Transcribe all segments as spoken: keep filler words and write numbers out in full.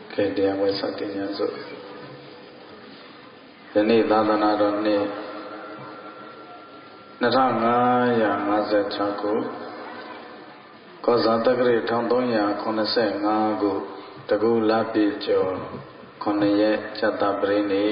ခေတ္တဝိသတိညာစုယနေ့သာသနာတော်နေ့နှစ်ထောင်ငါးရာငါးဆယ်ခြောက်ခုကောဇာတက္ကရာတစ်ထောင်သုံးရာခုနှစ်ဆယ်ငါးခုတကူလပြည့်ကျော်ခုနှစ်ရက်ဇတပရိနေ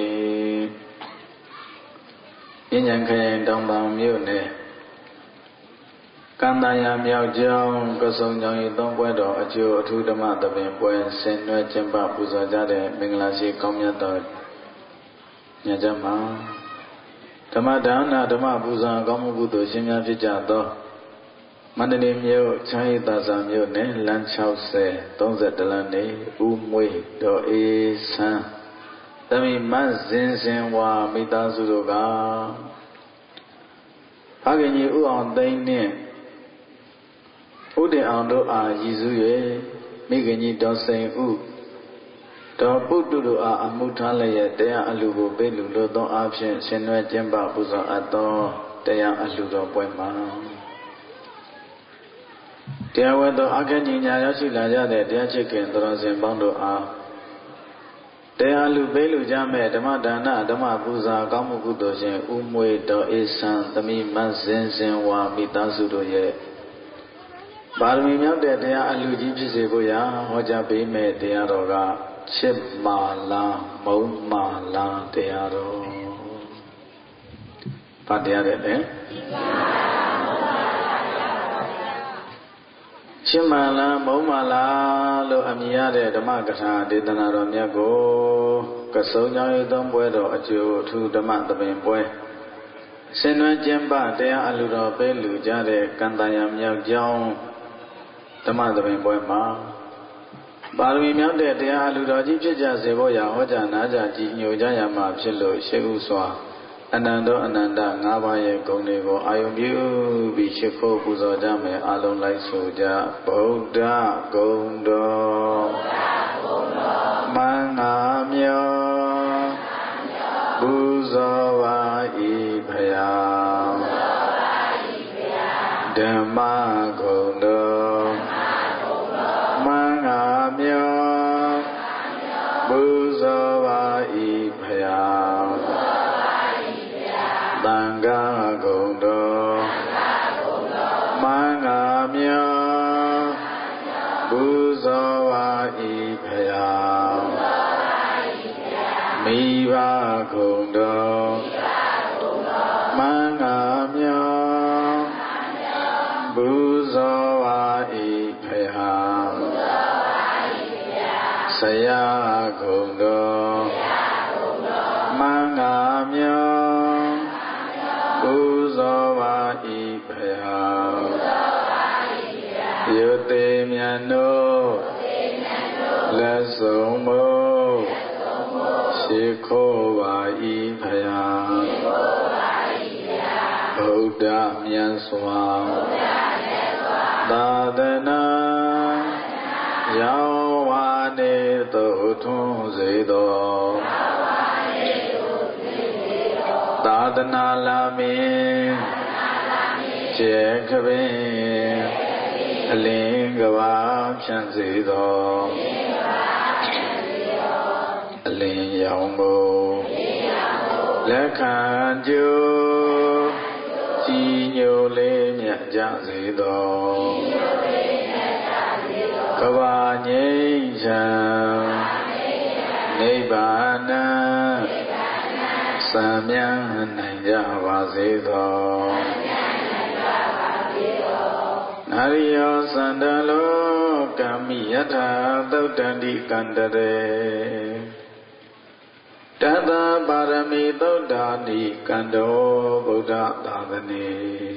ဉာဏ်ခရင်တောင်ပံမြို့နယ်ကန္တရာမြောက်ကျောင်းကစုံကျောင်းဤသုံးပွဲတော်အကျိုးအထူးဓမ္မသဘင်ပွဲဆင်နွှဲကျင်းပပူဇော်ကြတဲ့မင်္ဂလာရှိကောင်းမြတ်သောညချမ်းမှာဓမ္မဒါနဓမ္မပူဇော်ကောင်းမှုကုသိုလ်ရှင်များဖြစ်ကြသောမန္တလေးမြို့ချမ်းရီသာဇာမြို့နယ်လမ်း၆၀ သုံး၁လမ်းနေဦးမွေးတော်အေးဆန်းသမီးမဇင်စင်ဝါမိသားစုတို့ကဖခင်ကြီးဦးအောင်သိန်းနှင့်ဦးတင်အောင်တို့အားရည်စူး၍မိခင်ကြီးဒေါ်စိန်ဦးဒေါ်ပုတုတို့အားအမှုထားလျက်တရားအလှကိုပေးလူလို့သောအားဖြင့်ဆင်နွှဲကျင်းပပူဇော်အပ်သောတရားအလှတော်ပွဲမှာတရားဝဲသောအခက်ကြီးညာရောက်ရှိလာကြတဲ့တရားချစ်ခင်သူတော်စင်ပေါင်းတို့အားတရားလူပေးလူကြမဲ့ဓမ္မဒါနဓမ္မပူဇာကောင်းမှုကုသိုလ်ရှင်ဦးမွေတော်အေးဆန်းသမီးမဇင်စင်ဝါမိသားစုတို့ရဲ့ပါရမီမြောက်တဲ့တရားအလှကြီးဖြစ်စေဖို့ရာဟောကြားပေးမဲ့တရားတော်ကချစ်မာလားမုန်းမာလားတရားတော်ဘာတရားတဲ့လဲချစ်မာလားမုန်းမာလားလို့အမည်ရတဲ့ဓမ္မကထာဒေသနာတော်မြတ်ကိုကစုံကြောင့်သုံးပွဲတော်အကျိုးအထူးဓမ္မသဘင်ပွဲဆင်နွှဲကျင်းပတရားအလှတော်ပေးလူကြတဲ့ကန္တရာမြောက်ကျောင်းဓမ္မသဘင်ပွဲမှာပါရမီမြောက်တဲ့တရားအလှတော်ကြီးဖြစ်ကြစေဖို့ရာဟောကြားနာကြကြည်ညိုကြရမှာဖြစ်လို့ရှိဥစွာအနန္တောအနန္တငါးပါးရဲ့ဂုဏ်တွေကိုအာယုံပြုပြီးရှိခိုးပူဇော်ကြမယ်အလုံးလိုက်ဆိုကြဗုဒ္ဓဂုဏ်တော်မင်္ဂလာမြောပူဇော်ပါ၏ဖယားဓမ္မဂုဏ်တော်မင်္ဂလာမြောပူဇော်ပါ၏ဖယားသံဃာဂုဏ်တော်မင်္ဂလာမြောပူဇော်ပါ၏ဖယားမိဘဂုဏ်တော်မင်္ဂလာမြောပူဇော်ပါ၏ဖယားဆရာဂုဏ်တော်မင်္ဂလာမြောပူဇော်ပါ၏ဖယားယုတိမြတ်တို့လက်ဆုံးမို့ရှိခိုးပါ၏ဖယားဗုဒ္ဓမြတ်စွာသာသနာရောက်ဝါနေသို့ထွန်းစေသောသာသနာလာမင်းကျေခပင်အလင်းကဘာဖြန့်စေသောအလင်းရောင်ကိုလက်ခံကြိုးကြည်ညိုလေးမြတ်ကြစေသောကဘာငြိမ်းချမ်းနိဗ္ဗာန်စံမြန်းနိုင်ကြပါစေသောနာရိယောသန္တလောကမိယထာသုတ်တန္တိကန္တရေတသပါရမီသုတ်တာနိကန္တောဗုဒ္ဓသာသနေ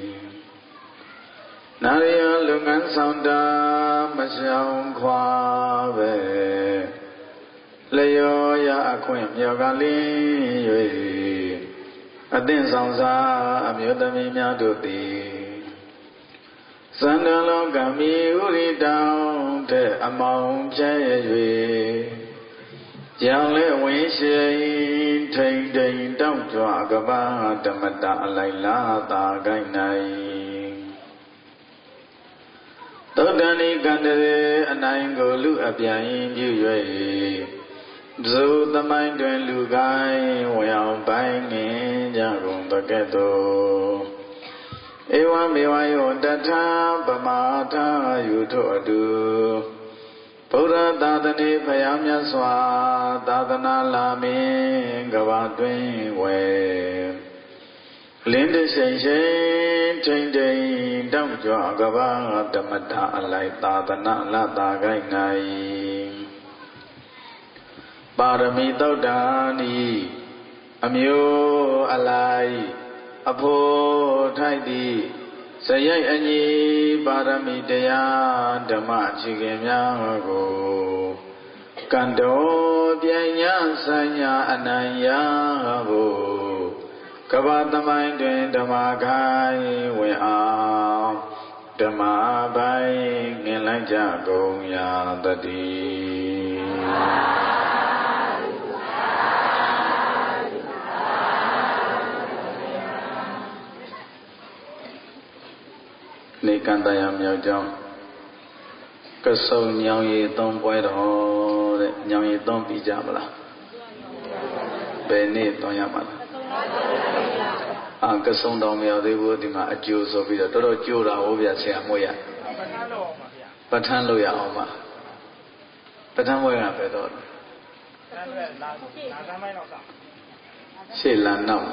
နာရိယောလူငန်းဆောင်တာမရှောင်ခွာပဲလျောရအခွင့်မြောက်ကလင်း၍အသင့်ဆောင်စားအမျိုးသမီးများတို့သည်သန္တလောကမိဥရိတောင်တဲ့အမောင်ကျဲ၍ကြောင်လဲဝင်ရှိထိန်ထိန်တောက်ကြွကဘာဓမ္မတအလိုက်လာသာကိုင်း၌သုတ္တန်ဤကန္တရေအနိုင်ကိုလူအပြိုင်ပြု၍ဇုသမိုင်းတွင်လူကိုင်းဝေအောင်ပိုင်းငင်ကြကုန်တကဲ့သို့ဧဝံမေဝယောတထာပမာထာယူထို့အတူဗုဒ္ဓသာသနေဖယားမြတ်စွာသာသနာလာမင်းကဘာတွင်ဝဲလင်းတရှိန်ရှိန်ထိန်ထိန်တောင့်ကြွကဘာဓမ္မတာအလိုက်သာသနာလတာကိုင်း၌ပါရမီသုတ်တန်ဤအမျိုးအလိုက်အဖို့ထိုက်သည်စရိုက်အညီပါရမီတရားဓမ္မအခြေခံများကိုကံတော်ပြိုင်ညာဆိုင်ညာအနိုင်ရဖို့ကဘာသမိုင်းတွင်ဓမ္မခိုင်ဝင်အောင်ဓမ္မပိုင်းငင်လိုက်ကြကုန်ရာတည်းနေကံတရားမြောက်ကြောင်းကစုံညောင်ရည်သုံးပွဲတော်တဲ့ညောင်ရည်သုံးပြီးကြမလားဘယ်နေ့သုံးရမှာလဲအာကစုံတော်မရောက်သေးဘူးဒီမှာအကျိုးဆိုပြီးတော့တော်တော်ကြိုးတာဟုတ်ဗျာဆရာမွေးရပဋ္ဌာန်းလို့ရအောင်ပါပဋ္ဌာန်းပွဲကပဲတော့ရှေ့လန်နောက်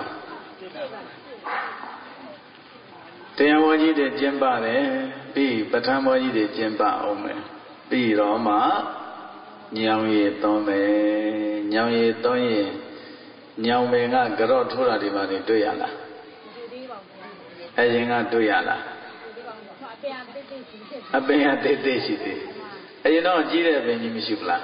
တရားဝါကြီးတွေကျင်းပတယ်ပြီးပဋ္ဌာန်းပွဲကြီးတွေကျင်းပအောင်မယ်ပြီးတော့မှညောင်ရည်သွန်းမယ်ညောင်ရည်သွန်းရင်ညောင်ပင်ကကြော့ထိုးတာဒီမှာနေတွေ့ရလားအရင်ကတွေ့ရလားအပင်အသေးသေးရှိသေးအရင်တော့ကြီးတဲ့အပင်ကြီးမရှိဘူးလား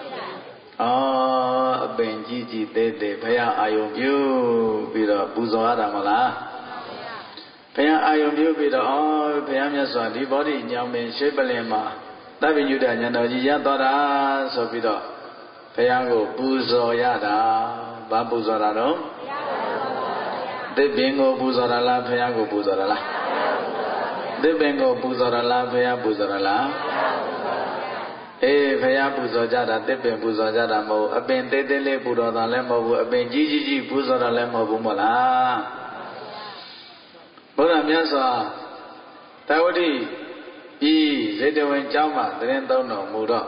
အော်အပင်ကြီးကြီးသေးသေးဘုရားအာယုံပြုပြီးတော့ပူဇော်ရတာမလားဘုရားအာယုံပြုပြီးတော့အော်ဘုရားမြတ်စွာဒီဘောဓိညောင်ပင်ရှိပလင်မှာသဗ္ဗညုတဉာဏ်တော်ကြီးရသွားတာဆိုပြီးတော့ဘုရားကိုပူဇော်ရတာဘာပူဇော်တာတော့သစ်ပင်ကိုပူဇော်ရလားဘုရားကိုပူဇော်ရလားသစ်ပင်ကိုပူဇော်ရလားဘုရားပူဇော်ရလားအေးဘုရားပူဇော်ကြတာသစ်ပင်ပူဇော်ကြတာမဟုတ်အပင်သေးသေးလေးပူဇော်တာလည်းမဟုတ်ဘူးအပင်ကြီးကြီးကြီးပူဇော်တာလည်းမဟုတ်ဘူးမဟုတ်လားဘုရားမြတ်စွာတာဝတိဤဇေတဝန်ကျောင်းမှာသရင်သုံးတော်မူတော့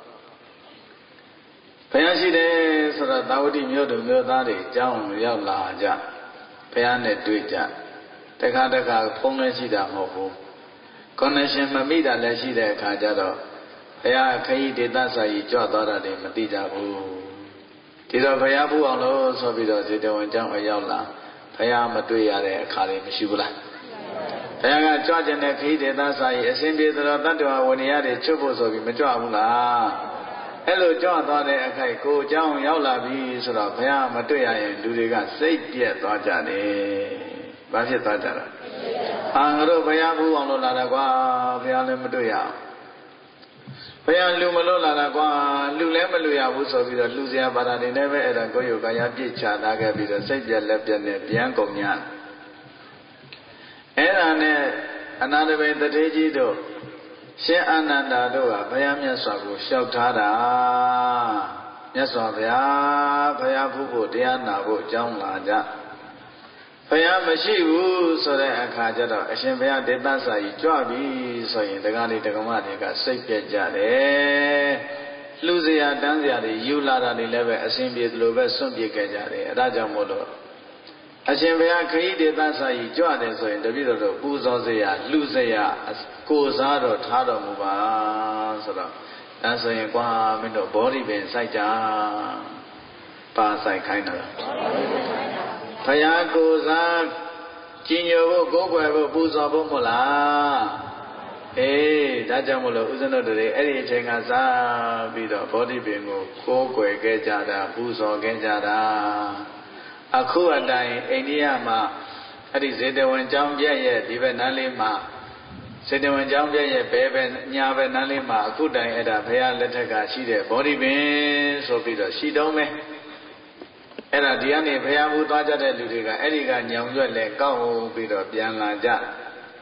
ဘုရားရှိတယ်ဆိုတော့တာဝတိမြို့သူမြို့သားတွေကျောင်းရောက်လာကြဘုရားနဲ့တွေ့ကြတခါတခါဖုန်းလည်းရှိတာမဟုတ်ဘူးကွန်နက်ရှင်မမိတာလည်းရှိတဲ့အခါကျတော့ဘုရားခရီးဒေသစာကြီးကြွသွားတာတွေမသိကြဘူးဒီတော့ဘုရားဖူးအောင်လို့ဆိုပြီးတော့ဇေတဝန်ကျောင်းအရောက်လာဘုရားမတွေ့ရတဲ့အခါတွေမရှိဘူးလားဘုရားကကြွကျင်တဲ့ခရီးဒေသစာကြီးအစဉ်ပြေသောတတ္တဝဝဏီရတွေချွတ်ဖို့ဆိုပြီးမကြွဘူးလားအဲ့လိုကြွသွားတဲ့အခိုက်ကိုเจ้าရောက်လာပြီဆိုတော့ဘုရားမတွေ့ရရင်လူတွေကစိတ်ပြက်သွားကြတယ်။ဘာဖြစ်သွားကြတာ။အာငါတို့ဘုရားဘူးအောင်လို့လာတာကွာဘုရားလည်းမတွေ့ရအောင်။ဘုရားလူမလို့လာတာကွာလူလည်းမလူရဘူးဆိုပြီးတော့လူစရာပါတာတွေနဲ့ပဲအဲ့ဒါကိုယ်ယုကာယပြစ်ချတာခဲ့ပြီးတော့စိတ်ပြက်လက်ပြက်နဲ့ပြန်ကုန်ညာ။အဲ့ဒါနဲ့အနာတပိတထေကြီးတို့ရှင်အာနန္ဒာတို့ကဘုရားမြတ်စွာကိုလျှောက်ထားတာမြတ်စွာဘုရားဘုရားဖူးဖို့တရားနာဖို့အကြောင်းလာကြဘုရားမရှိဘူးဆိုတဲ့အခါကျတော့အရှင်ဘုရားဒေသစာကြီးကြွပြီဆိုရင်တရားတွေဓမ္မတွေကစိတ်ပြက်ကြတယ်လှူစရာတန်းစရာတွေယူလာတာတွေလည်းပဲအစဉ်ပြေသလိုပဲစွန့်ပြေခဲ့ကြတယ်အဲဒါကြောင့်မို့လို့အရှင်ဘုရားခရီးဒေသစာကြီးကြွတယ်ဆိုရင်တပည့်တော်တို့ပူဇော်စရာလှူစရာကိုစားတော့ထားတော်မူပါဆိုတော့ဒါဆိုရင်ကွာမင်းတို့ဘောဓိပင်စိုက်ကြပါစိုက်ခိုင်းတာဘုရားကိုစားကြည်ညိုဖို့ကိုးကွယ်ဖို့ပူဇော်ဖို့မဟုတ်လားအေးဒါကြောင့်မလို့ဦးဇင်းတို့တွေအဲ့ဒီအချိန်ကစားပြီးတော့ဘောဓိပင်ကိုကိုးကွယ်ခဲ့ကြတာပူဇော်ခဲ့ကြတာအခုအတိုင်းအိန္ဒိယမှာအဲ့ဒီဇေတဝန်ကျောင်းပြည့်ရဲ့ဒီဘက်နန်းလေးမှာဇေတဝန်ကျောင်းပြည့်ရဲ့ဘဲဘဲညာဘက်နန်းလေးမှာအခုတိုင်အဲ့ဒါဘုရားလက်ထက်ကရှိတဲ့ဘောဓိပင်ဆိုပြီးတော့ရှိတုံးပဲအဲ့ဒါဒီကနေဘုရားဘူးသွားကြတဲ့လူတွေကအဲ့ဒီကညောင်ရွက်လဲကောက်ပြီးတော့ပြန်လာကြဘ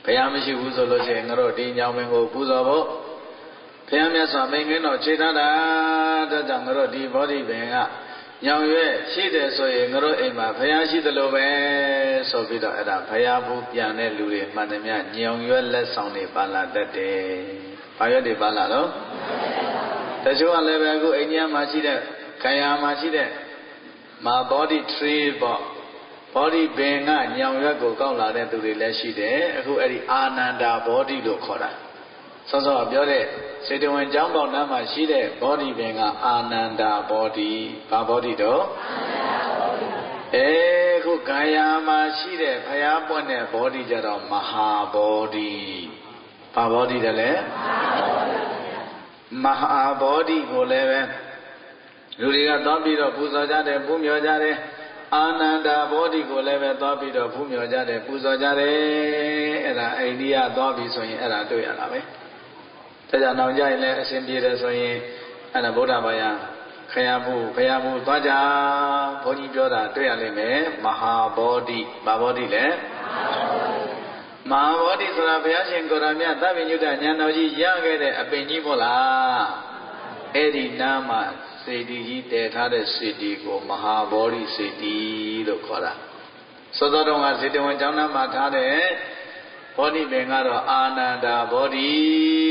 ရားမရှိဘူးဆိုလို့ရှိရင်ငါတို့ဒီညောင်မင်းကိုပူဇော်ဖို့ဘုရားမြတ်စွာဘုရားတော်ခြေထားတာဒါကြောင့်ငါတို့ဒီဘောဓိပင်ကညောင်ရွက်ရှိတယ်ဆိုရင်ငါတို့အိမ်မှာဘုရားရှိသလိုပဲဆိုပြီးတော့အဲ့ဒါဘုရားဘူးပြန်တဲ့လူတွေမှန်တယ်များညောင်ရွက်လက်ဆောင်တွေပါလာတတ်တယ်။ဘာရွက်တွေပါလာတော့တချို့ကလည်းပဲအခုအိန္ဒိယမှာရှိတဲ့ခန္ဓာမှာရှိတဲ့မာဘောဓိ tree ပေါ့ဘောဓိပင်ကညောင်ရွက်ကိုကောက်လာတဲ့သူတွေလည်းရှိတယ်အခုအဲ့ဒီအာနန္ဒာဘောဓိလို့ခေါ်တာဆောစောပြောတဲ့စေတဝန်ကျောင်းပေါက်နားမှာရှိတဲ့ဘောဓိပင်ကအာနန္ဒာဘောဓိဘာဘောဓိတော့အဲခုဂါယာမှာရှိတဲ့ဘုရားပွင့်တဲ့ဘောဓိကြတော့မဟာဘောဓိဘာဘောဓိတည်းလဲမဟာဘောဓိကိုလည်းပဲလူတွေကသွားပြီးတော့ပူဇော်ကြတယ်ပူမြော်ကြတယ်အာနန္ဒာဘောဓိကိုလည်းပဲသွားပြီးတော့ပူမြော်ကြတယ်ပူဇော်ကြတယ်အဲ့ဒါအိန္ဒိယသွားပြီးဆိုရင်အဲ့ဒါတွေ့ရတာပဲဒါကြောင့်နောက်ကြရင်လည်းအစဉ်ပြေတယ်ဆိုရင်အဲ့ဒါဗုဒ္ဓဘာသာခရမှုခရမှုသွားကြဘုန်းကြီးပြောတာတွေ့ရလိမ့်မယ်မဟာဘောဓိဘာဘောဓိလဲမဟာဘောဓိဆိုတာဘုရားရှင်ကိုယ်တော်မြတ်သဗ္ဗညုတဉာဏ်တော်ကြီးရခဲ့တဲ့အပင်ကြီးမို့လားအဲ့ဒီနားမှာစေတီကြီးတည်ထားတဲ့စေတီကိုမဟာဘောဓိစေတီလို့ခေါ်တာသောသောတော်ကစေတဝန်ကျောင်းသားမှာထားတဲ့ဘောဓိပင်ကတော့အာနန္ဒာဘောဓိ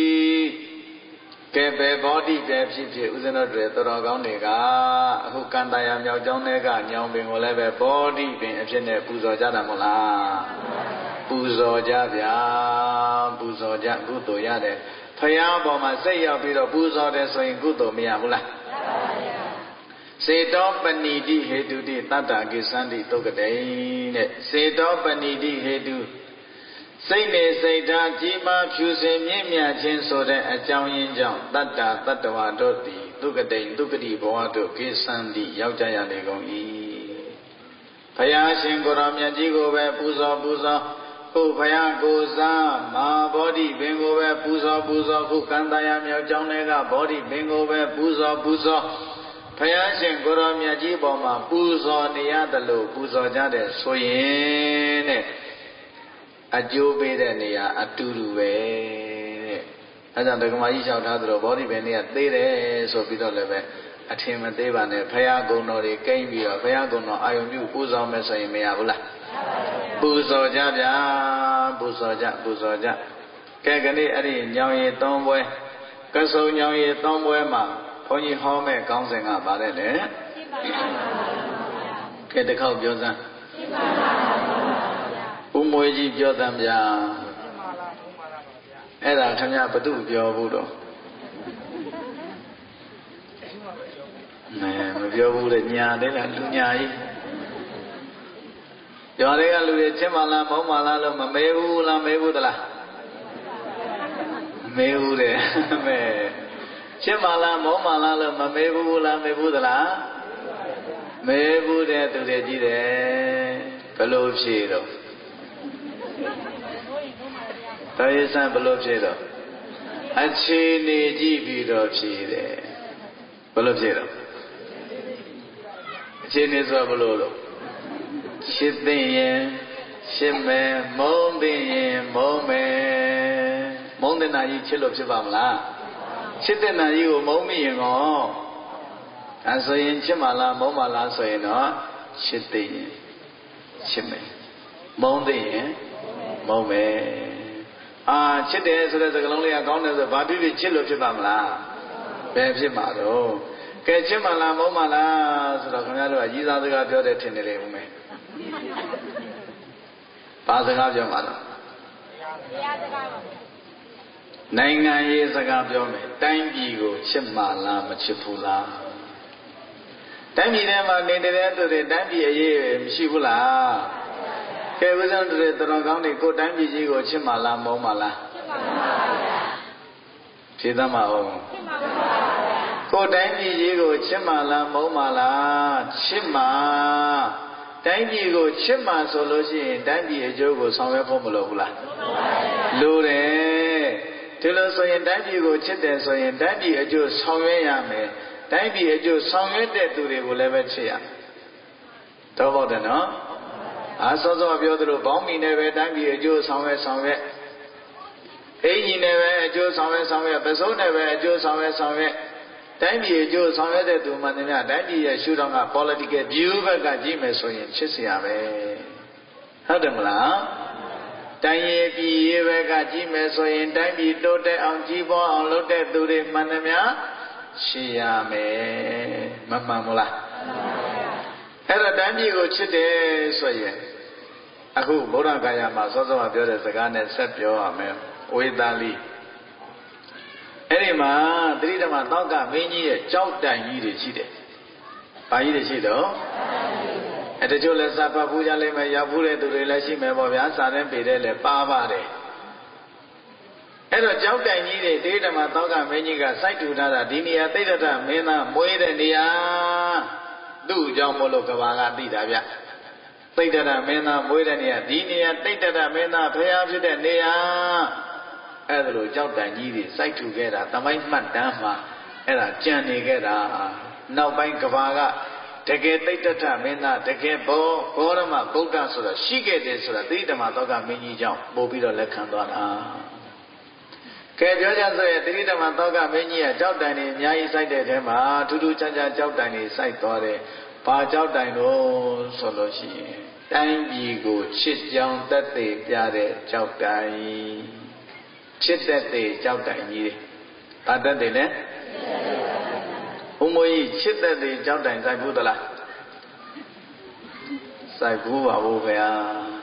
ကဲပဲဘောဓိပဲဖြစ်ဖြစ်ဥစဉ်တော်တွေတော်တော်ကောင်းတွေကအခုကံတရာမြောက်ကျောင်းတွေကညောင်ပင်ကိုလည်းပဲဘောဓိပင်အဖြစ်နဲ့ပူဇော်ကြတာမဟုတ်လားပူဇော်ကြဗျာပူဇော်ကြကုသိုလ်ရတယ်ဖယားပေါ်မှာစိတ်ရောက်ပြီးတော့ပူဇော်တယ်ဆိုရင်ကုသိုလ်မရဘူးလားစေတောပဏိတိဟေတုတိတတ္တကိသန္တိတုတ်ကတိတဲ့စေတောပဏိတိဟေတုစိတ်နေစိတ်ထားကြီးမားဖြူစင်မြင့်မြတ်ခြင်းဆိုတဲ့အကြောင်းရင်းကြောင့်တတ္တတတ္တဝါတို့သည်တုကတိတုကတိဘဝတို့ကိသန္တိရောက်ကြရလေကုန်၏ဘုရားရှင်ကိုယ်တော်မြတ်ကြီးကိုပဲပူဇော်ပူဇော်ခုဘုရားကိုစားမာဘောဓိပင်ကိုပဲပူဇော်ပူဇော်ခုကံတရာမြောက်ကျောင်းတွေကဘောဓိပင်ကိုပဲပူဇော်ပူဇော်ဘုရားရှင်ကိုယ်တော်မြတ်ကြီးပေါ်မှာပူဇော်နေရတယ်လို့ပူဇော်ကြတဲ့ဆိုရင်တဲ့အကျိုးပေးတဲ့နေရာအတူတူပဲတဲ့အဲကြောင့်ဒကမာကြီးလျှောက်ထားသလိုဘောဓိပင်တွေကသေးတယ်ဆိုပြီးတော့လည်းပဲအထင်မသေးပါနဲ့ဘုရားကုံတော်တွေကိမ့်ပြီးတော့ဘုရားကုံတော်အာယုံပြုပူဇော်မယ်ဆိုရင်မရဘူးလားပူဇော်ကြဗျာပူဇော်ကြပူဇော်ကြကဲကနေ့အဲ့ဒီညောင်ရည်သုံးပွဲကဆုံညောင်ရည်သုံးပွဲမှာဘုန်းကြီးဟောမဲ့ကောင်းစဉ်ကပါတယ်လေကဲတစ်ခေါက်ပြောစမ်းဦးမွေးကြီးပြောသံဗျာအဲ့ဒါခင်ဗျာဘု து ပြောဘူးတော့နဲမပြောဘူးလေညာတယ်လားလူညာကြီးကျော်တွေကလူတွေချစ်မလားမုန်းမလားလို့မမေးဘူးလားမေးဘူးသလားမေးဘူးတဲ့မဲချစ်မလားမုန်းမလားလို့မမေးဘူးလားမေးဘူးသလားမေးဘူးတဲ့သူတွေကြီးတယ်ဘယ်လိုဖြေတော့ဒါရေးစမ်းဘယ်လိုဖြေတော့အခြေအနေကြည့်ပြီးတော့ဖြေတယ်ဘယ်လိုဖြေတော့အခြေအနေဆိုဘယ်လိုလို့ရှစ်သိရင်ရှစ်မယ်မုန်းသိရင်မုန်းမယ်မုန်းတဲ့နာကြီးချစ်လို့ဖြစ်ပါမလားချစ်တဲ့နာကြီးကိုမုန်းမိရင်ကောအဲဆိုရင်ချစ်မလားမုန်းမလားဆိုရင်တော့ရှစ်သိရင်ရှစ်မယ်မုန်းသိရင်မုန်းမယ်အာချစ်တယ်ဆိုတဲ့စကားလုံးလေးကကောင်းတယ်ဆိုဘာဖြစ်ဖြစ်ချစ်လို့ဖြစ်ပါမလားဘယ်ဖြစ်မှာတော့ကဲချစ်မလားမုန်းမလားဆိုတော့ခင်ဗျားတို့ကရည်စားစကားပြောတယ်ထင်တယ်လေဦးမယ်ဘာစကားပြောမှာလဲတရားစကားပါနိုင်ငံရေးစကားပြောမယ်တိုင်းပြည်ကိုချစ်မလားမချစ်ဘူးလားတိုင်းပြည်ထဲမှာနေတဲ့သူတွေတိုင်းပြည်အရေးမရှိဘူးလားကဲဦးဇင်းတို့တော်ကောင်းတွေကိုတိုင်းပြည်ကြီးကိုချစ်မလားမုန်းမလားချစ်ပါပါဗျာဖြေသမ်းပါဦးချစ်ပါပါဗျာကိုတိုင်းပြည်ကြီးကိုချစ်မလားမုန်းမလားချစ်မှာတိုင်းပြည်ကိုချစ်မှဆိုလို့ရှိရင်တိုင်းပြည်အကျိုးကိုဆောင်ရွက်ဖို့မလိုဘူးလားလိုတယ်ဒီလိုဆိုရင်တိုင်းပြည်ကိုချစ်တယ်ဆိုရင်တိုင်းပြည်အကျိုးဆောင်ရွက်ရမယ်တိုင်းပြည်အကျိုးဆောင်ရွက်တဲ့သူတွေကိုလည်းပဲချစ်ရတော့ဟုတ်တယ်နော်အားစောစောပြောသလိုဘောင်းမီနဲ့ပဲတိုင်းပြည်အကျိုးဆောင်ရွက်ဆောင်ရွက်အင်းကြီးနဲ့ပဲအကျိုးဆောင်ရွက်ဆောင်ရွက်ပစုံနဲ့ပဲအကျိုးဆောင်ရွက်ဆောင်ရွက်တိုင်းပြည်အကျိုးဆောင်ရွက်တဲ့သူမှန်တယ်များတိုင်းပြည်ရဲ့ရှုထောင့်က political view ဘက်ကကြည့်မယ်ဆိုရင်ချစ်စရာပဲဟုတ်တယ်မလားတိုင်းရေးပြည်ရေးဘက်ကကြည့်မယ်ဆိုရင်တိုင်းပြည်တိုးတက်အောင်ကြီးပွားအောင်လုပ်တဲ့သူတွေမှန်တယ်များရှိရမယ်မမှန်ဘူးလားအဲ့တော့တိုင်းပြည်ကိုချစ်တယ်ဆိုရင်အခုဗုဒ္ဓဂါယာမှာစောစောကပြောတဲ့စကားနဲ့ဆက်ပြောရမယ်ဝေသာလီအဲ့ဒီမှာသတိဓမ္မသောကမင်းကြီးရဲ့ကြောက်တိုင်ကြီးတွေရှိတယ်။ဘာကြီးတွေရှိတော့အဲ့တချို့လည်းစာဖတ်ဖူးကြလိမ့်မယ်ရောက်ဖူးတဲ့သူတွေလည်းရှိမယ်ပေါ့ဗျာစာရင်းပေတဲ့လည်းပါပါတယ်။အဲ့တော့ကြောက်တိုင်ကြီးတွေသတိဓမ္မသောကမင်းကြီးကစိုက်ထူထားတာဒီနေရာသိတ္တမင်းသားမွေးတဲ့နေရာသူ့အကြောင်းမို့လို့ကဘာကသိတာဗျ။သိတ္တမင်းသားမွေးတဲ့နေရာဒီနေရာသိတ္တမင်းသားဖျားဖြစ်တဲ့နေရာအဲ့ဒါလိုကြောက်တန်ကြီးတွေစိုက်ထူခဲ့တာတမိုင်းမှတ်တမ်းမှာအဲ့ဒါကြံနေခဲ့တာနောက်ပိုင်းကဘာကတကယ်သိတ္တမင်းသားတကယ်ဘောဘောရမဗုဒ္ဓဆိုတာရှိခဲ့တယ်ဆိုတာသီဓမ္မသောကမင်းကြီးကြောင့်ပို့ပြီးတော့လက်ခံသွားတာကဲပြောကြဆိုရင်သီဓမ္မသောကမင်းကြီးကကြောက်တန်တွေအများကြီးစိုက်တဲ့ထဲမှာထူးထူးခြားခြားကြောက်တန်တွေစိုက်သွားတယ်ဘာကြောက်တန်လို့ဆိုလို့ရှိရင်တိုင်းပြည်ကိုချစ်ကြောင်သက်သေပြတဲ့ကြောက်တိုင်ချစ်သက်တဲ့ကြောက်တိုင်ကြီးဘာသက်တဲ့လဲဘုံမကြီးချစ်သက်တဲ့ကြောက်တိုင်စိုက်ဘူးသလားစိုက်ဘူးပါဘူးခင်ဗျာ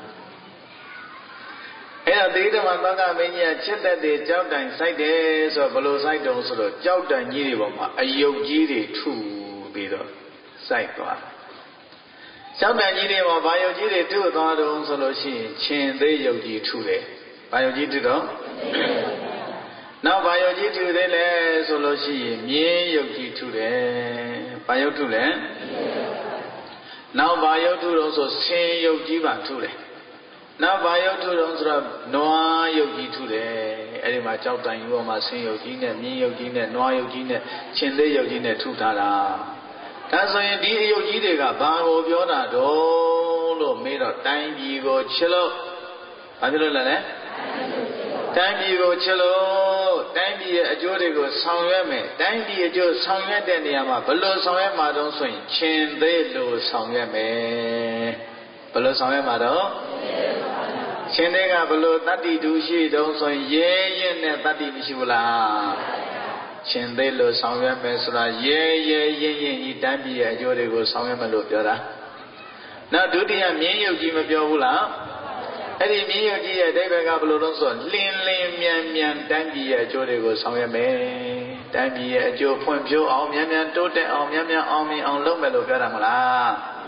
အဲ့တော့သေဓမ္မသောကမင်းကြီးကချစ်သက်တဲ့ကြောက်တိုင်စိုက်တယ်ဆိုတော့ဘလို့စိုက်တုံးဆိုတော့ကြောက်တိုင်ကြီးတွေပေါ်မှာအယုတ်ကြီးတွေထုပြီးတော့စိုက်သွားကြောက်တိုင်ကြီးတွေပေါ်ဘာယုတ်ကြီးတွေထုသွားတုံးဆိုလို့ရှိရင်ရှင်သေးယုတ်ကြီးထုတယ်ဘာယုတ်ကြီးထုတော့နောက်ဘာယုတ်ကြီးထုသေးလဲဆိုလို့ရှိရင်မြင်းယုတ်ကြီးထုတယ်ဘာယုတ်ထုလဲနောက်ဘာယုတ်ထုတော့ဆိုဆင်းယုတ်ကြီးပါထုတယ်နောက်ဘာယုတ်ထုတော့ဆိုတော့နွားယုတ်ကြီးထုတယ်အဲ့ဒီမှာကြောက်တိုင်ကြီးပေါ်မှာဆင်းယုတ်ကြီးနဲ့မြင်းယုတ်ကြီးနဲ့နွားယုတ်ကြီးနဲ့ရှင်သေးယုတ်ကြီးနဲ့ထုထားတာဒါဆိုရင်ဒီအယုတ်ကြီးတွေကဘာကိုပြောတာတော့လို့မေးတော့တိုင်းပြည်ကိုချစ်လို့ဘာဖြစ်လို့လဲလဲတိုင်းပြည်ကိုချစ်လို့တိုင်းပြည်ရဲ့အကျိုးတွေကိုဆောင်ရွက်မယ်တိုင်းပြည်အကျိုးဆောင်ရွက်တဲ့နေရာမှာဘယ်လိုဆောင်ရွက်မှာတုံးဆိုရင်ရှင်သေးလို့ဆောင်ရွက်မယ်ဘယ်လိုဆောင်ရွက်မှာတော့ရှင်သေးကဘယ်လိုတတ္တိတူရှိတုံးဆိုရင်ရဲရဲနဲ့တတ္တိမရှိဘူးလားရှင်သေးလို့ဆောင်ရွက်မယ်ဆိုတာရဲရဲရင်ရင်ဤတိုင်းပြည်ရဲ့အကျိုးတွေကိုဆောင်ရွက်မယ်လို့ပြောတာနောက်ဒုတိယမြင်းယုတ်ကြီးမပြောဘူးလားအဲ့ဒီမြင်းယုတ်ကြီးရဲ့အဓိပ္ပာယ်ကဘယ်လိုလို့ဆိုလင်းလင်းမြန်မြန်တိုင်းပြည်ရဲ့အကျိုးတွေကိုဆောင်ရွက်မယ်တိုင်းပြည်ရဲ့အကျိုးဖွံ့ဖြိုးအောင်မြန်မြန်တိုးတက်အောင်မြန်မြန်အောင်မြင်အောင်လုပ်မယ်လို့ပြောတာမလား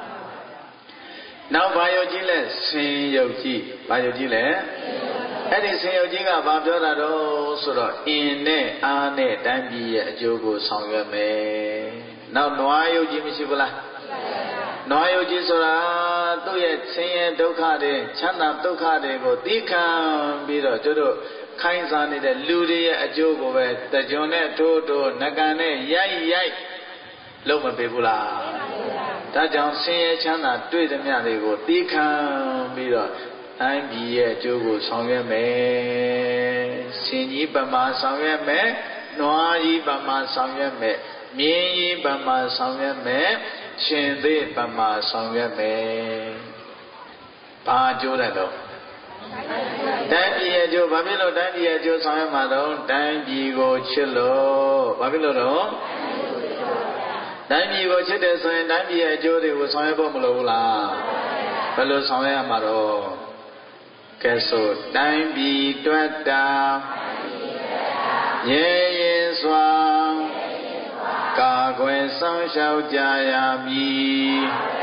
နောက်ဘာယုတ်ကြီးလဲဆင်းယုတ်ကြီးဘာယုတ်ကြီးလဲအဲ့ဒီဆင်းယုတ်ကြီးကဘာပြောတာတော့ဆိုတော့အင်းနဲ့အားနဲ့တိုင်းပြည်ရဲ့အကျိုးကိုဆောင်ရွက်မယ်နောက်နွားယုတ်ကြီးမရှိဘူးလားနွားယုတ်ကြီးဆိုတာသူ့ရဲ့ဆင်းရဲဒုက္ခတွေချမ်းသာဒုက္ခတွေကိုသိခံပြီးတော့တို့တို့ခိုင်းစားနေတဲ့လူတွေရဲ့အကျိုးကိုပဲတကြွနဲ့တိုးတိုးနဂန်နဲ့ရိုက်ရိုက်လုပ်မပေးဘူးလားဒါကြောင့်ဆင်းရဲချမ်းသာတွေ့သမျှတွေကိုသိခံပြီးတော့တိုင်းပြည်ရဲ့အကျိုးကိုဆောင်ရွက်မယ်ဆင်ကြီးပမာဆောင်ရွက်မယ်နွားကြီးပမာဆောင်ရွက်မယ်မြင်းကြီးပမာဆောင်ရွက်မယ်ရှင်သေးပမာဆောင်ရွက်မယ်ဘာအကျိုးလဲတော့တိုင်းပြည်ရဲ့အကျိုးဘာဖြစ်လို့တိုင်းပြည်ရဲ့အကျိုးဆောင်ရွက်မှာတော့တိုင်းပြည်ကိုချစ်လို့ဘာဖြစ်လို့တော့တိုင်းပြည်ကိုချစ်တယ်ဆိုရင်တိုင်းပြည်ရဲ့အကျိုးတွေကိုဆောင်ရွက်ဖို့မလိုဘူးလားဘယ်လိုဆောင်ရွက်ရမှာတော့ကဲဆိုတိုင်းပြည်တွက်တာရဲရင်စွာကာကွယ်ဆောင်ရှောက်ကြရမည်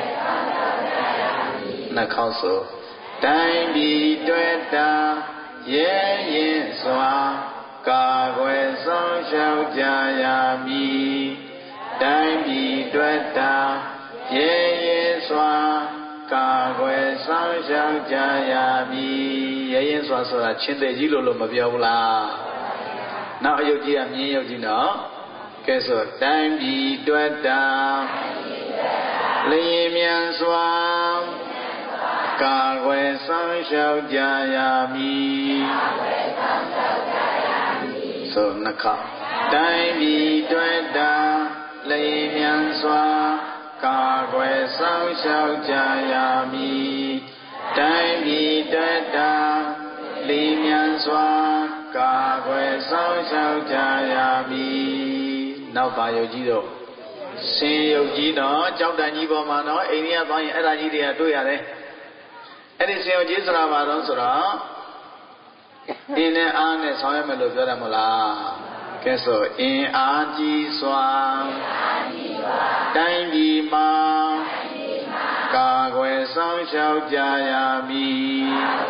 နှခေါက်ဆိုတိုင်းပြည်တွက်တာရဲရင်စွာကာကွယ်ဆောင်ရှောက်ကြရမည်တိုင်းပြည်တွက်တာရဲရင်စွာကာကွယ်ဆောင်ရှောက်ကြရမည်ရဲရင်စွာဆိုတာချင်းသေးကြီးလို့လို့မပြောဘူးလားနောက်အယုတ်ကြီးကမြင်းယုတ်ကြီးနော်ကဲဆိုတိုင်းပြည်တွက်တာလျင်မြန်စွာကာကွယ်ဆောင်ရှောက်ကြရမည်ဆိုနှစ်ခေါက်တိုင်းပြည်တွေ့တာလိမ်မြန်စွာကာကွယ်ဆောင်ရှောက်ကြရမည်တိုင်းပြည်တွေ့တာလိမ်မြန်စွာကာကွယ်ဆောင်ရှောက်ကြရမည်နောက်ပါယုတ်ကြီးတော့ဆင်းယုတ်ကြီးတော့ကြောက်တန်ကြီးပေါ်မှာတော့အိန္ဒိယသွားရင်အဲ့ဒါကြီးတွေကတွေ့ရတယ်အဲ့ဒီဆင်းယုတ်ကြီးဆိုတာဘာလို့ဆိုတော့အင်းနဲ့အားနဲ့ဆောင်ရမယ်လို့ပြောတယ်မဟုတ်လားကဲဆိုအင်းအားကြီးစွာတိုင်းပြည်မှာကာကွယ်ဆောင်ရှောက်ကြရမည်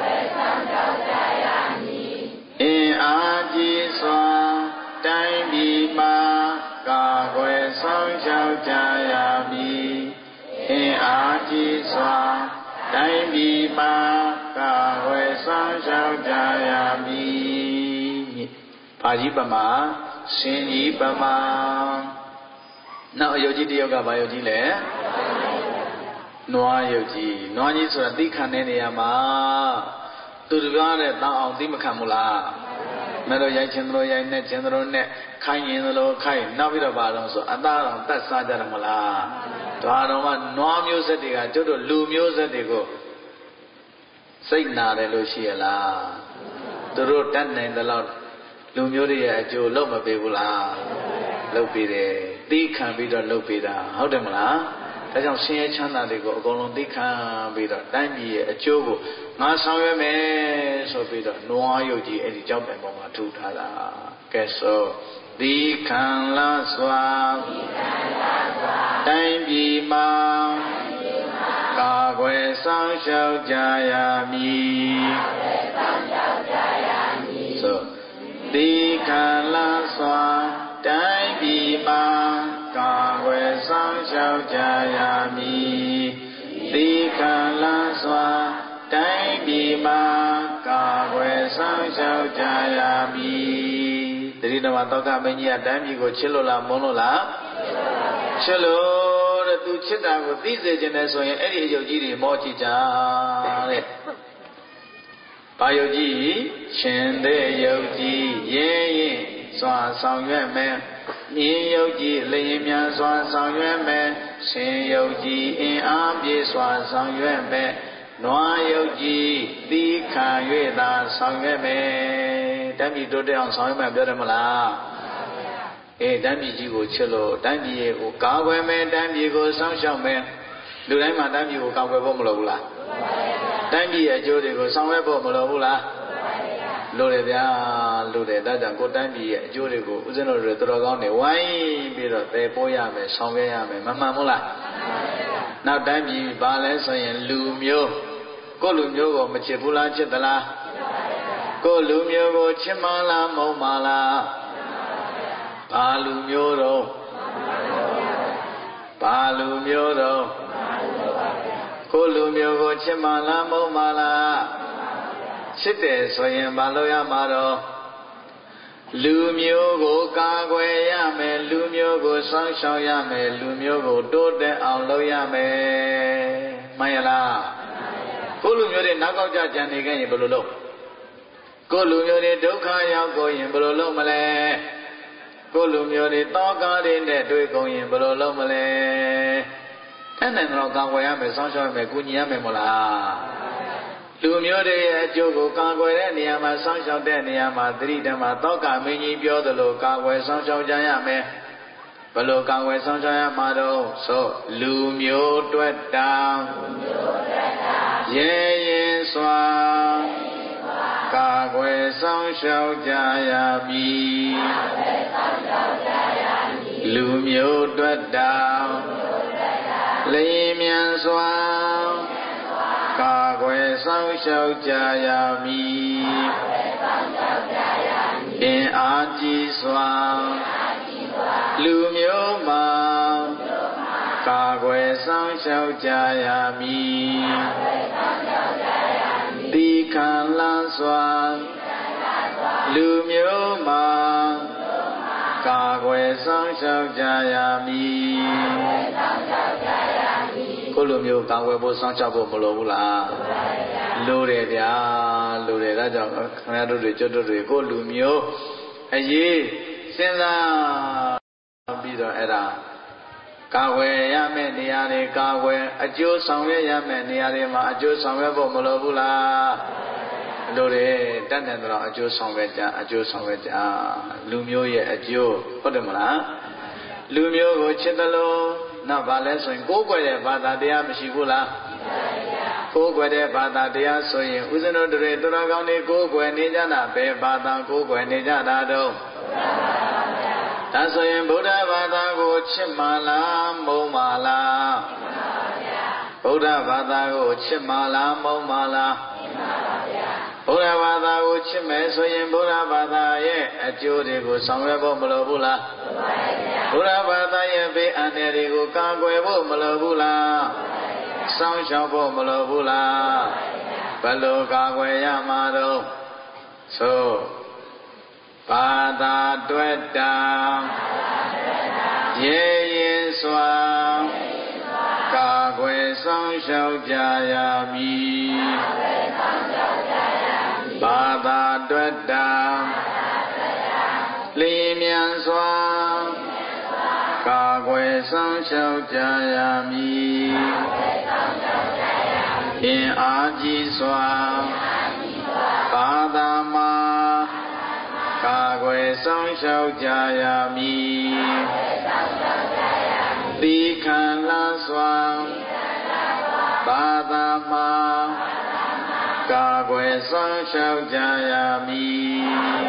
အင်းအားကြီးစွာတိုင်းပြည်မှာကာကွယ်ဆောင်ရှောက်ကြရမည်အင်းအားကြီးစွာတိုင်းပြည်မှာကာကွယ်ဆောင်ရှောက်ကြရမည်ဘာကြီးပမာရှင်ကြီးပမာနောက်အယုတ်ကြီးတယောက်ကဘာယုတ်ကြီးလဲနွားယုတ်ကြီးနွားကြီးဆိုတာသိခံတဲ့နေရာမှာသူတကားတဲ့တောင်းအောင်သိမခံဘူးလားမဲ့တော့ရိုက်ခြင်းတို့ရိုက်နဲ့ခြင်းတို့နဲ့ခိုင်းရင်တို့ခိုင်းနောက်ပြီးတော့ဘာလို့ဆိုအသားတော်တတ်စားကြတယ်မလားဒါတော့မှနွားမျိုးဆက်တွေကကျုပ်တို့လူမျိုးဆက်တွေကိုစိတ်နာတယ်လို့ရှိရလားသူတို့တတ်နိုင်သလောက်လူမျိုးတွေရဲ့အကျိုးလုပ်မပေးဘူးလားလုပ်ပေးတယ်သိခံပြီးတော့လုပ်ပေးတာဟုတ်တယ်မလားဒါကြောင့်ဆင်းရဲချမ်းသာတွေကိုအကုန်လုံးသိခံပြီးတော့တိုင်းပြည်ရဲ့အကျိုးကိုငါဆောင်ရွက်မယ်ဆိုပြီးတော့နွားရုပ်ကြီးအဲ့ဒီကြောက်တိုင်ပေါ်မှာထုထားတာကဲဆိုသိခံလားစွာတိုင်းပြည်မှာကာကွယ်ဆောင်ရှောက်ကြရမည်ဆိုသိခံလားစွာတိုင်းပြည်မှာကာကွယ်ဆောင်ရှောက်ကြရမည်သိခံလားစွာတိုင်းပြည်မှာကာကွယ်ဆောင်ရှောက်ကြရမည်တတိတမသောကမင်းကြီးကတိုင်းပြည်ကိုချစ်လို့လားမုန်းလို့လားချစ်လို့တဲ့သူချစ်တာကိုသိစေခြင်းနဲ့ဆိုရင်အဲ့ဒီအယုတ်ကြီးတွေမောချစ်ကြတဲ့ဘာယုတ်ကြီးရှင်တဲ့ယုတ်ကြီးရင်းရင်စွာဆောင်ရွက်မယ်မြင်းယုတ်ကြီးလျင်မြန်စွာဆောင်ရွက်မယ်ရှင်ယုတ်ကြီးအင်အားပြေစွာဆောင်ရွက်မယ်နွားယုတ်ကြီးသီးခံ၍သာဆောင်ရွက်မယ်တမ်းပြည်တိုးတက်အောင်ဆောင်ရွက်မယ်ပြောတယ်မလားအေးတမ်းပြည်ကြီးကိုချစ်လို့တမ်းပြည်ကိုကာကွယ်မယ်တမ်းပြည်ကိုစောင့်ရှောက်မယ်လူတိုင်းမှာတမ်းပြည်ကိုကာကွယ်ဖို့မလိုဘူးလားတမ်းပြည်ရဲ့အကျိုးတွေကိုဆောင်ရွက်ဖို့မလိုဘူးလားလိုတယ်ဗျာလိုတယ်ဒါကြောင့်ကိုတန်းပြည်ရဲ့အကျိုးတွေကိုဦးဇင်းတို့တွေတော်တော်ကောင်းနေဝိုင်းပြီးတော့သယ်ပိုးရမယ်ဆောင်ခဲ့ရမယ်မမှန်ဘူးလားနောက်တန်းပြည်ဘာလဲဆိုရင်လူမျိုးကိုလူမျိုးကိုမချစ်ဘူးလားချစ်သလားကိုလူမျိုးကိုချစ်မလားမုန်းမလားဘာလူမျိုးတော့ဘာလူမျိုးတော့ကိုလူမျိုးကိုချစ်မလားမုန်းမလားချစ်တယ်ဆိုရင်မလုပ်ရမှာတော့လူမျိုးကိုကာကွယ်ရမယ်လူမျိုးကိုစောင့်ရှောက်ရမယ်လူမျိုးကိုတိုးတက်အောင်လုပ်ရမယ်မှန်ရလားကိုလူမျိုးတွေနောက်ကောက်ကြကြံနေခဲ့ရင်ဘယ်လိုလုပ်ကိုလူမျိုးတွေဒုက္ခရောက်ကုန်ရင်ဘယ်လိုလုပ်မလဲကိုလူမျိုးတွေတောကားတွေနဲ့တွေ့ကုန်ရင်ဘယ်လိုလုပ်မလဲအဲ့နဲ့တော့ကာကွယ်ရမယ်စောင့်ရှောက်ရမယ်ကုညီရမယ်မလားလူမျိုးတွေရဲ့အကျိုးကိုကာကွယ်တဲ့နေရာမှာစောင့်ရှောက်တဲ့နေရာမှာသတိဓမ္မသောကမင်းကြီးပြောသလိုကာကွယ်စောင့်ရှောက်ကြရမယ်ဘယ်လိုကာကွယ်စောင့်ရှောက်ရမှာတော့ဆိုလူမျိုးတွက်တာရဲရင်စွာကာကွယ်စောင့်ရှောက်ကြရမည်လူမျိုးတွက်တာလျင်မြန်စွာကာကွယ်ဆောင်ရှောက်ကြရမည်အင်အားကြီးစွာလူမျိုးမှာကာကွယ်ဆောင်ရှောက်ကြရမည်သီခံလန်းစွာလူမျိုးမှာကာကွယ်ဆောင်ရှောက်ကြရမည်ကိုလူမျိုးကာကွယ်ဖို့စောင့်ရှောက်ဖို့မလိုဘူးလားလိုတယ်ဗျာလိုတယ်ဒါကြောင့်ခင်ဗျားတို့တွေကျွတ်တို့တွေကိုလူမျိုးအရေးစဉ်းစားပြီးတော့အဲ့ဒါကာဝယ်ရမယ့်နေရာတွေကာဝယ်အကျိုးဆောင်ရွက်ရမယ့်နေရာတွေမှာအကျိုးဆောင်ရွက်ဖို့မလိုဘူးလားလို့တယ်တတ်တယ်တော့အကျိုးဆောင်ရွက်ကြအကျိုးဆောင်ရွက်ကြလူမျိုးရဲ့အကျိုးဟုတ်တယ်မလားလူမျိုးကိုချစ်တယ်လို့နောက်ဘာလဲဆိုရင်ကိုးကွယ်တဲ့ဘာသာတရားမရှိဘူးလားကိုးကွယ်တဲ့ဘာသာတရားဆိုရင်ဦးဇင်းတို့တွေသူတော်ကောင်းတွေကိုးကွယ်နေကြတာဘယ်ဘာသာကိုးကွယ်နေကြတာတော့ဒါဆိုရင်ဗုဒ္ဓဘာသာကိုချစ်မှလားမုန်းမှလားဗုဒ္ဓဘာသာကိုချစ်မှလားမုန်းမှလားဗုဒ္ဓဘာသာကိုချစ်မယ်ဆိုရင်ဗုဒ္ဓဘာသာရဲ့အကျိုးတွေကိုဆောင်ရွက်ဖို့မလိုဘူးလားဗုဒ္ဓဘာသာရဲ့ဘေးအန္တရာယ်တွေကိုကာကွယ်ဖို့မလိုဘူးလားစောင့်ရှောက်ဖို့မလိုဘူးလားဘယ်လိုကာကွယ်ရမှာတော့ဆိုဘာသာတွက်တာရဲရင်စွာကာကွယ်ဆောင်ရှောက်ကြရမည်ဘာသာတွက်တာလျင်မြန်စွာကာကွယ်ဆောင်ရှောက်ကြရမည်အင်အားကြီးစွာဘာသာမှာကာကွယ်ဆောင်ရှောက်ကြရမည်သီခံလာစွာဘာသာမှာကာကွယ်ဆောင်ရှောက်ကြရမည်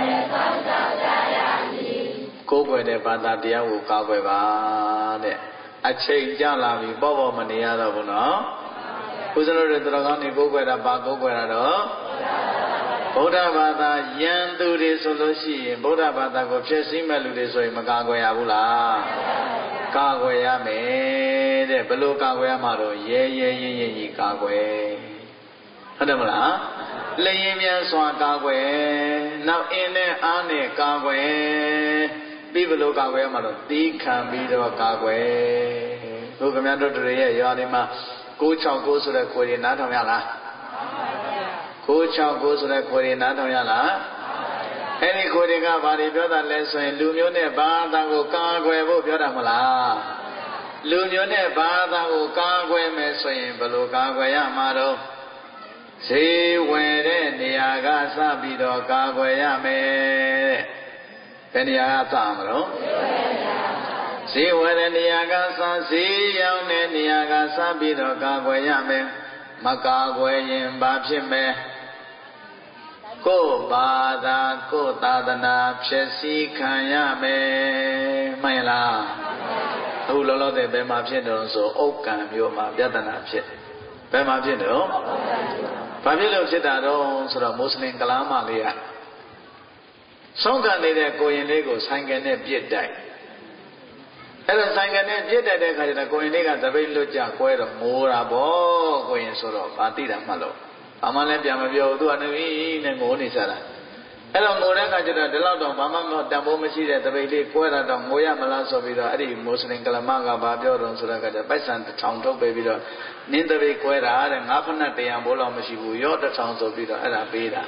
ကိုယ်ွယ်တဲ့ဘာသာတရားကိုကာကွယ်ပါတဲ့အချိန်ကြလာပြီပေါ့ပေါ့မနေရတော့ဘူးနော်ဦးဇင်းတို့တွေတော်ကောင်းနေကိုယ်ွယ်တာဘာကိုယ်ွယ်တာတော့ဗုဒ္ဓဘာသာယံသူတွေဆိုလို့ရှိရင်ဗုဒ္ဓဘာသာကိုဖျက်ဆီးမဲ့လူတွေဆိုရင်မကာကွယ်ရဘူးလားကာကွယ်ရမယ်တဲ့ဘယ်လိုကာကွယ်ရမှာတော့ရဲရဲရင်ရင်ကြီးကာကွယ်ဟုတ်တယ်မလားလျင်မြန်စွာကာကွယ်နောက်အင်းနဲ့အားနဲ့ကာကွယ်ပြီးဘယ်လိုကာကွယ်ရမှာတော့သီးခံပြီးတော့ကာကွယ်ဘုရားမြတ်တို့တွေရဲ့ရွာတွေမှာကိုးချောက်ကိုးဆိုတဲ့ခွေတွေနားထောင်ရလားကိုးချောက်ကိုးဆိုတဲ့ခွေတွေနားထောင်ရလားအဲ့ဒီခွေတွေကဘာတွေပြောတာလဲဆိုရင်လူမျိုးနဲ့ဘာသာကိုကာကွယ်ဖို့ပြောတာမလားလူမျိုးနဲ့ဘာသာကိုကာကွယ်မယ်ဆိုရင်ဘယ်လိုကာကွယ်ရမှာတော့ဈေးဝယ်တဲ့နေရာကစပြီးတော့ကာကွယ်ရမယ်တဲ့ဘယ်နေရာကစမလို့ဈေးဝယ်တဲ့နေရာကစဈေးရောက်တဲ့နေရာကစပြီးတော့ကာကွယ်ရမယ်မကာကွယ်ရင်ဘာဖြစ်မယ်ကိုယ်ဘာသာကိုယ်သာသနာဖြစ်စည်းခံရမယ်မှန်လားအခုလောလောဆယ်ဘယ်မှာဖြစ်တော့ဆိုဥက္ကံမျိုးမှာပြဿနာဖြစ်ဘယ်မှာဖြစ်တော့ဘာဖြစ်လို့ဖြစ်တာတော့ဆိုတော့မွတ်စလင်ကလားမလေးကဆုံးခံနေတဲ့ကိုရင်လေးကိုဆိုင်ကယ်နဲ့ပြစ်တိုက်အဲ့တော့ဆိုင်ကယ်နဲ့ပြစ်တိုက်တဲ့ခါကျတော့ကိုရင်လေးကသပိတ်လွတ်ကြကွဲတော့မိုးတာပေါ့ကိုရင်ဆိုတော့ဗာတိတာမှတ်လို့ဘာမှလည်းပြန်မပြောဘူးသူကနေနဲ့ငိုနေစားတာအဲ့တော့ငိုတဲ့ခါကျတော့ဒီလောက်တော့ဘာမှမတန်ဖိုးမရှိတဲ့သပိတ်လေးကွဲတာတော့ငိုရမလားဆိုပြီးတော့အဲ့ဒီမွတ်စလင်ကလမကဘာပြောတော့ဆိုတော့ကပိုက်ဆံတစ်ထောင်ထုတ်ပေးပြီးတော့နင်းသပိတ်ကွဲတာတဲ့ငါးဖက်နဲ့တရားဘိုးလောက်မရှိဘူးရော့တစ်ထောင်ဆိုပြီးတော့အဲ့ဒါပေးတာ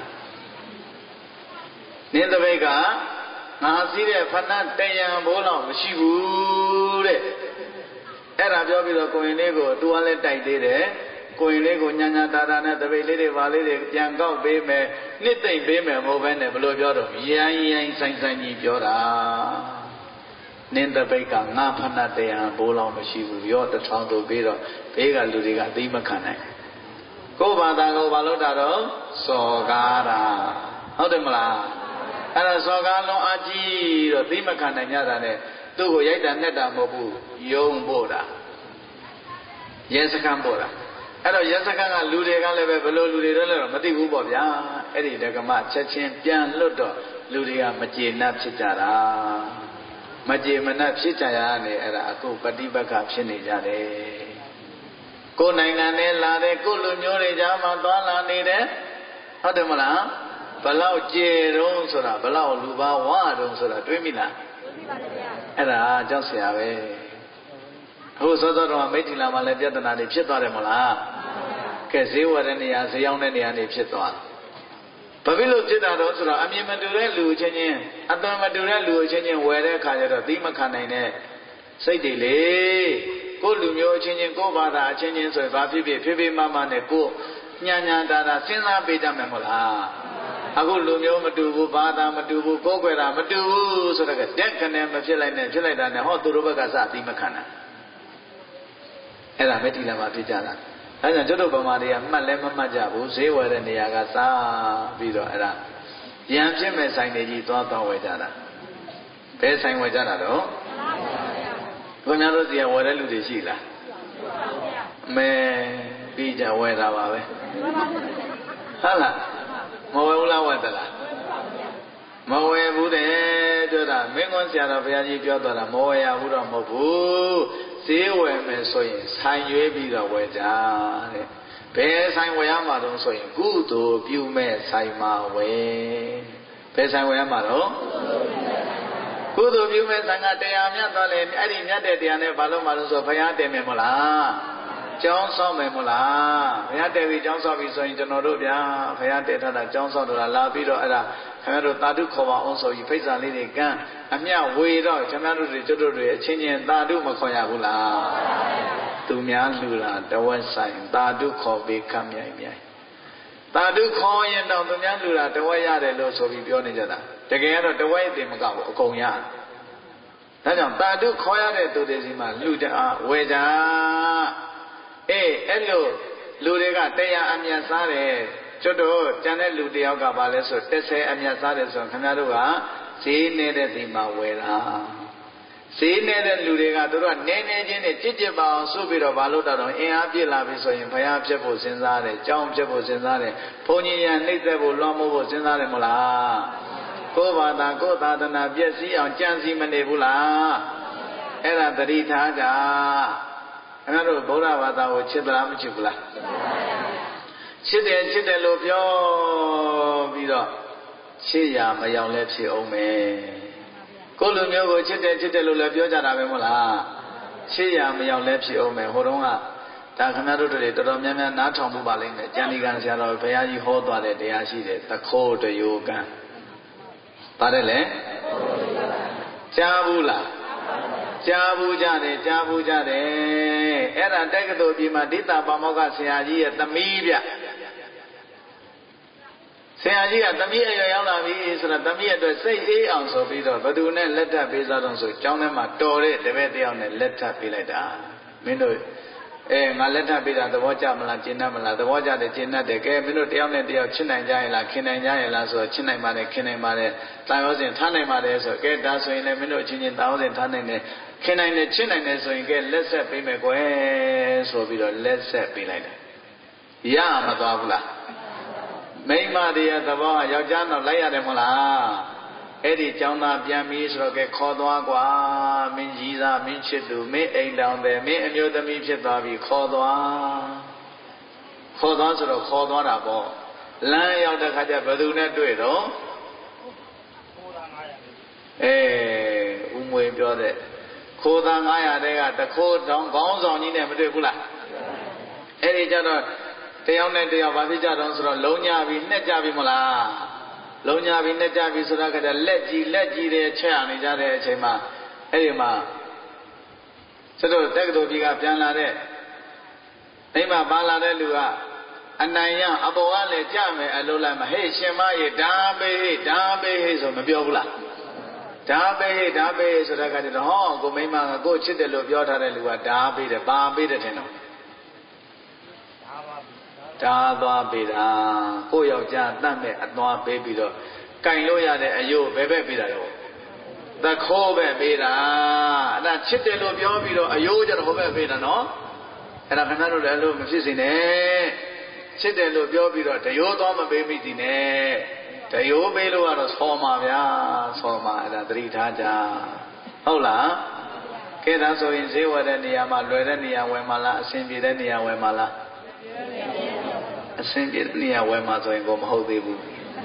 နင်းသပိတ်ကငါစီးတဲ့ဖက်နဲ့တရားဘိုးလောက်မရှိဘူးတဲ့အဲ့ဒါပြောပြီးတော့ကိုရင်လေးကိုသူကလည်းတိုက်သေးတယ်ကိုရင်လေးကိုညာညာတာတာနဲ့တပိတ်လေးတွေဗာလေးတွေပြန်ကောက်ပေးမယ်နှစ်သိမ့်ပေးမယ်မဟုတ်ဘဲနဲ့ဘယ်လိုပြောတော့ရိုင်းရိုင်းဆိုင်ဆိုင်ကြီးပြောတာနင်းတပိတ်ကငါဖဏတရားဘိုးလောက်မရှိဘူးရောတစ်ထောင်တို့ပြီးတော့ဘေးကလူတွေကအသိမခံနိုင်ကိုယ်ဘာသာကိုဘာလို့တာတော့စော်ကားတာဟုတ်တယ်မလားအဲ့ဒါစော်ကားလုံးအကြီးတော့သိမခံနိုင်ကြတာနဲ့သူ့ကိုရိုက်တာနဲ့တာမဟုတ်ဘူးယုံပို့တာရဲစခန်းပို့တာအဲ့တော့ရဲစခန်းကလူတွေကလည်းပဲဘယ်လိုလူတွေလဲတော့မသိဘူးပေါ့ဗျာအဲ့ဒီဓကမချက်ချင်းပြန်လွတ်တော့လူတွေကမကျေနပ်ဖြစ်ကြတာမကျေမနပ်ဖြစ်ကြရနေအဲ့ဒါအခုပฏิပတ်ခဖြစ်နေကြတယ်ကိုယ်နိုင်ငံနဲ့လာတဲ့ကိုယ်လူမျိုးတွေကြားမှာသွားလာနေတယ်ဟုတ်တယ်မလားဘလောက်ကျေတုံးဆိုတာဘလောက်လူပါဝါတုံးဆိုတာတွေးမိလားတွေးမိပါတယ်ဗျာအဲ့ဒါကြောက်เสียပဲအခုစောစောတော့မိတ်တီလာမှာလည်းပြဿနာတွေဖြစ်သွားတယ်မလားကဲဈေးဝယ်တဲ့နေရာဈေးရောက်တဲ့နေရာတွေဖြစ်သွားတဘာဖြစ်လို့ဖြစ်တာတော့ဆိုတော့အမြင်မတူတဲ့လူချင်းချင်းအသွင်မတူတဲ့လူချင်းချင်းဝယ်တဲ့အခါကျတော့သီးမခံနိုင်တဲ့စိတ်တွေလေကိုယ်လူမျိုးချင်းချင်းကိုယ်ဘာသာအချင်းချင်းဆိုရင်ဘာဖြစ်ဖြစ်ဖေးဖေးမမနဲ့ကိုယ်ညံ့ညံ့တာတာစဉ်းစားပေးကြမယ်မဟုတ်လားအခုလူမျိုးမတူဘူးဘာသာမတူဘူးကိုယ်ွယ်တာမတူဘူးဆိုတော့တက်ကနေမဖြစ်လိုက်နဲ့ဖြစ်လိုက်တာနဲ့ဟောသူတို့ဘက်ကစသီးမခံနိုင်အဲ့ဒါပဲတိလာမှာဖြစ်ကြတာအဲဒါကျွတ်တို့ဗမာတွေကမှတ်လဲမမှတ်ကြဘူးဈေးဝယ်တဲ့နေရာကစားပြီးတော့အဲ့ဒါရံဖြစ်မဲ့ဆိုင်တွေကြီးသွားသွားဝယ်ကြတာဘယ်ဆိုင်ဝယ်ကြတာတော့ဘုရားတို့စီကဝယ်တဲ့လူတွေရှိလားမဲပြီးကြဝယ်တာပါပဲဟုတ်လားမဝယ်ဘူးလားဝယ်သလားမဝယ်ဘူးတဲ့ပြောတာမင်းကွန်းဆရာတော်ဘုရားကြီးပြောသွားတာမဝယ်ရဘူးတော့မဟုတ်ဘူးဈေးဝယ်မယ်ဆိုရင်ဆိုင်ရွေးပြီးတော့ဝယ်ကြတဲ့ဘယ်ဆိုင်ဝယ်ရမှာတော့ဆိုရင်ကုသိုလ်ပြုမဲ့ဆိုင်မှာဝယ်ဘယ်ဆိုင်ဝယ်ရမှာတော့ကုသိုလ်ပြုမဲ့ဆိုင်ကတရားမြတ်သွားလေအဲ့ဒီမြတ်တဲ့တရားနဲ့ဘာလို့မှလို့ဆိုဘုရားတည်မယ်မဟုတ်လားကျောင်းဆောက်မယ်မဟုတ်လားဘုရားတည်ပြီးကျောင်းဆောက်ပြီးဆိုရင်ကျွန်တော်တို့ဗျာဘုရားတည်ထားတာကျောင်းဆောက်တော့လာပြီးတော့အဲ့ဒါခင်ဗျားတို့သာဓုခေါ်ပါအောင်ဆိုပြီးဖိတ်စာလေးတွေကန်းအမြဝေတော့ခင်ဗျားတို့တွေကျွတ်တို့တွေအချင်းချင်းသာဓုမခေါ်ရဘူးလားသူများလူလာတဝက်ဆိုင်သာဓုခေါ်ပြီးခမ်းမြိုင်မြိုင်သာဓုခေါ်ရင်တော့သူများလူလာတဝက်ရတယ်လို့ဆိုပြီးပြောနေကြတာတကယ်ကတော့တဝက်တည်းမကဘူးအကုန်ရတယ်ဒါကြောင့်သာဓုခေါ်ရတဲ့သူတွေစီမှာလူတအားဝယ်ကြအေးအဲ့လိုလူတွေကတရားအမြတ်စားတယ်ကျွတ်တို့ကျန်တဲ့လူတယောက်ကဘာလဲဆိုတစ်ဆယ်အမြတ်စားတယ်ဆိုရင်ခင်ဗျားတို့ကဈေးနေတဲ့ဒီမှာဝယ်တာဈေးနေတဲ့လူတွေကတို့ကနည်းနည်းချင်းနဲ့ကြစ်ကြစ်ပါအောင်စုပြီးတော့ဘာလို့တော့အင်အားပြည့်လာပြီဆိုရင်ဘုရားဖြစ်ဖို့စဉ်းစားတယ်ကြောင်းဖြစ်ဖို့စဉ်းစားတယ်ဘုန်းကြီးရန်နှိမ့်သက်ဖို့လွှမ်းမိုးဖို့စဉ်းစားတယ်မဟုတ်လားကိုယ်ဘာသာကိုယ်သာသနာပြည့်စည်အောင်ကြံစည်မနေဘူးလားအဲ့ဒါသတိထားကြခင်ဗျားတို့ဗုဒ္ဓဘာသာကိုချစ်သလားမချစ်ဘူးလားချစ်တယ်ချစ်တယ်လို့ပြောပြီးတော့ချစ်ရမရောက်လဲဖြစ်အောင်မယ်ကိုလူမျိုးကိုချစ်တယ်ချစ်တယ်လို့လည်းပြောကြတာပဲမဟုတ်လားချစ်ရမရောက်လဲဖြစ်အောင်မယ်ဟိုတုန်းကဒါခင်ဗျားတို့တွေတော်တော်များများနားထောင်မှုပါလိမ့်မယ်ကျန်ဒီကံဆရာတော်ဘုရားကြီးဟောသွားတဲ့တရားရှိတယ်သခိုးတယောကံပါတယ်လေကြားဘူးလားကြားဘူးကြတယ်ကြားဘူးကြတယ်အဲ့ဒါတက္ကသိုလ်ပြည်မှာဒိဋ္ဌပါမောက္ခဆရာကြီးရဲ့သမီးဗျဆရာကြီးကသမီးအရွယ်ရောက်လာပြီဆိုတော့သမီးအတွက်စိတ်အေးအောင်ဆိုပြီးတော့ဘသူနဲ့လက်ထပ်ပေးစားတော့ဆိုကျောင်းထဲမှာတော်တဲ့တပည့်တယောက်နဲ့လက်ထပ်ပေးလိုက်တာမင်းတို့အဲငါလက်ထပ်ပေးတာသဘောကျမလားကျင့်တတ်မလားသဘောကျတယ်ကျင့်တတ်တယ်ကဲမင်းတို့တယောက်နဲ့တယောက်ချစ်နိုင်ကြရဲ့လားခင်နိုင်ကြရဲ့လားဆိုတော့ချစ်နိုင်ပါတယ်ခင်နိုင်ပါတယ်တာယောစဉ်ထားနိုင်ပါတယ်ဆိုတော့ကဲဒါဆိုရင်လည်းမင်းတို့အချင်းချင်းတာယောစဉ်ထားနိုင်တယ်ခင်နိုင်တယ်ချစ်နိုင်တယ်ဆိုရင်ကဲလက်ဆက်ပေးမယ်ကွယ်ဆိုပြီးတော့လက်ဆက်ပေးလိုက်တယ်ရမသွားဘူးလားမိမတရားသဘောယောက်ျားတော့လိုက်ရတယ်မဟုတ်လားအဲ့ဒီကျောင်းသားပြန်ပြီးဆိုတော့ကဲခေါ်သွားကွာမင်းကြီးသားမင်းချစ်သူမင်းအိမ်တောင်တယ်မင်းအမျိုးသမီးဖြစ်သွားပြီခေါ်သွားခေါ်သွားဆိုတော့ခေါ်သွားတာပေါ့လမ်းရောက်တဲ့ခါကျဘယ်သူနဲ့တွေ့တော့အေးဦးမွေပြောတဲ့ခိုးသားငါးရာတဲကတခိုးတောင်ခေါင်းဆောင်ကြီးနဲ့မတွေ့ဘူးလားအဲ့ဒီကျတော့တယောက်နဲ့တယောက်ဘာဖြစ်ကြတော့ဆိုတော့လုံးညာပြီးနှက်ကြပြီမလားလုံးညာပြီးနှက်ကြပြီဆိုတော့ကတည်းကလက်ကြီးလက်ကြီးတဲ့ချက်ရနေကြတဲ့အချိန်မှာအဲ့ဒီမှာကျတော့တက္ကသိုလ်ကြီးကပြန်လာတဲ့အိမ်မှာပါလာတဲ့လူကအနိုင်ရအပေါ်ကလည်းကြမယ်အလိုလိုက်မဟေ့ရှင်မရေဓာပေးဟေ့ဓာပေးဟေ့ဆိုမပြောဘူးလားဓာပေးဟေ့ဓာပေးဟေ့ဆိုတော့ကတည်းကဟောကိုမိမကကိုချစ်တယ်လို့ပြောထားတဲ့လူကဓာပေးတယ်ပါပေးတယ်ထင်တော့ဓာသွားပေးတာကိုယောက်ျားတတ်မဲ့အသွားပေးပြီးတော့ကင်လို့ရတဲ့အယိုးဘယ်ဘက်ပေးတာတော့သခိုးပဲပေးတာအဲ့ဒါချစ်တယ်လို့ပြောပြီးတော့အယိုးကျတော့ဟိုဘက်ပေးတာနော်အဲ့ဒါခင်ဗျားတို့လည်းအဲ့လိုမဖြစ်စေနဲ့ချစ်တယ်လို့ပြောပြီးတော့တရိုးသွားမပေးမိသည်နဲ့တရိုးပေးလို့ကတော့ဆော်မှာဗျာဆော်မှာအဲ့ဒါသတိထားကြဟုတ်လားကဲဒါဆိုရင်ဈေးဝယ်တဲ့နေရာမှာလွယ်တဲ့နေရာဝယ်မှာလားအဆင်ပြေတဲ့နေရာဝယ်မှာလားအဆင်ပြေတဲ့နေရာဝယ်မှာဆိုရင်ကိုမဟုတ်သေးဘူး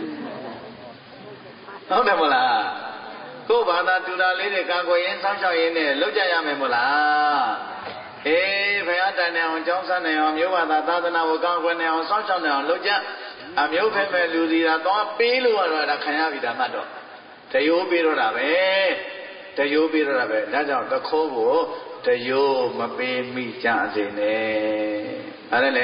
ဟုတ်တယ်မလားကိုယ်ဘာသာတူတာလေးတွေကာကွယ်ရင်းစောင့်ရှောက်ရင်းနဲ့လောက်ကြရမယ်မလားအေးဘုရားတိုင်နေအောင်ကျောင်းဆန်းနေအောင်မျိုးဘာသာသာသနာကိုကာကွယ်နေအောင်စောင့်ရှောက်နေအောင်လောက်ကြအမျိုးဖဲမဲ့လူစီတာတော့ပေးလို့ရတော့ဒါခံရပြီဒါမှတော့တရိုးပေးတော့တာပဲတရိုးပေးတော့တာပဲဒါကြောင့်တခိုးကိုတရိုးမပေးမိကြစေနဲ့အဲ့ဒါလေ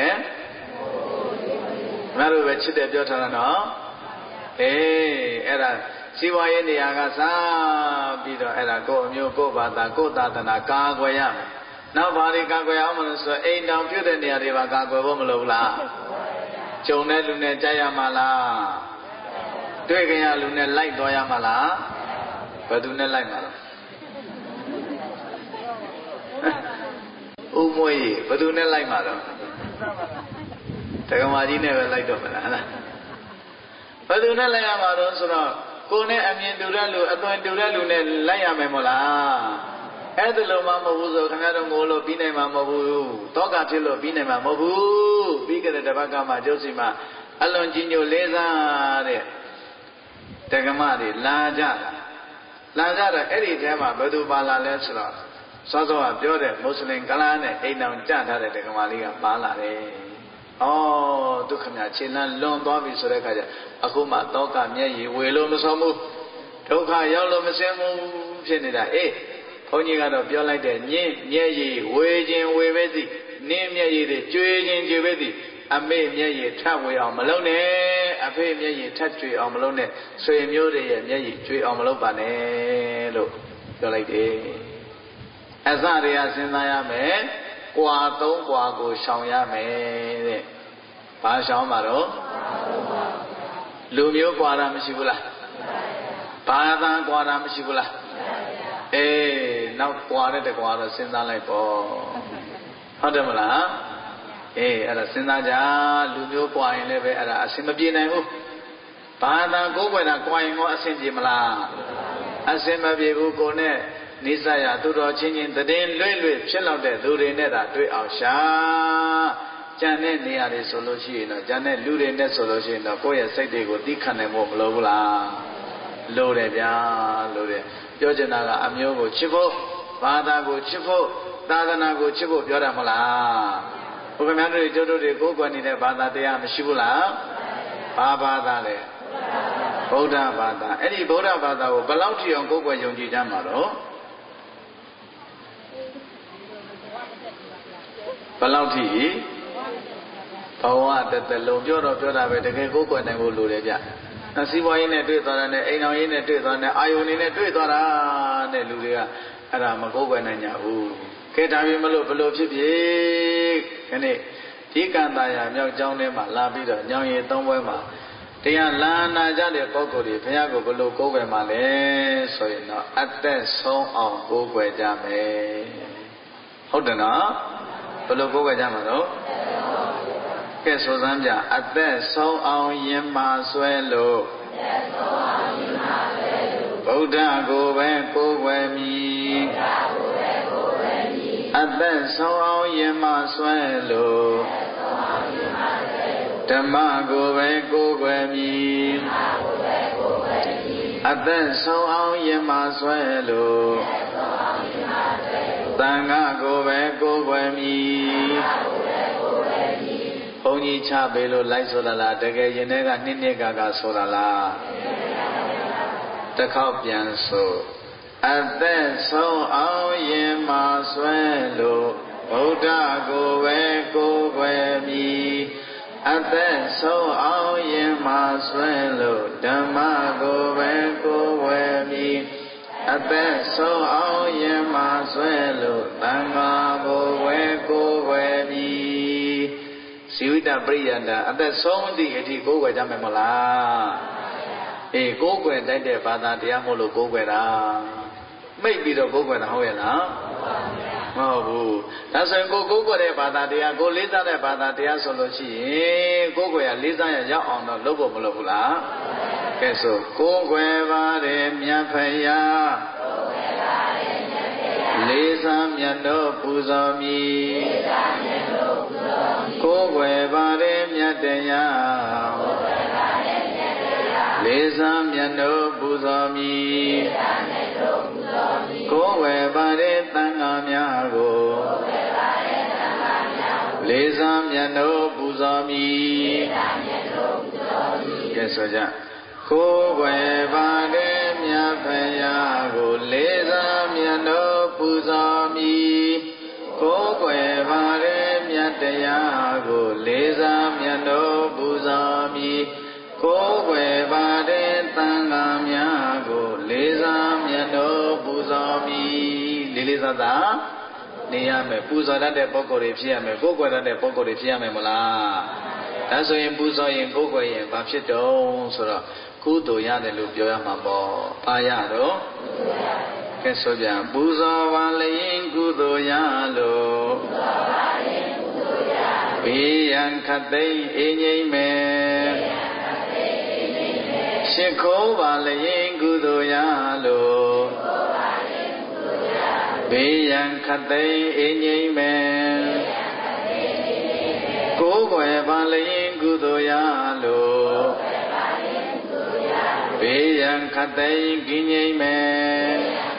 ငါတို့ပဲချစ်တယ်ပြောထားတာနော်အေးအဲ့ဒါစီးပွားရေးနေရာကစားပြီးတော့အဲ့ဒါကိုအမျိုးကိုဘာသာကိုသာသနာကာကွယ်ရမယ်နောက်ဘာတွေကာကွယ်အောင်မလို့ဆိုအိမ်တောင်ပြုတဲ့နေရာတွေပါကာကွယ်ဖို့မလိုဘူးလားကျုံတဲ့လူနဲ့ကြိုက်ရမှာလားတွေ့ကြရလူနဲ့လိုက်သွားရမှာလားဘယ်သူနဲ့လိုက်မှာလဲဥမွေးဘယ်သူနဲ့လိုက်မှာတော့တက္ကမကြီးနဲ့ပဲလိုက်တော့မလားဟလားဘယ်သူနဲ့လိုက်ရမှာတော့ဆိုတော့ကိုယ်နဲ့အမြင်တူတဲ့လူအသွင်တူတဲ့လူနဲ့လိုက်ရမယ်မို့လားအဲ့ဒါလုံးမမဟုတ်ဘူးဆိုခင်ဗျားတို့ငိုလို့ပြီးနိုင်မှာမဟုတ်ဘူးတောကဖြစ်လို့ပြီးနိုင်မှာမဟုတ်ဘူးပြီးကြတဲ့တပတ်ကမှကျုပ်စီမှာအလွန်ကြီးညိုလေးစားတဲ့တက္ကမတွေလာကြတာလာကြတော့အဲ့ဒီထဲမှာဘယ်သူပါလာလဲဆိုတော့စောစောကပြောတဲ့မွတ်စလင်ကလားနဲ့အိမ်အောင်ကြထားတဲ့တက္ကမလေးကပါလာတယ်ဩဒုက္ခမြခြေလန်းလွန်သွားပြီဆိုတဲ့အခါကျအခုမှတောကမျက်ရည်ဝေလို့မဆုံးဘူးဒုက္ခရောက်လို့မစင်ဘူးဖြစ်နေတာအေးဘုန်းကြီးကတော့ပြောလိုက်တဲ့ညင်းမျက်ရည်ဝေခြင်းဝေပဲသည်နင်းမျက်ရည်တွေကျွေးခြင်းကျွေးပဲသည်အမေမျက်ရည်ထပ်ဝေအောင်မလုပ်နဲ့အဖေမျက်ရည်ထပ်ကျွေးအောင်မလုပ်နဲ့ဆွေမျိုးတွေရဲ့မျက်ရည်ကျွေးအောင်မလုပ်ပါနဲ့လို့ပြောလိုက်တယ်အစတွေကစဉ်းစားရမယ်ကွာသုံးကွာကိုရှောင်ရမယ်တဲ့ဘာရှောင်မှာတော့လူမျိုးကွာတာမရှိဘူးလားဘာသာကွာတာမရှိဘူးလားအေးနောက်ကွာတဲ့တကွာတော့စဉ်းစားလိုက်ပေါ့ဟုတ်တယ်မလားအေးအဲ့ဒါစဉ်းစားကြလူမျိုးကွာရင်လည်းပဲအဲ့ဒါအဆင်မပြေနိုင်ဘူးဘာသာကိုယ်ွယ်တာကွာရင်ရောအဆင်ပြေမလားအဆင်မပြေဘူးကိုနဲ့နိစ္စရသူတော်ချင်းချင်းတည်လွဲ့လွဲ့ဖြစ်လောက်တဲ့သူတွေနဲ့သာတွေ့အောင်ရှာကြံတဲ့နေရာတွေဆိုလို့ရှိရင်တော့ကြံတဲ့လူတွေနဲ့ဆိုလို့ရှိရင်တော့ကိုယ့်ရဲ့စိတ်တွေကိုသိခံနိုင်ဖို့မလိုဘူးလားလိုတယ်ဗျာလိုတယ်ပြောချင်တာကအမျိုးကိုချစ်ဖို့ဘာသာကိုချစ်ဖို့သာသနာကိုချစ်ဖို့ပြောတာမလားဘုရားများတို့ကျုပ်တို့တွေကိုယ်ကွယ်နေတဲ့ဘာသာတရားမရှိဘူးလားဘာဘာသာလဲဗုဒ္ဓဘာသာအဲ့ဒီဗုဒ္ဓဘာသာကိုဘယ်လောက်ထိအောင်ကိုယ်ကွယ်ယုံကြည်ကြမှာတော့ဘယ်လောက်ထိဘဝတသက်လုံးပြောတော့ပြောတာပဲတကယ်ကိုယ်ကွယ်နိုင်ဖို့လိုတယ်ဗျ။စီးပွားရေးနဲ့တွေ့သွားတာနဲ့အိမ်အောင်ရေးနဲ့တွေ့သွားတဲ့အာယုန်နဲ့တွေ့သွားတာတဲ့လူတွေကအဲ့ဒါမကိုယ်ကွယ်နိုင်ကြဘူး။ကဲဒါပြင်မလို့ဘလို့ဖြစ်ဖြစ်ခဏဒီကံတာယာမြောက်ကျောင်းထဲမှာလာပြီးတော့ညောင်ရည်သုံးပွဲမှာတရားလာနာကြတဲ့ပုဂ္ဂိုလ်တွေဘုရားကိုဘလို့ကိုယ်ကွယ်မှာလဲဆိုရင်တော့အသက်ဆုံးအောင်ကိုယ်ကွယ်ကြမယ်။ဟုတ်တယ်နော်ဘလို့ကိုယ်ကွယ်ကြမှာတော့ကဲဆိုစမ်းကြအသက်ဆုံးအောင်ရင်မာဆွဲလို့ဗုဒ္ဓကိုပဲကိုယ်ွယ်မည်အသက်ဆုံးအောင်ရင်မာဆွဲလို့ဓမ္မကိုပဲကိုယ်ွယ်မည်အသက်ဆုံးအောင်ရင်မာဆွဲလို့သံဃာကိုပဲကိုယ်ွယ်မည်ဘုန်းကြီးချပေးလို့လိုက်ဆိုတာလားတကယ်ရင်ထဲကနှစ်နှစ်ကကဆိုတာလားတစ်ခေါက်ပြန်ဆိုအသက်ဆုံးအောင်ရင်မာဆွဲလို့ဗုဒ္ဓကိုပဲကိုယ်ွယ်မည်အသက်ဆုံးအောင်ရင်မာဆွဲလို့ဓမ္မကိုပဲကိုယ်ွယ်မည်အသက်ဆုံးအောင်ရင်မာဆွဲလို့သံဃာကိုပဲကိုယ်ွယ်မည်ဇီဝိတပရိယန္တာအသက်ဆုံးသည့်အထိကိုယ်ွယ်ကြမယ်မလားအေးကိုယ်ွယ်တိုက်တဲ့ဘာသာတရားမို့လို့ကိုယ်ွယ်တာမိတ်ပြီးတော့ကိုယ်ွယ်တာဟုတ်ရဲ့လားမဟုတ်ဘူးဒါဆိုရင်ကိုကိုယ်ွယ်တဲ့ဘာသာတရားကိုလေးစားတဲ့ဘာသာတရားဆိုလို့ရှိရင်ကိုယ်ွယ်ရလေးစားရရောက်အောင်တော့လုပ်ဖို့မလုပ်ဘူးလားကဲဆိုကိုယ်ွယ်ပါတယ်မြတ်ဖယားလေးစားမြတ်တို့ပူဇော်မည်ကိုယ်ွယ်ပါတယ်မြတ်တရားလေးစားမြတ်တို့ပူဇော်မည်ကိုယ်ွယ်ပါတယ်သံဃာများကိုလေးစားမြတ်တို့ပူဇော်မည်ကဲဆိုကြကိုယ်ွယ်ပါတဲ့မြတ်ဖရာကိုလေးစားမြတ်တော်ပူဇော်မည်ကိုယ်ွယ်ပါတဲ့မြတ်တရားကိုလေးစားမြတ်တော်ပူဇော်မည်ကိုယ်ွယ်ပါတဲ့သံဃာများကိုလေးစားမြတ်တော်ပူဇော်မည်လေးလေးစားသာနေရမယ်ပူဇော်တတ်တဲ့ပုဂ္ဂိုလ်တွေဖြစ်ရမယ်ကိုယ်ွယ်တတ်တဲ့ပုဂ္ဂိုလ်တွေဖြစ်ရမယ်မလားဒါဆိုရင်ပူဇော်ရင်ကိုယ်ွယ်ရင်ဘာဖြစ်တုံးဆိုတော့ကုသိုလ်ရတယ်လို့ပြောရမှာပေါ့အားရတော့ကဲဆိုပြန်ပူဇော်ပါလျင်ကုသိုလ်ရလို့ဘေးရန်ခတ်သိမ်းအေးငြိမ့်မယ်ရှ िख ိုးပါလျင်ကုသိုလ်ရလို့ဘေးရန်ခတ်သိမ်းအေးငြိမ့်မယ်ကိုယ်ွယ်ပါလျင်ကုသိုလ်ရလို့ဘေးရန်ခတ်သိမ်းကင်းငြိမ့်မယ်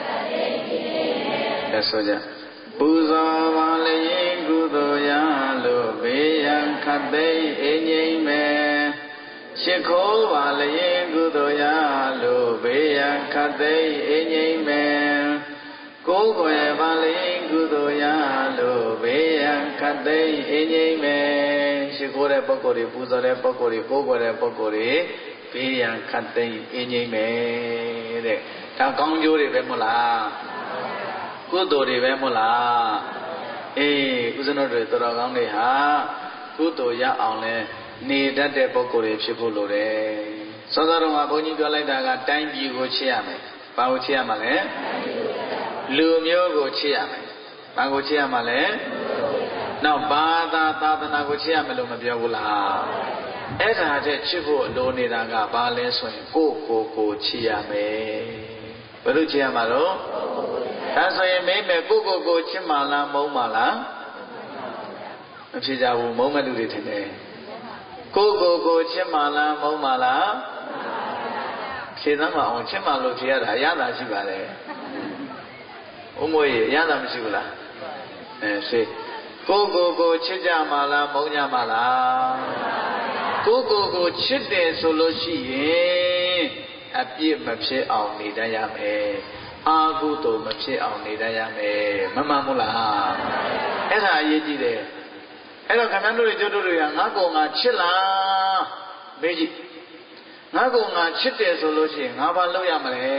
လက်ဆိုကြပူဇော်ပါလျင်ကုသိုလ်ရလို့ဘေးရန်ခတ်သိမ်းအေးငြိမ့်မယ်ရှ िख ိုးပါလျင်ကုသိုလ်ရလို့ဘေးရန်ခတ်သိမ်းအေးငြိမ့်မယ်ကိုယ်ွယ်ပါလျင်ကုသိုလ်ရလို့ဘေးရန်ခတ်သိမ်းအေးငြိမ့်မယ်ရှ िख ိုးတဲ့ပုဂ္ဂိုလ်တွေပူဇော်တဲ့ပုဂ္ဂိုလ်တွေကိုယ်ွယ်တဲ့ပုဂ္ဂိုလ်တွေဘေးရန်ခတ်သိမ်းအေးငြိမ့်မယ်တဲ့ဒါကောင်းကျိုးတွေပဲမဟုတ်လားကုသိုလ်တွေပဲမဟုတ်လားအေးဦးဇင်းတို့တွေတော်တော်ကောင်းတွေဟာကုသိုလ်ရအောင်လဲနေတတ်တဲ့ပုဂ္ဂိုလ်တွေဖြစ်ဖို့လိုတယ်စောစောတုန်းကဘုန်းကြီးပြောလိုက်တာကတိုင်းပြည်ကိုချစ်ရမယ်ဘာကိုချစ်ရမှာလဲလူမျိုးကိုချစ်ရမယ်ဘာကိုချစ်ရမှာလဲနောက်ဘာသာသာသနာကိုချစ်ရမယ်လို့မပြောဘူးလားအဲ့ဒါတဲ့ချစ်ဖို့လိုနေတာကဘာလဲဆိုရင်ကိုယ့်ကိုယ်ကိုချစ်ရမယ်ဘယ်လိုချစ်ရမှာတော့ဒါဆိုရင်မင်းမဲ့ကိုယ့်ကိုယ်ကိုချစ်မှလားမုန်းမှလားမဖြစ်ကြဘူးမုန်းမဲ့လူတွေထင်တယ်ကိုယ့်ကိုယ်ကိုချစ်မှလားမုန်းမှလားဖြေသမ်းမအောင်ချစ်မှလို့ဖြေရတာအရသာရှိပါတယ်ဥမို့ရအရသာမရှိဘူးလားအဲစေကိုယ့်ကိုယ်ကိုချစ်ကြမှလားမုန်းကြမှလားကိုယ့်ကိုယ်ကိုချစ်တယ်ဆိုလို့ရှိရင်အပြစ်မဖြစ်အောင်နေတတ်ရမယ်အာဟုတုမဖြစ်အောင်နေတတ်ရမယ်မမှန်ဘူးလားအဲ့ဒါအရေးကြီးတယ်အဲ့တော့ခင်ဗျားတို့တွေကျုပ်တို့တွေကငါကောင်ငါချစ်လားမေးကြည့်ငါကောင်ငါချစ်တယ်ဆိုလို့ရှိရင်ငါဘာလုပ်ရမလဲ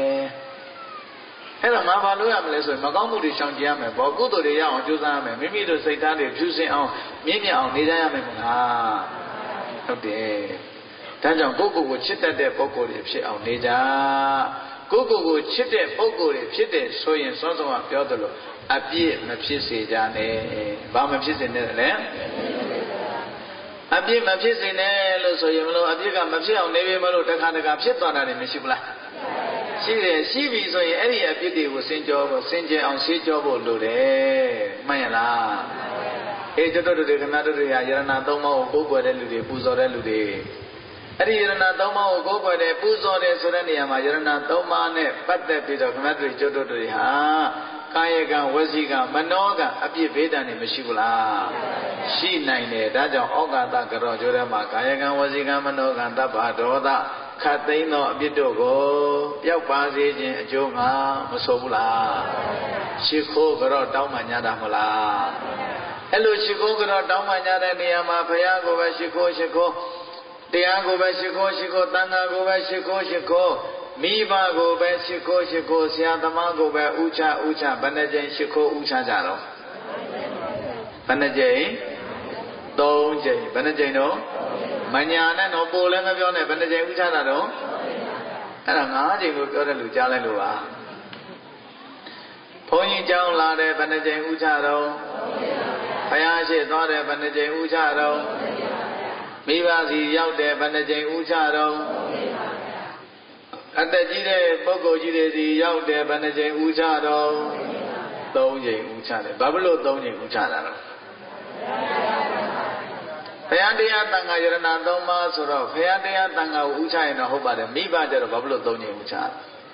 အဲ့တော့ငါဘာလုပ်ရမလဲဆိုရင်မကောင်းမှုတွေရှောင်ကြဉ်ရမယ်ဘောကုသိုလ်တွေရအောင်ကြိုးစားရမယ်မိမိတို့စိတ်သားတွေဖြူစင်အောင်မြင့်မြတ်အောင်နေကြရမယ်မလားဟုတ်တယ်ဒါကြောင့်ကိုယ့်ကိုယ်ကိုချစ်တတ်တဲ့ပုဂ္ဂိုလ်တွေဖြစ်အောင်နေကြကိုယ့်ကိုယ်ကိုချစ်တဲ့ပုဂ္ဂိုလ်တွေဖြစ်တဲ့ဆိုရင်စောစောကပြောသလိုအပြစ်မဖြစ်စေကြနဲ့ဘာမဖြစ်စေနဲ့လဲအပြစ်မဖြစ်စေနဲ့လို့ဆိုရင်မလို့အပြစ်ကမဖြစ်အောင်နေပြီမလို့တခါတခါဖြစ်သွားတာတွေမရှိဘူးလားရှိတယ်ရှိပြီဆိုရင်အဲ့ဒီအပြစ်တွေကိုစင်ကြောဖို့စင်ကြယ်အောင်ရှင်းကြောဖို့လိုတယ်မှန်ရလားအေးတို့တို့တွေခဏတို့တွေကယရဏသုံးပါးကိုကိုးကွယ်တဲ့လူတွေပူဇော်တဲ့လူတွေအဲ့ဒီယရဏသုံးပါးကိုကိုးကွယ်တယ်ပူဇော်တယ်ဆိုတဲ့နေရာမှာယရဏသုံးပါးနဲ့ပတ်သက်ပြီးတော့ခဏတို့တို့တို့တွေဟာကာယကံဝစီကံမနောကံအပြစ်ဗေဒံတွေမရှိဘူးလားရှိနိုင်တယ်ဒါကြောင့်ဩဃာတကရောကျိုးထဲမှာကာယကံဝစီကံမနောကံတပ္ပဒေါသခတ်သိမ်းသောအပြစ်တို့ကိုပျောက်ပါစေခြင်းအကျိုးငါမဆိုဘူးလားရှ िख ိုးကြောတောင်းမှညာတာမလားအဲ့လိုရှ िख ိုးကြောတောင်းမှညာတဲ့နေရာမှာဘုရားကိုပဲရှ िख ိုးရှ िख ိုးတရားကိုပဲရှ िख ိုးရှ िख ိုးသံဃာကိုပဲရှ िख ိုးရှ िख ိုးမိဘကိုပဲရှ िख ိုးရှ िख ိုးဆရာသမားကိုပဲဥချဥချဘယ်နှကြိမ်ရှ िख ိုးဥချကြတော့ဘယ်နှကြိမ်သုံးကြိမ်ဘယ်နှကြိမ်တော့မညာနဲ့တော့ပိုလည်းမပြောနဲ့ဘယ်နှကြိမ်ဥချတာတော့အဲ့ဒါငါးကြိမ်လို့ပြောတဲ့လူကြားလိုက်လို့ပါဘုန်းကြီးကျောင်းလာတယ်ဘယ်နှကြိမ်ဥချတော့ဘုရားရှိသွားတယ်ဘယ်နှကြိမ်ဥချတော့မိဘစီရောက်တယ်ဘယ်နှကြိမ်ဥချတော့အသက်ကြီးတဲ့ပုဂ္ဂိုလ်ကြီးတွေစီရောက်တယ်ဘယ်နှကြိမ်ဥချတော့သုံးကြိမ်ဥချတယ်ဘာဖြစ်လို့သုံးကြိမ်ဥချတာတော့ဘုရားတရားတန်ခါယရဏသုံးပါးဆိုတော့ဘုရားတရားတန်ခါကိုဥချရင်တော့ဟုတ်ပါတယ်မိဘကျတော့ဘာဖြစ်လို့သုံးကြိမ်ဥချ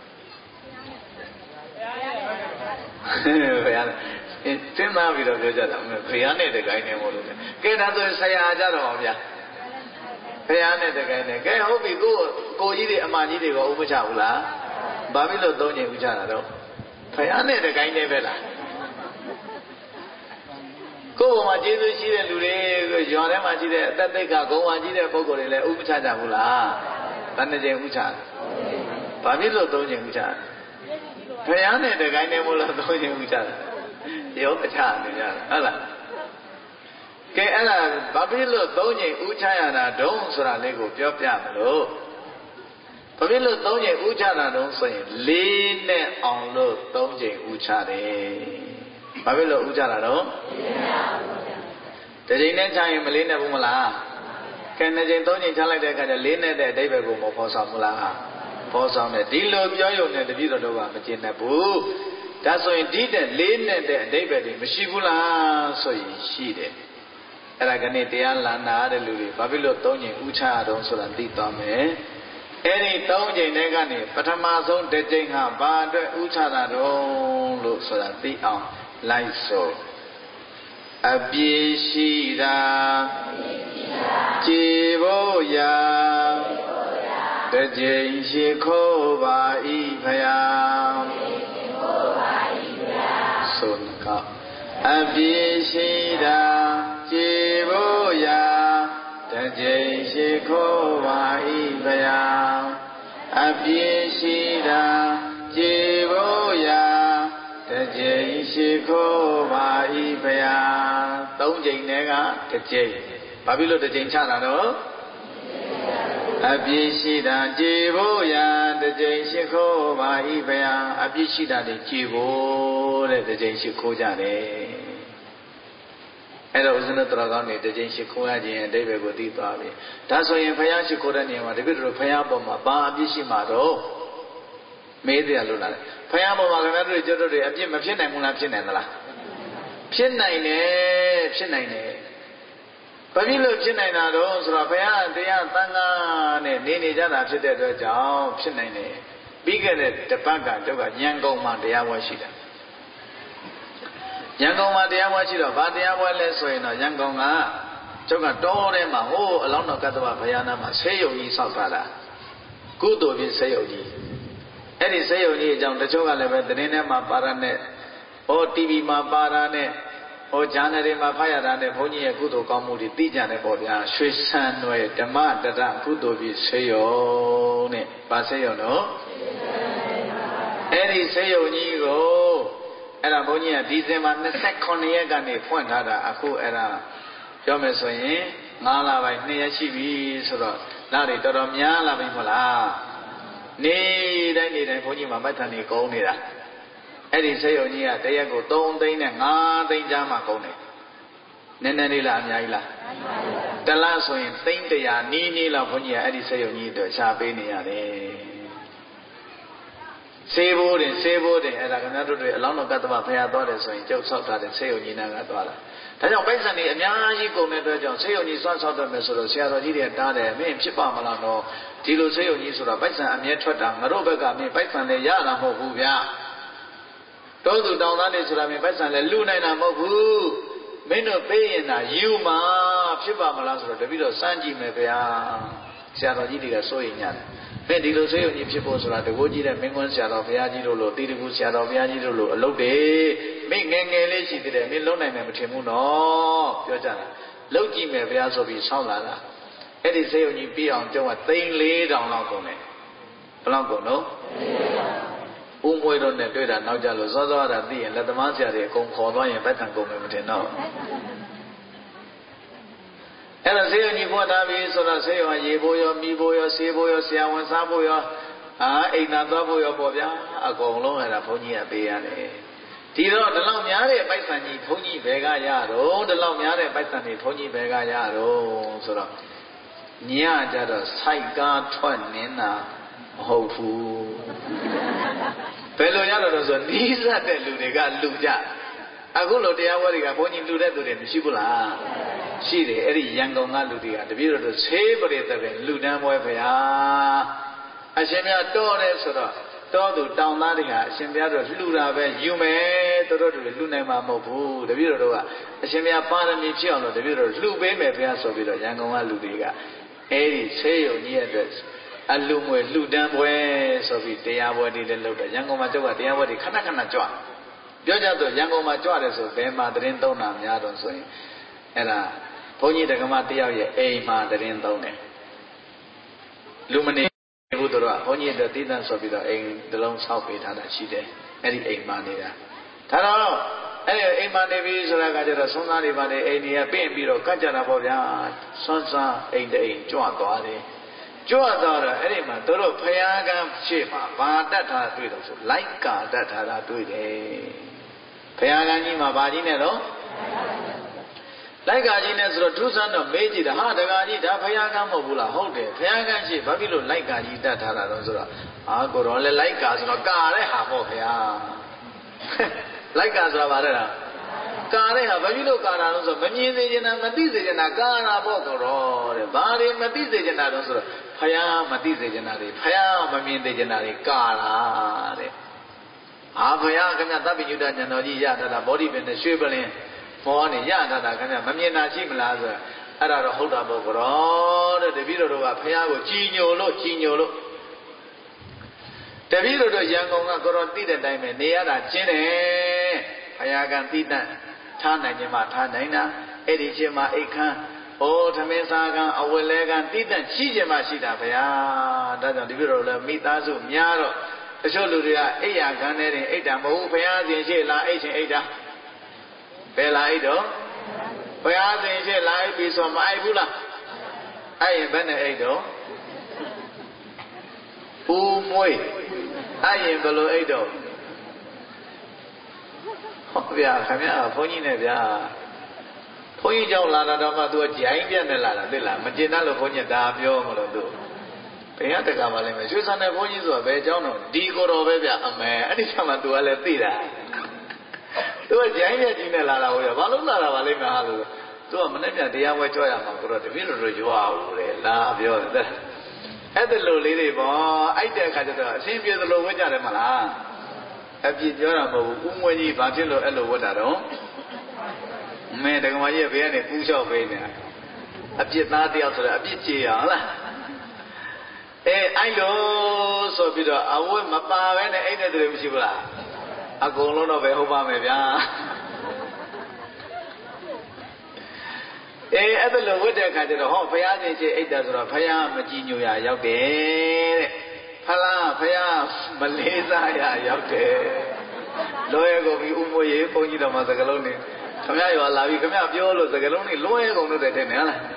ဘုရားစဉ်းစားပြီးတော့ပြောကြတာဘုရားနဲ့တကိုင်းနေမို့လို့ကဲဒါဆိုဆရာကြတော့ဗျာဘရားနဲ့တကယ်နဲ့ကဲဟုတ်ပြီကိုကိုကြီးတွေအမကြီးတွေကဥပချဘူးလားဘာဖြစ်လို့သုံးချိန်ဥချတာတော့ဘုရားနဲ့တကယ်နဲ့ပဲလားကိုယ်ပေါ်မှာကျေးဇူးရှိတဲ့လူတွေရွာထဲမှာရှိတဲ့အသက်သိက္ခာဂုဏ်ဝါကြီးတဲ့ပုဂ္ဂိုလ်တွေလည်းဥပချကြဘူးလားဘယ်နှချိန်ဥချတာဘာဖြစ်လို့သုံးချိန်ဥချတာဘုရားနဲ့တကယ်နဲ့မို့လို့သုံးချိန်ဥချတာရောအချနေကြတာဟုတ်လားကဲအဲ့ဒါဘာဖြစ်လို့သုံးချိန်ဥချရတာတုံးဆိုတာလေးကိုပြောပြမလို့ဘာဖြစ်လို့သုံးချိန်ဥချတာတုံးဆိုရင်လေးနဲ့အောင်လို့သုံးချိန်ဥချတယ်ဘာဖြစ်လို့ဥချတာတုံးတစ်ချိန်နဲ့ချရင်မလေးနဲ့ဘူးမလားကဲနှစ်ချိန်သုံးချိန်ချလိုက်တဲ့အခါကျလေးနဲ့တဲ့အဓိပ္ပာယ်ကိုမဖော်ဆောင်ဘူးလားဖော်ဆောင်တယ်ဒီလိုပြောရုံနဲ့တပည့်တော်တို့ကမကျေနပ်ဘူးဒါဆိုရင်ဒီတဲ့လေးနဲ့တဲ့အဓိပ္ပာယ်တွေမရှိဘူးလားဆိုရင်ရှိတယ်အဲ့ဒါကနေ့တရားလန္နာတဲ့လူတွေဘာဖြစ်လို့သုံးချိန်ဥချရတော့ဆိုတာသိသွားမယ်အဲ့ဒီသုံးချိန်တွေကနေပထမဆုံးတစ်ချိန်ဟာဘာအတွက်ဥချတာတော့လို့ဆိုတာသိအောင်လိုက်ဆိုအပြည့်ရှိတာကြေဖို့ရာတစ်ချိန်ရှိခိုးပါဤဖယားဆိုကအပြည့်ရှိတာကြေဖို့ရာတစ်ချိန်ရှိခိုးပါဤဖယားအပြည့်ရှိတာကြေဖို့ရာတစ်ချိန်ရှိခိုးပါဤဖယားသုံးချိန်နဲ့ကတစ်ချိန်ဘာဖြစ်လို့တစ်ချိန်ချတာတော့အပြည့်ရှိတာကြေဖို့ရာတစ်ချိန်ရှိခိုးပါဤဖယားအပြည့်ရှိတာတွေကြေဖို့တဲ့တစ်ချိန်ရှိခိုးကြတယ်အဲ့တော့ဦးဇင်းတို့တော်ကောင်းနေတစ်ချိန်ရှိခိုးရခြင်းအတိတ်ပဲကိုသိသွားပြီဒါဆိုရင်ဖယားရှိခိုးတဲ့နေရာမှာတပည့်တော်ဖယားပေါ်မှာဘာအပြည့်ရှိမှာတော့မေးတယ်လို့လားဖယားပေါ်မှာခင်ဗျားတို့ကျွတ်တို့တွေအပြစ်မဖြစ်နိုင်ဘူးလားဖြစ်နိုင်သလားဖြစ်နိုင်တယ်ဖြစ်နိုင်တယ်ဘာဖြစ်လို့ဖြစ်နိုင်တာတော့ဆိုတော့ဘုရားတရားသံဃာနဲ့နေနေကြတာဖြစ်တဲ့အတွက်ကြောင့်ဖြစ်နိုင်တယ်ပြီးခဲ့တဲ့တပတ်ကတို့ကဉာဏ်ကုံမှာတရားဝဲရှိတယ်ဉာဏ်ကုံမှာတရားဝဲရှိတော့ဘာတရားဝဲလဲဆိုရင်တော့ဉာဏ်ကုံကတို့ကတောထဲမှာဟိုးအလောင်းတော်ကတ္တဗဘုရားနာမှာဆေးရုံကြီးဆောက်ထားတာကုသိုလ်ပြင်ဆေးရုံကြီးအဲ့ဒီဆေးရုံကြီးအကြောင်းတချို့ကလည်းပဲသတင်းထဲမှာပါရနဲ့ဟော တီဗီ မှာပါရနဲ့ဟောဂျာနယ်တွေမှာဖတ်ရတာနဲ့ဘုန်းကြီးရဲ့ကုသိုလ်ကောင်းမှုတွေသိကြတယ်ပေါ့ဗျာရွှေဆန်းနွယ်ဓမ္မတရကုသိုလ်ပြည့်ဆေးရုံနဲ့ဗာဆေးရုံတော့အဲ့ဒီဆေးရုံကြီးကိုအဲ့ဒါဘုန်းကြီးကဒီဇင်ဘာ၂၈ရက်ကနေဖွင့်ထားတာအခုအဲ့ဒါပြောမယ်ဆိုရင်၅လပိုင်း၂ရက်ရှိပြီဆိုတော့လတွေတော်တော်များလာပြီမဟုတ်လားနေတိုင်းနေတိုင်းဘုန်းကြီးမှာမတ်ထန်နေကုန်နေတာအဲ့ဒီဆေးရုံကြီးကတရက်ကို၃သိန်းနဲ့၅သိန်းကြားမှကုန်တယ်နည်းနည်းလေးလားအများကြီးလားတလားဆိုရင်သိန်းတရာနီးနီးလောက်ဘုန်းကြီးကအဲ့ဒီဆေးရုံကြီးအတွက်ရှားပေးနေရတယ်ဆေးဘိုးတင်ဆေးဘိုးတင်အဲ့ဒါခင်ဗျားတို့တွေအလောင်းတော်ကတ္တဗဘုရားသွားတယ်ဆိုရင်ကြောက်ဆောက်ထားတဲ့ဆေးရုံကြီးနာကသွားတာဒါကြောင့်ပိုက်ဆံတွေအများကြီးကုန်တဲ့အတွက်ကြောင့်ဆေးရုံကြီးစွန့်ဆောက်တယ်မယ်ဆိုတော့ဆရာတော်ကြီးတွေတားတယ်မင်းဖြစ်ပါမလားတော့ဒီလိုဆေးရုံကြီးဆိုတော့ပိုက်ဆံအမြဲထွက်တာငါတို့ဘက်ကမင်းပိုက်ဆံလည်းရတာမဟုတ်ဘူးဗျာတောသူတောင်သားတွေဆိုတာမင်းပိုက်ဆံလည်းလူနိုင်တာမဟုတ်ဘူးမင်းတို့ပေးရင်သာယူမှာဖြစ်ပါမလားဆိုတော့တပည့်တော်စမ်းကြည့်မယ်ဗျာဆရာတော်ကြီးတွေကစိုးရိမ်ကြတယ်မင်းဒီလိုဆေးရုံကြီးဖြစ်ဖို့ဆိုတာတကိုးကြီးတဲ့မင်းကွန်းဆရာတော်ဘုရားကြီးတို့လိုတိတကူဆရာတော်ဘုရားကြီးတို့လိုအလုပ်တွေမင်းငယ်ငယ်လေးရှိသေးတယ်မင်းလုံးနိုင်မယ်မထင်ဘူးနော်ပြောကြတာလုပ်ကြည့်မယ်ဗျာဆိုပြီးဆောင်းလာတာအဲ့ဒီဆေးရုံကြီးပြီးအောင်ကျောင်းကသိန်းလေးတောင်လောက်ကုန်တယ်ဘယ်လောက်ကုန်တော့ဦးမွေးတော့နဲ့တွေ့တာနောက်ကြလို့စောစောတာသိရင်လက်သမားဆရာတွေအကုန်ခေါ်သွားရင်ဘက်ထံကုန်မယ်မထင်တော့အဲ့တော့ဆေးရုံကြီးဖွင့်ထားပြီဆိုတော့ဆေးရုံကရေဖို့ရောမိဖို့ရောဆေးဖို့ရောဆရာဝန်စားဖို့ရောအာအိမ်သာသွားဖို့ရောပေါ့ဗျာအကုန်လုံးအဲ့ဒါဘုန်းကြီးကပေးရတယ်ဒီတော့ဒီလောက်များတဲ့ပိုက်ဆံကြီးဘုန်းကြီးဘယ်ကရတော့ဒီလောက်များတဲ့ပိုက်ဆံကြီးဘုန်းကြီးဘယ်ကရတော့ဆိုတော့ညကြတော့စိုက်ကားထွက်နေတာမဟုတ်ဘူးဘယ်လိုရတော့ဆိုနီးစပ်တဲ့လူတွေကလူကြအခုလိုတရားဝဲတွေကဘုန်းကြီးလူတဲ့သူတွေမရှိဘူးလားရှိတယ်အဲ့ဒီရန်ကုန်ကလူတွေကတပည့်တော်တို့ဆေးပရိသတ်ပဲလူတန်းပွဲဗျာအရှင်မြတ်တော်တယ်ဆိုတော့တော်သူတောင်သားတွေဟာအရှင်မြတ်တို့လှူတာပဲယူမယ်တို့တို့တွေလှူနိုင်မှာမဟုတ်ဘူးတပည့်တော်တို့ကအရှင်မြတ်ပါရမီဖြစ်အောင်လို့တပည့်တော်လှူပေးမယ်ဗျာဆိုပြီးတော့ရန်ကုန်ကလူတွေကအဲဒီဆေးရုံကြီးရဲ့အတွက်အလူငွေလှူဒန်းပွဲဆိုပြီးတရားပွဲတွေလည်းလုပ်တယ်ရန်ကုန်မှာကျောက်ကတရားပွဲတွေခဏခဏကြွပြောကြတော့ရန်ကုန်မှာကြွတယ်ဆိုဘယ်မှာသတင်းသုံးတာများတော့ဆိုရင်အဲ့ဒါဘုန်းကြီးတက္ကမတယောက်ရဲ့အိမ်မှာသတင်းသုံးတယ်လူမနေဘူးတို့တော့ဘုန်းကြီးတို့တည်တံ့ဆိုပြီးတော့အိမ်တလုံးဆောက်ပေးထားတာရှိတယ်အဲ့ဒီအိမ်မှာနေတာဒါတော့အဲ့အိမ်မှာနေပြီဆိုတာကကျတော့ဆွမ်းသားတွေပါလေအိမ်တွေကပြင့်ပြီးတော့ကတ်ကြတာပေါ့ဗျာဆွမ်းစားအိမ်တအိမ်ကြွသွားတယ်ကြွသွားတော့အဲ့ဒီမှာတို့တို့ဖယားကန်းရှေ့မှာဘာတတ်ထားတွေ့တော့ဆိုလိုက်ကာတတ်ထားတာတွေ့တယ်ဖယားကန်းကြီးမှာဘာကြီးနဲ့တော့လိုက်ကာကြီးနဲ့ဆိုတော့ထူးဆန်းတော့မေးကြည့်တာဟာတကာကြီးဒါဖယားကန်းမဟုတ်ဘူးလားဟုတ်တယ်ဖယားကန်းရှေ့ဘာဖြစ်လို့လိုက်ကာကြီးတတ်ထားတာတော့ဆိုတော့အာကိုတော့လေလိုက်ကာဆိုတော့ကာတဲ့ဟာပေါ့ဖယားလိုက်ကာဆိုတာဗါတဲ့လားကာတဲ့ဟာဘာဖြစ်လို့ကာတာလို့ဆိုမမြင်စေချင်တာမသိစေချင်တာကာတာပေါ့ကိုတော့တဲ့ဘာတွေမသိစေချင်တာတော့ဆိုတော့ဖယားမသိစေချင်တာတွေဖယားမမြင်စေချင်တာတွေကာတာတဲ့ဟာဖယားခင်ဗျတပ်ပိညုတဉာဏ်တော်ကြီးရတာလားဘောဓိပင်နဲ့ရွှေပလင်းမောနေရတာတာခင်ဗျမမြင်တာရှိမလားဆိုအဲ့ဒါတော့ဟုတ်တာပေါ့ကိုတော့တဲ့တပည့်တော်တို့ကဖယားကိုကြည်ညိုလို့ကြည်ညိုလို့တပည့်တော်တို့ရန်ကုန်ကကိုရောတိတဲ့တိုင်းပဲနေရတာကျင်းတယ်ဖယားကတိတတ်ထားနိုင်ခြင်းမှထားနိုင်တာအဲ့ဒီချင်းမှာအိတ်ခမ်းအိုးသမင်းစားကံအဝတ်လဲကံတိတတ်ရှိခြင်းမှရှိတာဗျာဒါကြောင့်တပည့်တော်လည်းမိသားစုများတော့တချို့လူတွေကအိတ်ရခမ်းနေတဲ့အိတ်တာမဟုတ်ဘုရားရှင်ရှိလာအိတ်ချင်းအိတ်တာဘယ်လာအိတ်တော့ဘုရားရှင်ရှိလာအိတ်ပြီးဆိုမအိုက်ဘူးလားအဲ့ရင်ဘယ်နဲ့အိတ်တော့ဦးမွေးအဲ့ရင်ဘယ်လိုအိတ်တော့ဟုတ်ဗျာခင်ဗျာဘုန်းကြီးနဲ့ဗျာဘုန်းကြီးကြောင့်လာတာတော့မှသူကကြိုင်ပြက်နဲ့လာတာသိလားမကျင်တတ်လို့ဘုန်းကြီးဒါပြောမလို့သူဘယ်ရတကပါလဲမရွှေစံတဲ့ဘုန်းကြီးဆိုတာဘယ်เจ้าတော့ဒီကိုတော်ပဲဗျအမဲအဲ့ဒီချက်မှသူကလည်းသိတာသူကကြိုင်ပြက်ကြီးနဲ့လာတာဟုတ်ရဘာလို့လာတာပါလဲမဟာလို့သူကမနေ့ပြန်တရားဝဲကြွရမှာကိုတော့တပည့်တော်တို့ရွာဦးတယ်လာပြောတယ်အဲ့ဒါလိုလေးတွေပေါ့အဲ့တဲ့အခါကျတော့အရှင်းပြေသလိုဝဲကြတယ်မလားအပြစ်ပြောတာမဟုတ်ဘူးဦးမွေးကြီးဘာဖြစ်လို့အဲ့လိုဝတ်တာတော့မဲတက္ကမကြီးဘေးကနေပူးလျှောက်ပေးနေတာအပြစ်သားတယောက်ဆိုတော့အပြစ်ကြေရဟုတ်လားအဲအဲ့လိုဆိုပြီးတော့အဝတ်မပါပဲနဲ့အဲ့တဲ့သူတွေမရှိဘူးလားအကုန်လုံးတော့ပဲဟုတ်ပါမယ်ဗျာအဲအဲ့ဒါလိုဝတ်တဲ့အခါကျတော့ဟောဘုရားရှင်ရှိအိတ်တာဆိုတော့ဘုရားမကြည်ညိုရာရောက်တယ်တဲ့ဖလားဖယားမလေးစားရရောက်တယ်လွယ်ကုန်ပြီဥမွေရေဘုန်းကြီးတော်မှာစကလုံးနေခမရရွာလာပြီခမရပြောလို့စကလုံးနေလွယ်ကုန်လို့တဲ့တဲ့နဲ့လား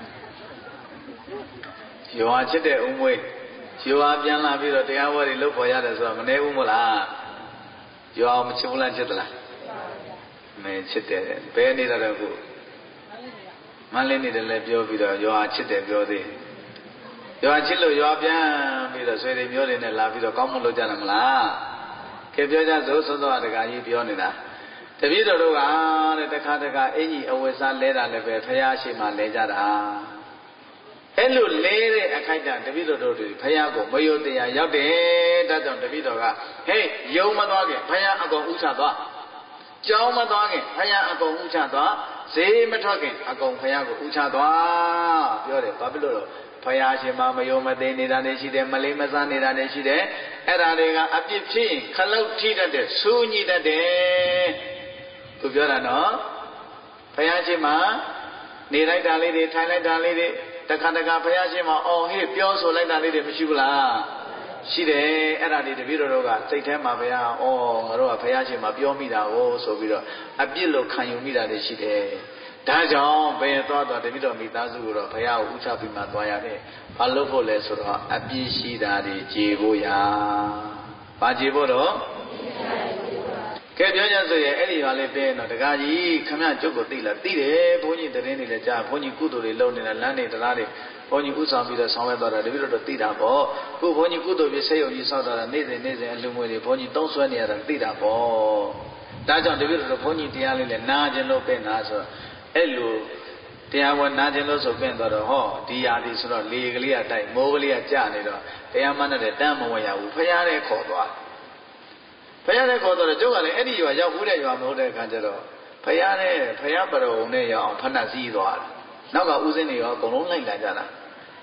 ရွာချစ်တဲ့ဥမွေရွာပြန်လာပြီးတော့တရားဝဲတွေလုပ်ပေါ်ရတယ်ဆိုတော့မနေဘူးမလားရွာမချစ်ဘူးလားချစ်သလားမဲချစ်တယ်ဘယ်နေတာတော့ခုမန်းလေးနေတယ်လည်းပြောပြီးတော့ရွာချစ်တယ်ပြောသေးရွာချစ်လို့ရွာပြန်ပြီးတော့ဆွေတွေမျိုးတွေနဲ့လာပြီးတော့ကောင်းမှုလုပ်ကြတယ်မလားကဲပြောကြစို့သုံးသောတကာကြီးပြောနေတာတပည့်တော်တို့ကတဲ့တခါတခါအင်ကြီးအဝတ်စားလဲတာလည်းပဲဖယားရှိမှလဲကြတာအဲ့လိုလဲတဲ့အခိုက်အတန့်တပည့်တော်တို့တွေဖယားကိုမယုတ်တရားရောက်တယ်ဒါကြောင့်တပည့်တော်ကဟေးယုံမသွားခင်ဖယားအကုန်ဥချသွားကြောင်းမသွားခင်ဖယားအကုန်ဥချသွားဈေးမထွက်ခင်အကုန်ဖယားကိုဥချသွားပြောတယ်ဘာဖြစ်လို့လဲဖယားရှင်မမယုံမသိနေတာတွေရှိတယ်မလေးမစားနေတာတွေရှိတယ်အဲ့ဒါတွေကအပြစ်ဖြစ်ရင်ခလုတ်ထိတတ်တယ်ဆူးညိတတ်တယ်သူပြောတာနော်ဖယားရှင်မနေလိုက်တာလေးတွေထိုင်လိုက်တာလေးတွေတခါတခါဖယားရှင်မအော်ဟေ့ပြောဆိုလိုက်တာလေးတွေမရှိဘူးလားရှိတယ်အဲ့ဒါတွေတပည့်တော်တို့ကစိတ်ထဲမှာဗျာဩငါတို့ကဖယားရှင်မပြောမိတာကိုဆိုပြီးတော့အပြစ်လို့ခံယူမိတာတွေရှိတယ်ဒါကြောင့်ဘယ်သွားသွားတပည့်တော်မိသားစုကိုတော့ဘုရားကိုဥချပြီးမှသွားရတယ်။ဘာလို့ဖို့လဲဆိုတော့အပြည့်ရှိတာတွေကြည်ဖို့ရာ။ဘာကြည်ဖို့တော့ကဲပြောကြဆိုရင်အဲ့ဒီဟာလေးတင်းတော့တကားကြီးခမကျုပ်ကိုသိလားသိတယ်ဘုန်းကြီးတရင်တွေလည်းကြားဘုန်းကြီးကုသိုလ်တွေလုပ်နေတာလမ်းတွေတရားတွေဘုန်းကြီးဥဆောင်ပြီးတော့ဆောင်ရွက်သွားတာတပည့်တော်တို့သိတာပေါ့။ခုဘုန်းကြီးကုသိုလ်ပြည့်စေုံကြီးဆောက်တာနေ့စဉ်နေ့စဉ်အလူငွေတွေဘုန်းကြီးတုံးဆွဲနေရတာသိတာပေါ့။ဒါကြောင့်တပည့်တော်တို့ဘုန်းကြီးတရားလေးလည်းနားခြင်းလို့ပြင်တာဆိုတော့အဲ့လိုတရားဝနာခြင်းလို့ဆိုပြင်တော့ဟောဒီရာဒီဆိုတော့လေကလေးကတိုက်မိုးကလေးကကြနေတော့တရားမှန်းတဲ့တန်းမဝင်ရဘူးဖယားတဲ့ခေါ်သွားဖယားတဲ့ခေါ်တော့ကျုပ်ကလည်းအဲ့ဒီရွာရောက်ဘူးတဲ့ရွာမဟုတ်တဲ့အခါကျတော့ဖယားနဲ့ဖယားပရုံနဲ့ရောက်အောင်ဖဏတ်စည်းသွားတယ်နောက်ကဥစဉ်တွေရောအကုန်လုံးလိုက်လာကြတာ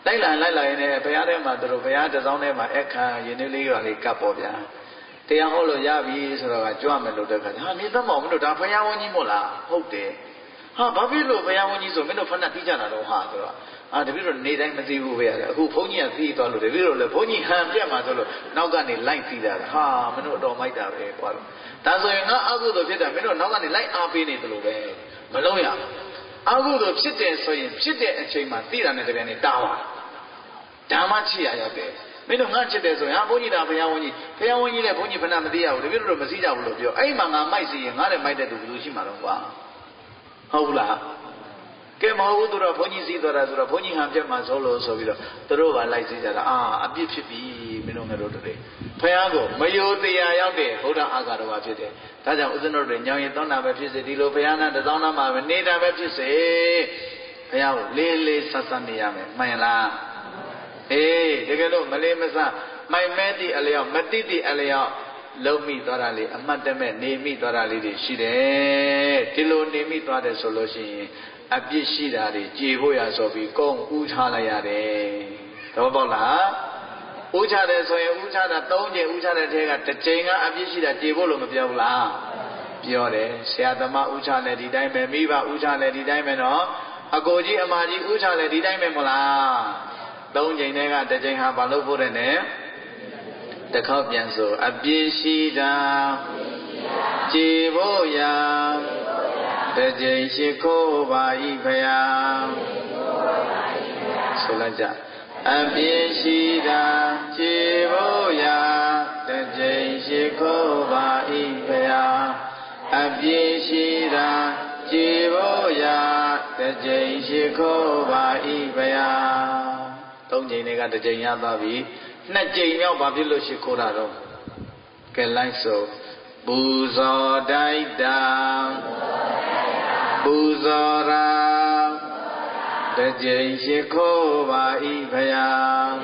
လိုက်လာလိုက်လာရင်လည်းဘုရားထဲမှာတို့ဘုရားတစောင်းထဲမှာအခါရင်းနှီးလေးရွာလေးကပ်ပေါ်ဗျာတရားဟောလို့ရပြီဆိုတော့ကကြွမယ်လို့တဲ့ခါဟာနေသမအောင်မင်းတို့ဒါဘုရားဝန်းကြီးမို့လားဟုတ်တယ်ဟာဘာဖြစ်လို့ဘုရားဝန်းကြီးဆိုမင်းတို့ဖဏသိကြတာတော့ဟာဆိုတော့အာတပည့်တို့နေတိုင်းမသိဘူးပဲရတယ်အခုဘုန်းကြီးကသိသွားလို့တပည့်တို့လည်းဘုန်းကြီးဟန်ပြတ်မှာဆိုလို့နောက်ကနေလိုက်သိတာဟာမင်းတို့တော်မိုက်တာပဲကွာဒါဆိုရင်ငါအကုသိုလ်ဖြစ်တာမင်းတို့နောက်ကနေလိုက်အားပေးနေတယ်လို့ပဲမလုံးရအကုသိုလ်ဖြစ်တယ်ဆိုရင်ဖြစ်တဲ့အချိန်မှာသိတာနဲ့တပြိုင်နက်တားပါဓမ္မချစ်ရရောက်တယ်မင်းတို့ငါချစ်တယ်ဆိုရင်ဟာဘုန်းကြီးဒါဘုရားဝန်းကြီးဘုရားဝန်းကြီးလည်းဘုန်းကြီးဖဏမသိရဘူးတပည့်တို့မသိကြဘူးလို့ပြောအဲ့မှာငါမိုက်စီရင်ငါလည်းမိုက်တဲ့သူဘယ်လိုရှိမှာတော့ကွာဟုတ်ဘူးလားကဲမဟုတ်ဘူးသူတော့ဘုန်းကြီးစီးသွားတာဆိုတော့ဘုန်းကြီးဟန်ပြတ်မှာဆိုလို့ဆိုပြီးတော့သူတို့ကလိုက်စီးကြတာအာအပြစ်ဖြစ်ပြီမင်းတို့ငါတို့တွေဘုရားကိုမယိုတရားရောက်တဲ့ဘုရားအာဃာတော်ဖြစ်တယ်ဒါကြောင့်ဥစ္စံတို့တွေညောင်ရင်သောနာပဲဖြစ်စေဒီလိုဘုရားနာတသောနာမှာပဲနေတာပဲဖြစ်စေဘုရားကိုလေးလေးဆတ်ဆတ်နေရမယ်မှန်လားအေးတကယ်လို့မလေးမဆမိုင်မဲသည့်အလျောက်မတိသည့်အလျောက်လုံးမိသွားတာလေအမှတ်တမဲ့နေမိသွားတာလေးတွေရှိတယ်ဒီလိုနေမိသွားတယ်ဆိုလို့ရှိရင်အပြစ်ရှိတာတွေကြေဖို့ရဆိုပြီးကုန်းဥထားလိုက်ရတယ်တော့ပေါ့လားဥချတယ်ဆိုရင်ဥချတာသုံးကြိမ်ဥချတဲ့ထဲကတစ်ကြိမ်ကအပြစ်ရှိတာကြေဖို့လို့မပြောဘူးလားပြောတယ်ဆရာသမားဥချလည်းဒီတိုင်းပဲမိဘဥချလည်းဒီတိုင်းပဲနော်အကိုကြီးအမကြီးဥချလည်းဒီတိုင်းပဲမလားသုံးကြိမ်တွေကတစ်ကြိမ်ဟာဘာလို့ဖို့တဲ့နဲ့တစ်ခေါက်ပြန်ဆိုအပြစ်ရှိတာကြေဖို့ရတစ်ကြိမ်ရှိခိုးပါဤဖယားဆိုလိုက်ကြအပြစ်ရှိတာကြေဖို့ရတစ်ကြိမ်ရှိခိုးပါဤဖယားအပြစ်ရှိတာကြေဖို့ရတစ်ကြိမ်ရှိခိုးပါဤဖယားသုံးကြိမ်တွေကတစ်ကြိမ်ရသွားပြီနှစ်ကြိမ်မြောက်ဘာဖြစ်လို့ရှိခိုးတာတော့ကဲလိုက်ဆိုပူဇော်တိုက်တာပူဇော်ရာတကြိမ်ရှိခိုးပါဤဖယား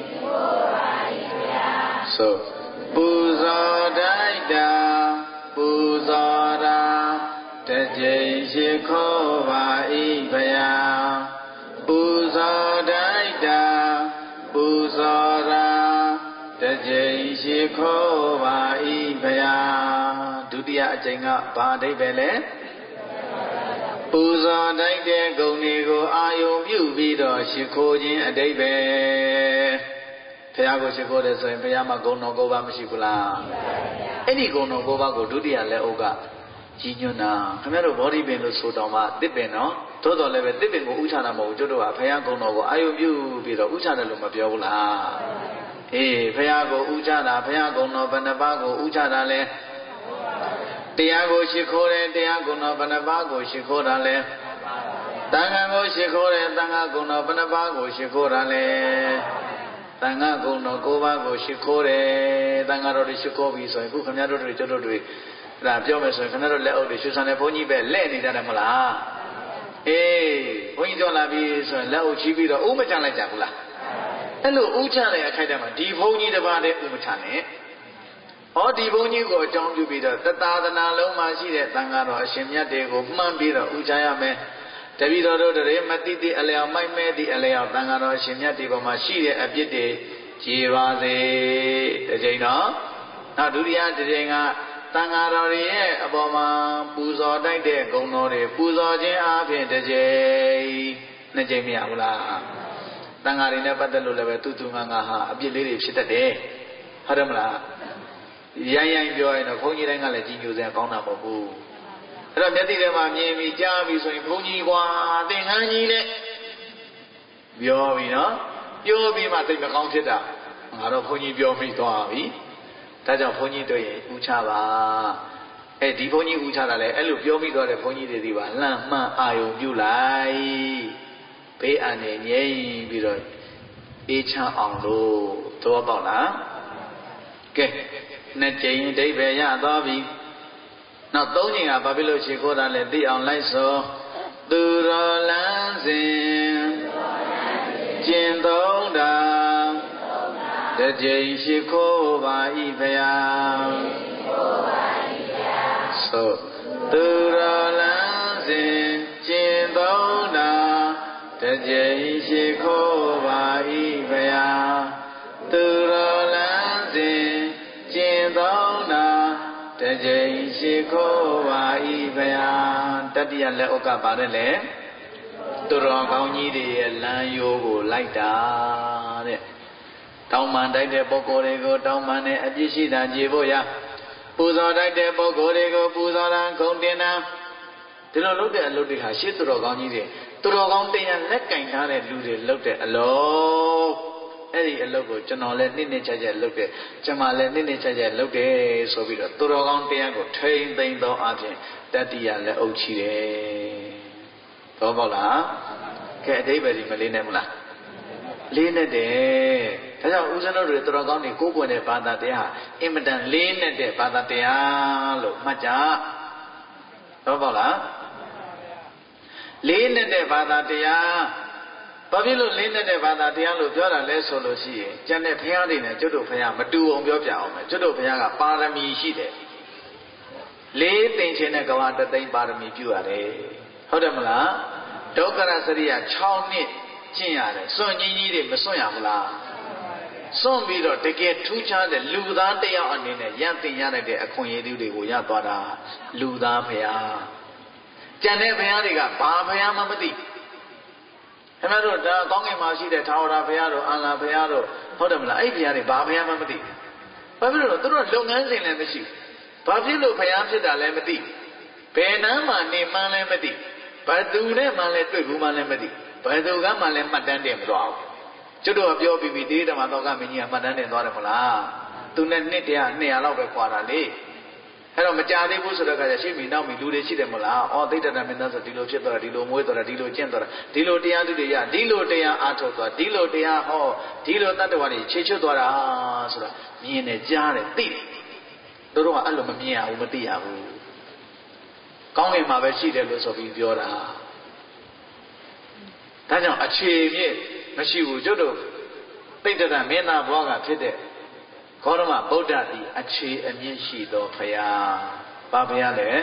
ဆိုပူဇော်တိုက်တာပူဇော်ရာတကြိမ်ရှိခိုးပါဤဖယားပူဇော်တိုက်တာပူဇော်ရာတကြိမ်ရှိခိုးပါဤဖယားဒုတိယအကြိမ်ကဘာအဓိပ္ပာယ်လဲပူဇော်တိုက်တဲ့ဂုဏ်တွေကိုအာယုံပြုပြီးတော့ရှိခိုးခြင်းအဓိပ္ပာယ်ဘုရားကိုရှိခိုးတယ်ဆိုရင်ဘုရားမှာဂုဏ်တော်၉ပါးမရှိဘူးလားအဲ့ဒီဂုဏ်တော်၉ပါးကိုဒုတိယလက်အုပ်ကကြီးညွတ်တာခင်ဗျားတို့ဘောဓိပင်လို့ဆိုတော်မှတစ်ပင်နော်သို့တော်လည်းပဲတစ်ပင်ကိုဥချတာမဟုတ်ဘူးကျွတ်တို့ကဘုရားဂုဏ်တော်ကိုအာယုံပြုပြီးတော့ဥချတယ်လို့မပြောဘူးလားအေးဘုရားကိုဥချတာဘုရားဂုဏ်တော်ဘယ်နှပါးကိုဥချတာလဲတရားကိုရှိခိုးတယ်တရားဂုဏ်တော်ဘယ်နှပါးကိုရှိခိုးတာလဲတန်ခါကိုရှိခိုးတယ်တန်ခါဂုဏ်တော်ဘယ်နှပါးကိုရှိခိုးတာလဲတန်ခါဂုဏ်တော်၉ပါးကိုရှိခိုးတယ်တန်ခါတော်တွေရှိခိုးပြီဆိုရင်ခုခင်ဗျားတို့တွေကျွတ်တို့တွေအဲ့ဒါပြောမယ်ဆိုရင်ခင်ဗျားတို့လက်အုပ်တွေရွှေဆန်တဲ့ဘုန်းကြီးပဲလဲ့နေကြတယ်မလားအေးဘုန်းကြီးကြောလာပြီဆိုရင်လက်အုပ်ချီးပြီးတော့ဥမချလိုက်ကြဘူးလားအဲ့လိုဥချတဲ့အခိုက်အတန့်မှာဒီဘုန်းကြီးတစ်ပါးတည်းဥမချနဲ့ဟောဒီဘုန်းကြီးကိုအကြောင်းပြုပြီးတော့တသာသနာလုံးမှာရှိတဲ့သံဃာတော်အရှင်မြတ်တွေကိုမှန်းပြီးတော့ဥချရမယ်တပည့်တော်တို့တွေမတိတိအလျောက်မိုက်မဲတိအလျောက်သံဃာတော်အရှင်မြတ်တွေပေါ်မှာရှိတဲ့အပြစ်တွေကြေပါစေတစ်ချိန်တော့နောက်ဒုတိယတစ်ချိန်ကသံဃာတော်ရဲ့အပေါ်မှာပူဇော်တိုက်တဲ့ဂုဏ်တော်တွေပူဇော်ခြင်းအားဖြင့်တစ်ချိန်နှစ်ချိန်မရဘူးလားသံဃာတွေနဲ့ပတ်သက်လို့လည်းပဲတူတူငါငါဟာအပြစ်လေးတွေဖြစ်တတ်တယ်ဟုတ်တယ်မလားရိုင်းရိုင်းပြောရင်တော့ဘုန်းကြီးတိုင်းကလည်းကြီးညိုစရာကောင်းတာမဟုတ်ဘူးအဲ့တော့မျက်တိထဲမှာမြင်ပြီးကြားပြီးဆိုရင်ဘုန်းကြီးကွာသင်္ကန်းကြီးနဲ့ပြောပြီးနော်ပြောပြီးမှသိမကောင်းဖြစ်တာငါတော့ဘုန်းကြီးပြောမိသွားပြီဒါကြောင့်ဘုန်းကြီးတို့ရဲ့ဥချပါအဲဒီဘုန်းကြီးဥချတာလဲအဲ့လိုပြောမိသွားတဲ့ဘုန်းကြီးတွေဒီပါလှမ်းမှန်းအာယုံပြုလိုက်ဘေးအန္တရာယ်ငြိမ်းပြီးတော့အေးချမ်းအောင်လို့သဘောပေါက်လားကဲနှစ်ကြိမ်အဓိပ္ပာယ်ရသွားပြီနောက်သုံးကြိမ်ကဘာဖြစ်လို့ရှိခိုးတာလဲသိအောင်လိုက်ဆိုသူတော်လန်းစဉ်ကျင့်သုံးတာတစ်ကြိမ်ရှိခိုးပါဤဖယားဆိုသူတော်လန်းစဉ်ကျင့်သုံးတာတစ်ကြိမ်ရှိခိုးပါခိုးပါ၏ဗျာတတိယလက်ဥက္ကပါတယ်လေသူတော်ကောင်းကြီးတွေရဲ့လမ်းရိုးကိုလိုက်တာတဲ့တောင်းပန်တိုက်တဲ့ပုဂ္ဂိုလ်တွေကိုတောင်းပန်တဲ့အပြစ်ရှိတာကြည်ဖို့ရပူဇော်တိုက်တဲ့ပုဂ္ဂိုလ်တွေကိုပူဇော်တာဂုဏ်တင်တာဒီလိုလုပ်တဲ့အလုပ်တွေဟာရှေ့သူတော်ကောင်းကြီးတွေသူတော်ကောင်းတရားလက်ကင်ထားတဲ့လူတွေလုပ်တဲ့အလုပ်အဲ့ဒီအလုပ်ကိုကျွန်တော်လည်းနှစ်နှစ်ချက်ချက်လုပ်တယ်ကျွန်မလည်းနှစ်နှစ်ချက်ချက်လုပ်တယ်ဆိုပြီးတော့သူတော်ကောင်းတရားကိုထိမ့်သိမ့်သောအပြင်တတိယလက်အုပ်ချီတယ်သောပေါက်လားကဲအဓိပ္ပာယ်ဒီမလေးနဲ့မလားလေးနဲ့တယ်ဒါကြောင့်ဦးဇင်းတို့တွေသူတော်ကောင်းတွေကိုယ်ကိုယ်နဲ့ဘာသာတရားအင်မတန်လေးနဲ့တဲ့ဘာသာတရားလို့မှတ်ကြသောပေါက်လားလေးနဲ့တဲ့ဘာသာတရားဘာဖြစ်လို့လေးနဲ့တဲ့ဘာသာတရားလို့ပြောတာလဲဆိုလို့ရှိရင်ကျန်တဲ့ဘုရားတွေနဲ့ကျွတ်တို့ဘုရားမတူအောင်ပြောပြအောင်မယ်ကျွတ်တို့ဘုရားကပါရမီရှိတယ်လေးသိင်ခြင်းနဲ့ကဘာတသိန်းပါရမီပြုရတယ်ဟုတ်တယ်မလားဒုက္ခရစရိယ၆နှစ်ကျင့်ရတယ်စွန့်ကြီးကြီးတွေမစွန့်ရဘူးလားစွန့်ပြီးတော့တကယ်ထူးခြားတဲ့လူသားတယောက်အနေနဲ့ရသင်ရတဲ့အခွင့်အရေးတွေကိုရသွားတာလူသားဘုရားကျန်တဲ့ဘုရားတွေကဘာဘုရားမှမသိခင်ဗျားတို့ဒါကောင်းကင်မှာရှိတဲ့ထာဝရဘုရားတို့အလ္လာဘုရားတို့ဟုတ်တယ်မလားအဲ့ဘုရားတွေဘာဘုရားမှမသိဘာဖြစ်လို့လဲသူတို့လုပ်ငန်းစဉ်လည်းမရှိဘာဖြစ်လို့ဘုရားဖြစ်တာလည်းမသိဘယ်နှမ်းမှနေမှန်းလည်းမသိဘယ်သူနဲ့မှလည်းတွေ့ဘူးမှလည်းမသိဘယ်သူကမှလည်းမှတ်တမ်းတင်မသွားဘူးကျွတ်တို့ကပြောပြီးပြီတေးဓမ္မတော်ကမင်းကြီးကမှတ်တမ်းတင်သွားတယ်မလားသူနဲ့နှစ်တရာနှစ်ရာလောက်ပဲခွာတာလေအဲ့တော့မကြသေးဘူးဆိုတော့ကကြရှိပြီနောက်ပြီလူတွေရှိတယ်မလားအော်သိတ္တရမင်းသားဆိုဒီလိုဖြစ်သွားတာဒီလိုမွေးသွားတာဒီလိုကျင့်သွားတာဒီလိုတရားသူတွေရဒီလိုတရားအားထုတ်သွားဒီလိုတရားဟောဒီလိုတတ္တဝါတွေခြေချွတ်သွားတာဆိုတာမြင်တယ်ကြားတယ်သိတယ်တို့တော့အဲ့လိုမမြင်ရဘူးမသိရဘူးကောင်းကင်မှာပဲရှိတယ်လို့ဆိုပြီးပြောတာဒါကြောင့်အခြေအမြစ်မရှိဘူးကျွတ်တို့သိတ္တရမင်းသားဘွားကဖြစ်တဲ့ခေါရမဗုဒ္ဓသည်အခြေအမြင့်ရှိသောဘုရားဘာဘုရားလဲ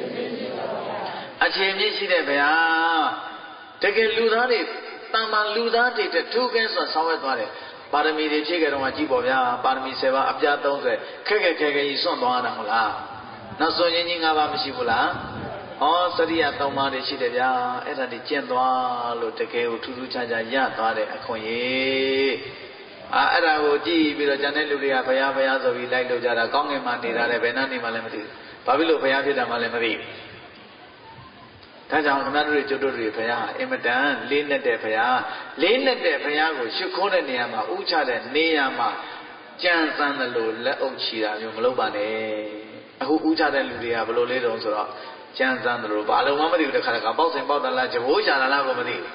အခြေအမြင့်ရှိတဲ့ဘုရားတကယ်လူသားတွေတမ္မာလူသားတွေတထုကဲဆိုဆောင်းဝဲသွားတယ်ပါရမီတွေဖြည့်ကြတော့ကြည့်ပေါ့ဗျာပါရမီဆယ်ပါးအပြားသုံးဆယ်ခက်ခက်ခဲခဲကြီးစွန့်သွားတာမဟုတ်လားနောက်စွန့်ချင်းကြီး၅ပါးမရှိဘူးလားဩစရိယသုံးပါးတွေရှိတယ်ဗျာအဲ့ဒါတွေကျင့်သွားလို့တကယ်ကိုထူးထူးခြားခြားရသွားတဲ့အခွင့်အရေးအာအဲ့ဒါကိုကြည့်ပြီးတော့ကျန်တဲ့လူတွေကဘုရားဘုရားဆိုပြီးလိုက်လို့ကြတာကောင်းကင်မှာနေတာလည်းဘယ်နှနေမှလည်းမသိဘူးဘာဖြစ်လို့ဘုရားဖြစ်တာမှလည်းမသိဘူးဒါကြောင့်ခဏတို့တွေကျွတ်တို့တွေဘုရားအင်မတန်လေးနဲ့တဲ့ဘုရားလေးနဲ့တဲ့ဘုရားကိုရှ िख ိုးတဲ့နေရာမှာဥချတဲ့နေရာမှာကြံစမ်းတယ်လို့လက်အုပ်ချီတာမျိုးမလုပ်ပါနဲ့အခုဥချတဲ့လူတွေကဘယ်လိုလေးတုံးဆိုတော့ကြံစမ်းတယ်လို့ဘာလို့မှမသိဘူးတခါတခါပေါက်စင်ပေါက်တလားကြဘိုးချလာလားကိုမသိဘူး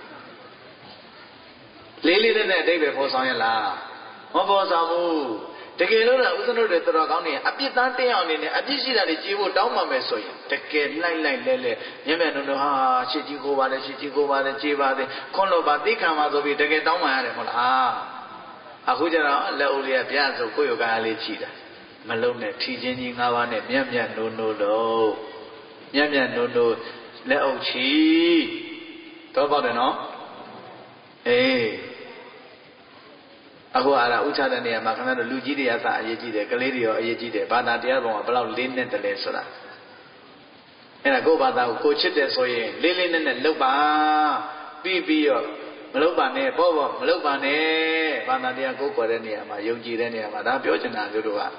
လေးလေးနဲ့အတိတ်ပဲပေါ်ဆောင်ရလားမပေါ်ဆောင်ဘူးတကယ်လို့လားဥစ္စနုတွေတော်ကောင်းနေအပြစ်သားတရားအနေနဲ့အပြစ်ရှိတာတွေကြည်ဖို့တောင်းပါမယ်ဆိုရင်တကယ်လိုက်လိုက်လဲလဲမျက်မျက်နှုံနှုံဟာရှစ်ကြီးကိုပါတယ်ရှစ်ကြီးကိုပါတယ်ကြည်ပါတယ်ခွန်းလို့ပါသိခံပါဆိုပြီးတကယ်တောင်းပါရတယ်ဟုတ်လားအခုကျတော့လက်ဦးလေးကဗျာဆိုကိုယ့်ယောဂအားလေးချီတာမလုံးနဲ့ထီချင်းကြီး၅ပါးနဲ့မျက်မျက်နှုံနှုံလို့မျက်မျက်နှုံနှုံလက်အုပ်ချီတော့ပေါ့တယ်နော်အေးအခုအားဥချတဲ့နေရာမှာခင်ဗျားတို့လူကြီးတွေအစအရေးကြီးတယ်ကလေးတွေရောအရေးကြီးတယ်ဘာသာတရားပေါ်မှာဘယ်လောက်လေးနဲ့တလဲဆိုတာအဲ့ဒါကိုယ့်ဘာသာကိုကိုချစ်တယ်ဆိုရင်လေးလေးနဲ့နဲ့လုပ်ပါပြီးပြီးတော့မလုပ်ပါနဲ့ပေါ့ပေါ့မလုပ်ပါနဲ့ဘာသာတရားကိုယ်ကွယ်တဲ့နေရာမှာယုံကြည်တဲ့နေရာမှာဒါပြောချင်တာမျိုးတို့က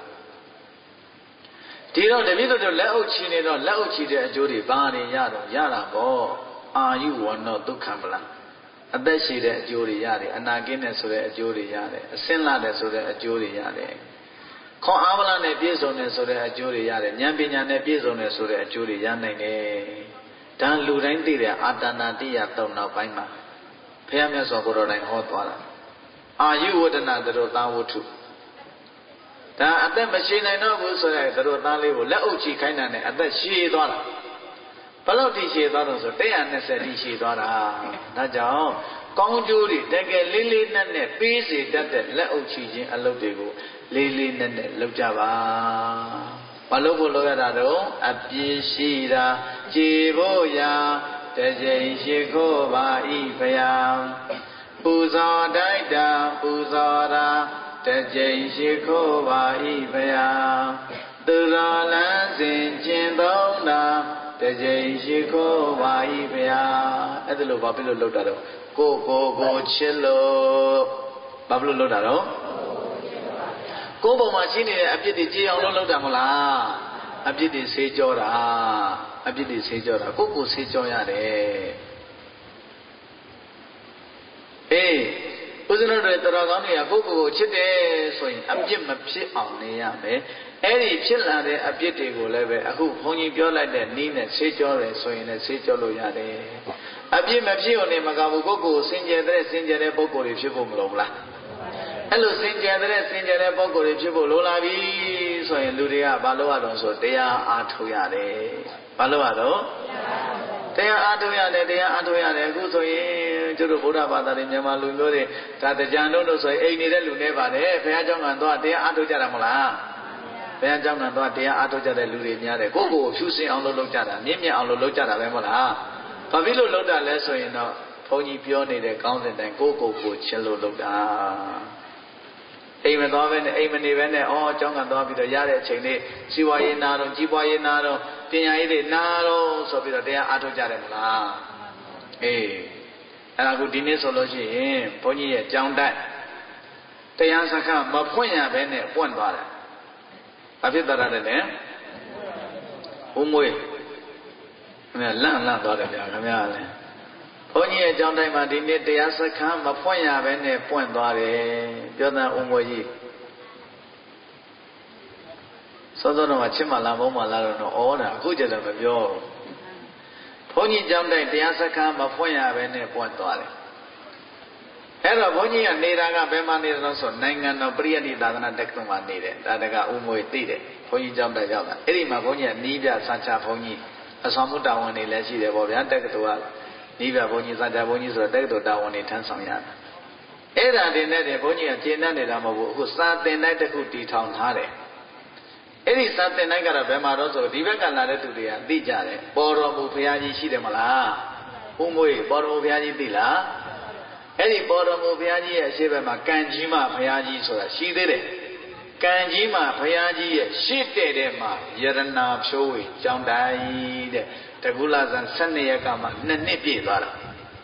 ဒီတော့တပည့်တို့လက်အုပ်ချီနေတော့လက်အုပ်ချီတဲ့အကျိုးတွေဘာတွေရတော့ရတာပေါ့အာယုဝဏ္ဏဒုက္ခံပလံအသက်ရှိတဲ့အကျိုးတွေရတယ်အနာကင်းတဲ့ဆိုတဲ့အကျိုးတွေရတယ်အစင်းလာတဲ့ဆိုတဲ့အကျိုးတွေရတယ်ခွန်အားဗလာနဲ့ပြည့်စုံတဲ့ဆိုတဲ့အကျိုးတွေရတယ်ဉာဏ်ပညာနဲ့ပြည့်စုံတဲ့ဆိုတဲ့အကျိုးတွေရနိုင်တယ်ဒါလူတိုင်းသိတဲ့အာတဏတိယသုံးနောက်ပိုင်းမှာဘုရားမြတ်စွာဘုရားတိုင်ဟောသွားတာအာယုဝဒနာသရောသာဝတ္ထုဒါအသက်မရှိနိုင်တော့ဘူးဆိုတဲ့သရောသားလေးကိုလက်အုပ်ချီခိုင်းတာနဲ့အသက်ရှည်သွားတာဘယ်လောက်ထိရှည်သွားတော့ဆိုone hundred twentyထိရှည်သွားတာဒါကြောင့်ကောင်းကျိုးတွေတကယ်လေးလေးနက်နက်ပေးစေတတ်တဲ့လက်အုပ်ချီခြင်းအလုပ်တွေကိုလေးလေးနက်နက်လုပ်ကြပါဘာလို့ဖို့လုပ်ရတာတော့အပြည့်ရှိတာကြည်ဖို့ရာတကြိမ်ရှိခိုးပါဤဖယားပူဇော်တိုက်တာပူဇော်တာတကြိမ်ရှိခိုးပါဤဖယားသူတော်လမ်းစဉ်ကျင့်သုံးတာတကြိမ်ရှိခိုးပါ၏ဗျာအဲ့ဒါလို့ဘာဖြစ်လို့လုပ်တာတော့ကိုကိုကိုချစ်လို့ဘာဖြစ်လို့လုပ်တာတော့ကိုယ်ပုံမှာရှိနေတဲ့အပြစ်တွေကြည်အောင်လုပ်လုပ်တာမလားအပြစ်တွေဆေးကြောတာအပြစ်တွေဆေးကြောတာကိုကိုဆေးကြောရတယ်အေးဦးဇင်းတို့တွေတော်ကောင်းတွေကကိုကိုကိုချစ်တယ်ဆိုရင်အပြစ်မဖြစ်အောင်နေရမယ်အဲ့ဒီဖြစ်လာတဲ့အပြစ်တွေကိုလည်းပဲအခုဘုန်းကြီးပြောလိုက်တဲ့နည်းနဲ့ဆေးကြောတယ်ဆိုရင်လည်းဆေးကြောလို့ရတယ်အပြစ်မဖြစ်အောင်နေမကဘူးကိုကိုစင်ကြယ်တဲ့စင်ကြယ်တဲ့ပုံကိုယ်တွေဖြစ်ဖို့မလိုဘူးလားအဲ့လိုစင်ကြယ်တဲ့စင်ကြယ်တဲ့ပုံကိုယ်တွေဖြစ်ဖို့လိုလာပြီဆိုရင်လူတွေကဘာလို့ရတော့ဆိုတရားအားထုတ်ရတယ်ဘာလို့ရတော့တရားအားထုတ်ရတယ်တရားအားထုတ်ရတယ်အခုဆိုရင်ကျတို့ဗုဒ္ဓဘာသာတွေမြန်မာလူမျိုးတွေဒါတရားတို့လို့ဆိုရင်အိမ်နေတဲ့လူတွေပါတယ်ဘုရားကျောင်းကတော့တရားအားထုတ်ကြတာမလားဘုရားကျောင်းကတော့တရားအားထုတ်ကြတဲ့လူတွေများတယ်ကိုယ့်ကိုယ်ဖြူစင်အောင်လုပ်လုပ်ကြတာမြင့်မြတ်အောင်လုပ်လုပ်ကြတာပဲမဟုတ်လားဘာဖြစ်လို့လုပ်တာလဲဆိုရင်တော့ဘုန်းကြီးပြောနေတဲ့ကောင်းတဲ့တိုင်ကိုယ့်ကိုယ်ကိုချစ်လို့လုပ်တာအိမ်မသွားပဲနဲ့အိမ်မနေပဲနဲ့အော်ကျောင်းကသွားပြီးတော့ရတဲ့အချိန်လေးစီဝါရေးနာတော့ကြီးပွားရေးနာတော့ပညာရေးတွေနာတော့ဆိုပြီးတော့တရားအားထုတ်ကြတယ်မလားအေးအဲ့ဒါကဒီနေ့ဆိုလို့ရှိရင်ဘုန်းကြီးရဲ့ကျောင်းတိုက်တရားစခန်းမဖွင့်ရပဲနဲ့ပွင့်သွားတယ်ဘာဖြစ်သွားတယ်လဲဦးမွေးခင်ဗျလန့်လန့်သွားတယ်ဗျာခင်ဗျာလည်းဘုန်းကြီးရဲ့ကျောင်းတိုင်းမှာဒီနေ့တရားစခန်းမဖွင့်ရပဲနဲ့ပွင့်သွားတယ်ပြောတဲ့ဦးမွေးကြီးစောစောတော့ချစ်မလားမုန်းမလားတော့ဩတာအခုကျတော့မပြောဘုန်းကြီးကျောင်းတိုင်းတရားစခန်းမဖွင့်ရပဲနဲ့ပွင့်သွားတယ်အဲ့တော့ဘုန်းကြီးကနေတာကဘယ်မှာနေတယ်လို့ဆိုနိုင်ငံတော်ပရိယတ်တိသာသနာတက္ကသိုလ်မှာနေတယ်ဒါတကဦးမွေသိတယ်ဘုန်းကြီးကျောင်းတိုက်ရောက်တာအဲ့ဒီမှာဘုန်းကြီးကနီးပြဆာချဘုန်းကြီးအဆောင်မှုတာဝန်တွေလည်းရှိတယ်ပေါ့ဗျာတက္ကသိုလ်ကနီးပြဘုန်းကြီးဆာချဘုန်းကြီးဆိုတော့တက္ကသိုလ်တာဝန်တွေထမ်းဆောင်ရတယ်အဲ့ဒါတင်နဲ့တင်ဘုန်းကြီးကကျေနပ်နေတာမဟုတ်ဘူးအခုစာသင်တိုက်တစ်ခုတည်ထောင်ထားတယ်အဲ့ဒီစာသင်တိုက်ကတော့ဘယ်မှာတော့ဆိုဒီဘက်ကလာတဲ့သူတွေကသိကြတယ်ပေါ်တော်မူဘုရားကြီးရှိတယ်မလားဦးမွေပေါ်တော်မူဘုရားကြီးသိလားအဲ့ဒီပေါ်တော်မူဘုရားကြီးရဲ့အရှိဘက်မှာကံကြီးမဘုရားကြီးဆိုတာရှိသေးတယ်ကံကြီးမဘုရားကြီးရဲ့ရှေ့တဲ့တဲ့မှာယရနာဖြိုးဝေကျောင်းတိုင်းတဲ့တကူလာဇန်ဆယ်နှစ်ရက်ကမှနှစ်နှစ်ပြည့်သွားတာ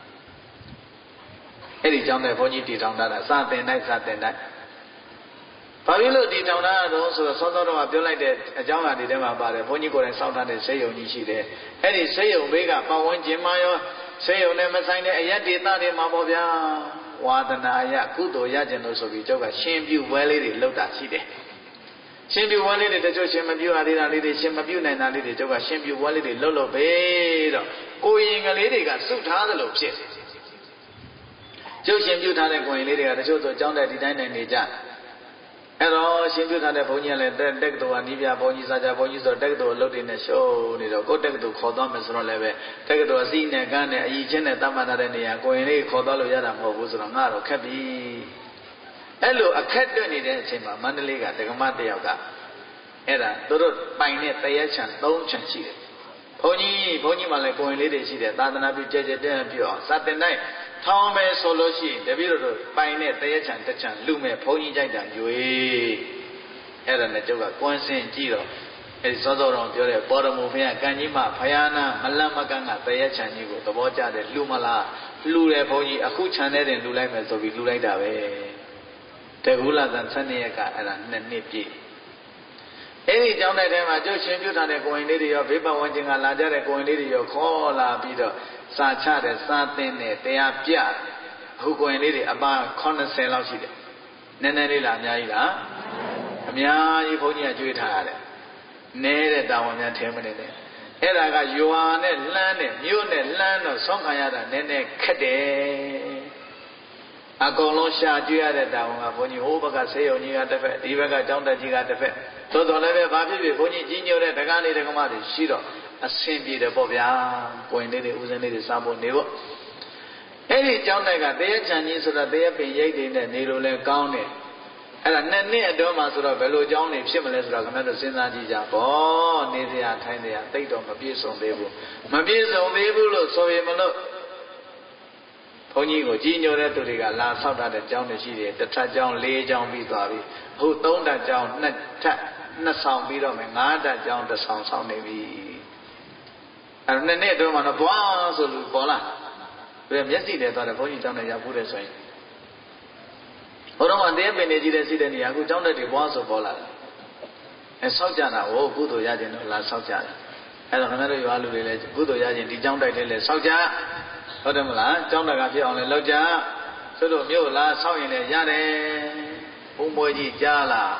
အဲ့ဒီကျောင်းတဲ့ဘုန်းကြီးတည်ထောင်တာစာသင်တိုင်းစာသင်တိုင်းဘာဖြစ်လို့တည်ထောင်တာတော့ဆိုတော့စောစောတော့ပြောလိုက်တဲ့အကြောင်းအရာတွေထဲမှာပါတယ်ဘုန်းကြီးကိုယ်တိုင်စောင့်ထားတဲ့ဆေးရုံကြီးရှိတယ်အဲ့ဒီဆေးရုံဘေးကပတ်ဝန်းကျင်မှာရောဆေးရုံနဲ့မဆိုင်တဲ့အရက်ဒေသတွေမှာပေါ့ဗျာဝါဒနာအရကုသိုလ်ရကျင်လို့ဆိုပြီးကျောက်ကရှင်ပြုပွဲလေးတွေလုပ်တာရှိတယ်ရှင်ပြုပွဲလေးတွေတချို့ရှင်မပြုရသေးတာလေးတွေရှင်မပြုနိုင်တာလေးတွေကျောက်ကရှင်ပြုပွဲလေးတွေလုပ်လို့ပဲတော့ကိုရင်ကလေးတွေကစုထားသလိုဖြစ်ကျုပ်ရှင်ပြုထားတဲ့ကိုရင်လေးတွေကတချို့ဆိုကျောင်းတဲ့ဒီတိုင်းနိုင်နေကြအဲ့တော့ရှင်ပြုထားတဲ့ဘုန်းကြီးကလည်းတက္ကသိုလ်ကနီးပြဘုန်းကြီးစာကြဘုန်းကြီးဆိုတက္ကသိုလ်အလုပ်တွေနဲ့ရှုံးနေတော့ကိုယ်တက္ကသိုလ်ခေါ်သွားမယ်ဆိုတော့လည်းပဲတက္ကသိုလ်အစည်းနဲ့ကန်းနဲ့အကြီးချင်းနဲ့တတ်မှတ်ထားတဲ့နေရာကိုရင်လေးခေါ်သွားလို့ရတာမဟုတ်ဘူးဆိုတော့ငါတော့ခက်ပြီအဲ့လိုအခက်တွေ့နေတဲ့အချိန်မှာမန္တလေးကဒကမတယောက်ကအဲ့ဒါသူတို့ပိုင်တဲ့တရက်ချံသုံးချံရှိတယ်ဘုန်းကြီးဘုန်းကြီးမှလည်းကိုရင်လေးတွေရှိတယ်သာသနာပြုကြဲကြဲတဲ့ပြုအောင်စတင်တိုင်းထောင်းမယ်ဆိုလို့ရှိရင်တပည့်တော်ပိုင်တဲ့တရက်ချံတစ်ချံလူမဲ့ဘုန်းကြီးကြိုက်တာယူအဲ့ဒါနဲ့ကျုပ်ကကွန်းစင်ကြည့်တော့အဲ့ဒီစောစောတော်ပြောတဲ့ပေါ်တော်မူဘုရားကံကြီးမဘုရားနာမလတ်မကန့်ကတရက်ချံကြီးကိုသဘောကျတယ်လူမလားလူတယ်ဘုန်းကြီးအခုခြံထဲတင်လူလိုက်မယ်ဆိုပြီးလူလိုက်တာပဲတကူလာသန်ဆယ်နှစ်ရက်ကအဲ့ဒါနှစ်နှစ်ပြည့်အဲ့ဒီကျောင်းတိုက်ထဲမှာကျုပ်ရှင်ပြုထားတဲ့ကိုရင်လေးတွေရောဘေးပတ်ဝန်းကျင်ကလာကြတဲ့ကိုရင်လေးတွေရောခေါ်လာပြီးတော့စာချတယ်စာသင်တယ်တရားပြအခုကိုရင်လေးတွေအပါခုနှစ်ဆယ်လောက်ရှိတယ်နည်းနည်းလေးလားအများကြီးလားအများကြီးဘုန်းကြီးကကြွေးထားရတယ်နဲတဲ့တာဝန်များထဲမနေနဲ့အဲ့ဒါကရွာနဲ့လှမ်းနဲ့မြို့နဲ့လှမ်းတော့ဆုံးခံရတာနည်းနည်းခက်တယ်အကုန်လုံးရှာကြွရတဲ့တာဝန်ကဘုန်းကြီးဟိုဘက်ကဆေးရုံကြီးကတစ်ဖက်ဒီဘက်ကကျောင်းတက်ကြီးကတစ်ဖက်သို့တော်လည်းပဲဘာဖြစ်ဖြစ်ဘုန်းကြီးကြီးညိုတဲ့တကားလေးတကမတွေရှိတော့အဆင်ပြေတယ်ပေါ့ဗျာကိုရင်လေးတွေဦးစင်းလေးတွေစားဖို့နေဖို့အဲ့ဒီကျောင်းတိုက်ကတရက်ချံကြီးဆိုတော့တရက်ပင်ရိတ်တွေနဲ့နေလို့လဲကောင်းတယ်အဲ့ဒါနှစ်နှစ်အတွင်းမှာဆိုတော့ဘယ်လိုကျောင်းတွေဖြစ်မလဲဆိုတော့ခင်ဗျားတို့စဉ်းစားကြည့်ကြပေါ့နေစရာထိုင်စရာတိတ်တော့မပြည့်စုံသေးဘူးမပြည့်စုံသေးဘူးလို့ဆိုရင်မလို့ဘုန်းကြီးကိုကြီးညိုတဲ့သူတွေကလာဆောက်ထားတဲ့ကျောင်းတွေရှိတယ်တစ်ထပ်ကျောင်းလေးကျောင်းပြီးသွားပြီအခုသုံးထပ်ကျောင်းနှစ်ထပ်နှစ်ဆောင်ပြီးတော့မယ်ငါးတက်ကြောင်းတစ်ဆောင်ဆောင်နေပြီအဲ့နှစ်နှစ်တော့မှတော့ဘွားဆိုလူပေါ်လာဘယ်မျက်စိနဲ့သွားတယ်ဘုန်းကြီးကျောင်းနဲ့ရောက်ဘူးတဲ့ဆိုရင်ဘုရားကတရားပင်နေကြည့်တဲ့ရှိတဲ့နေရာအခုကျောင်းတက်တွေဘွားဆိုပေါ်လာတယ်အဲဆောက်ကြတာဟိုကုသိုလ်ရခြင်းတော့လာဆောက်ကြတယ်အဲ့တော့ခင်ဗျားတို့ရွာလူတွေလည်းကုသိုလ်ရခြင်းဒီကျောင်းတိုက်တွေလည်းဆောက်ကြဟုတ်တယ်မလားကျောင်းတက်ကဖြစ်အောင်လည်းလုပ်ကြဆိုတော့မြို့လားဆောက်ရင်လည်းရတယ်ဘုံမွေကြီးကြားလား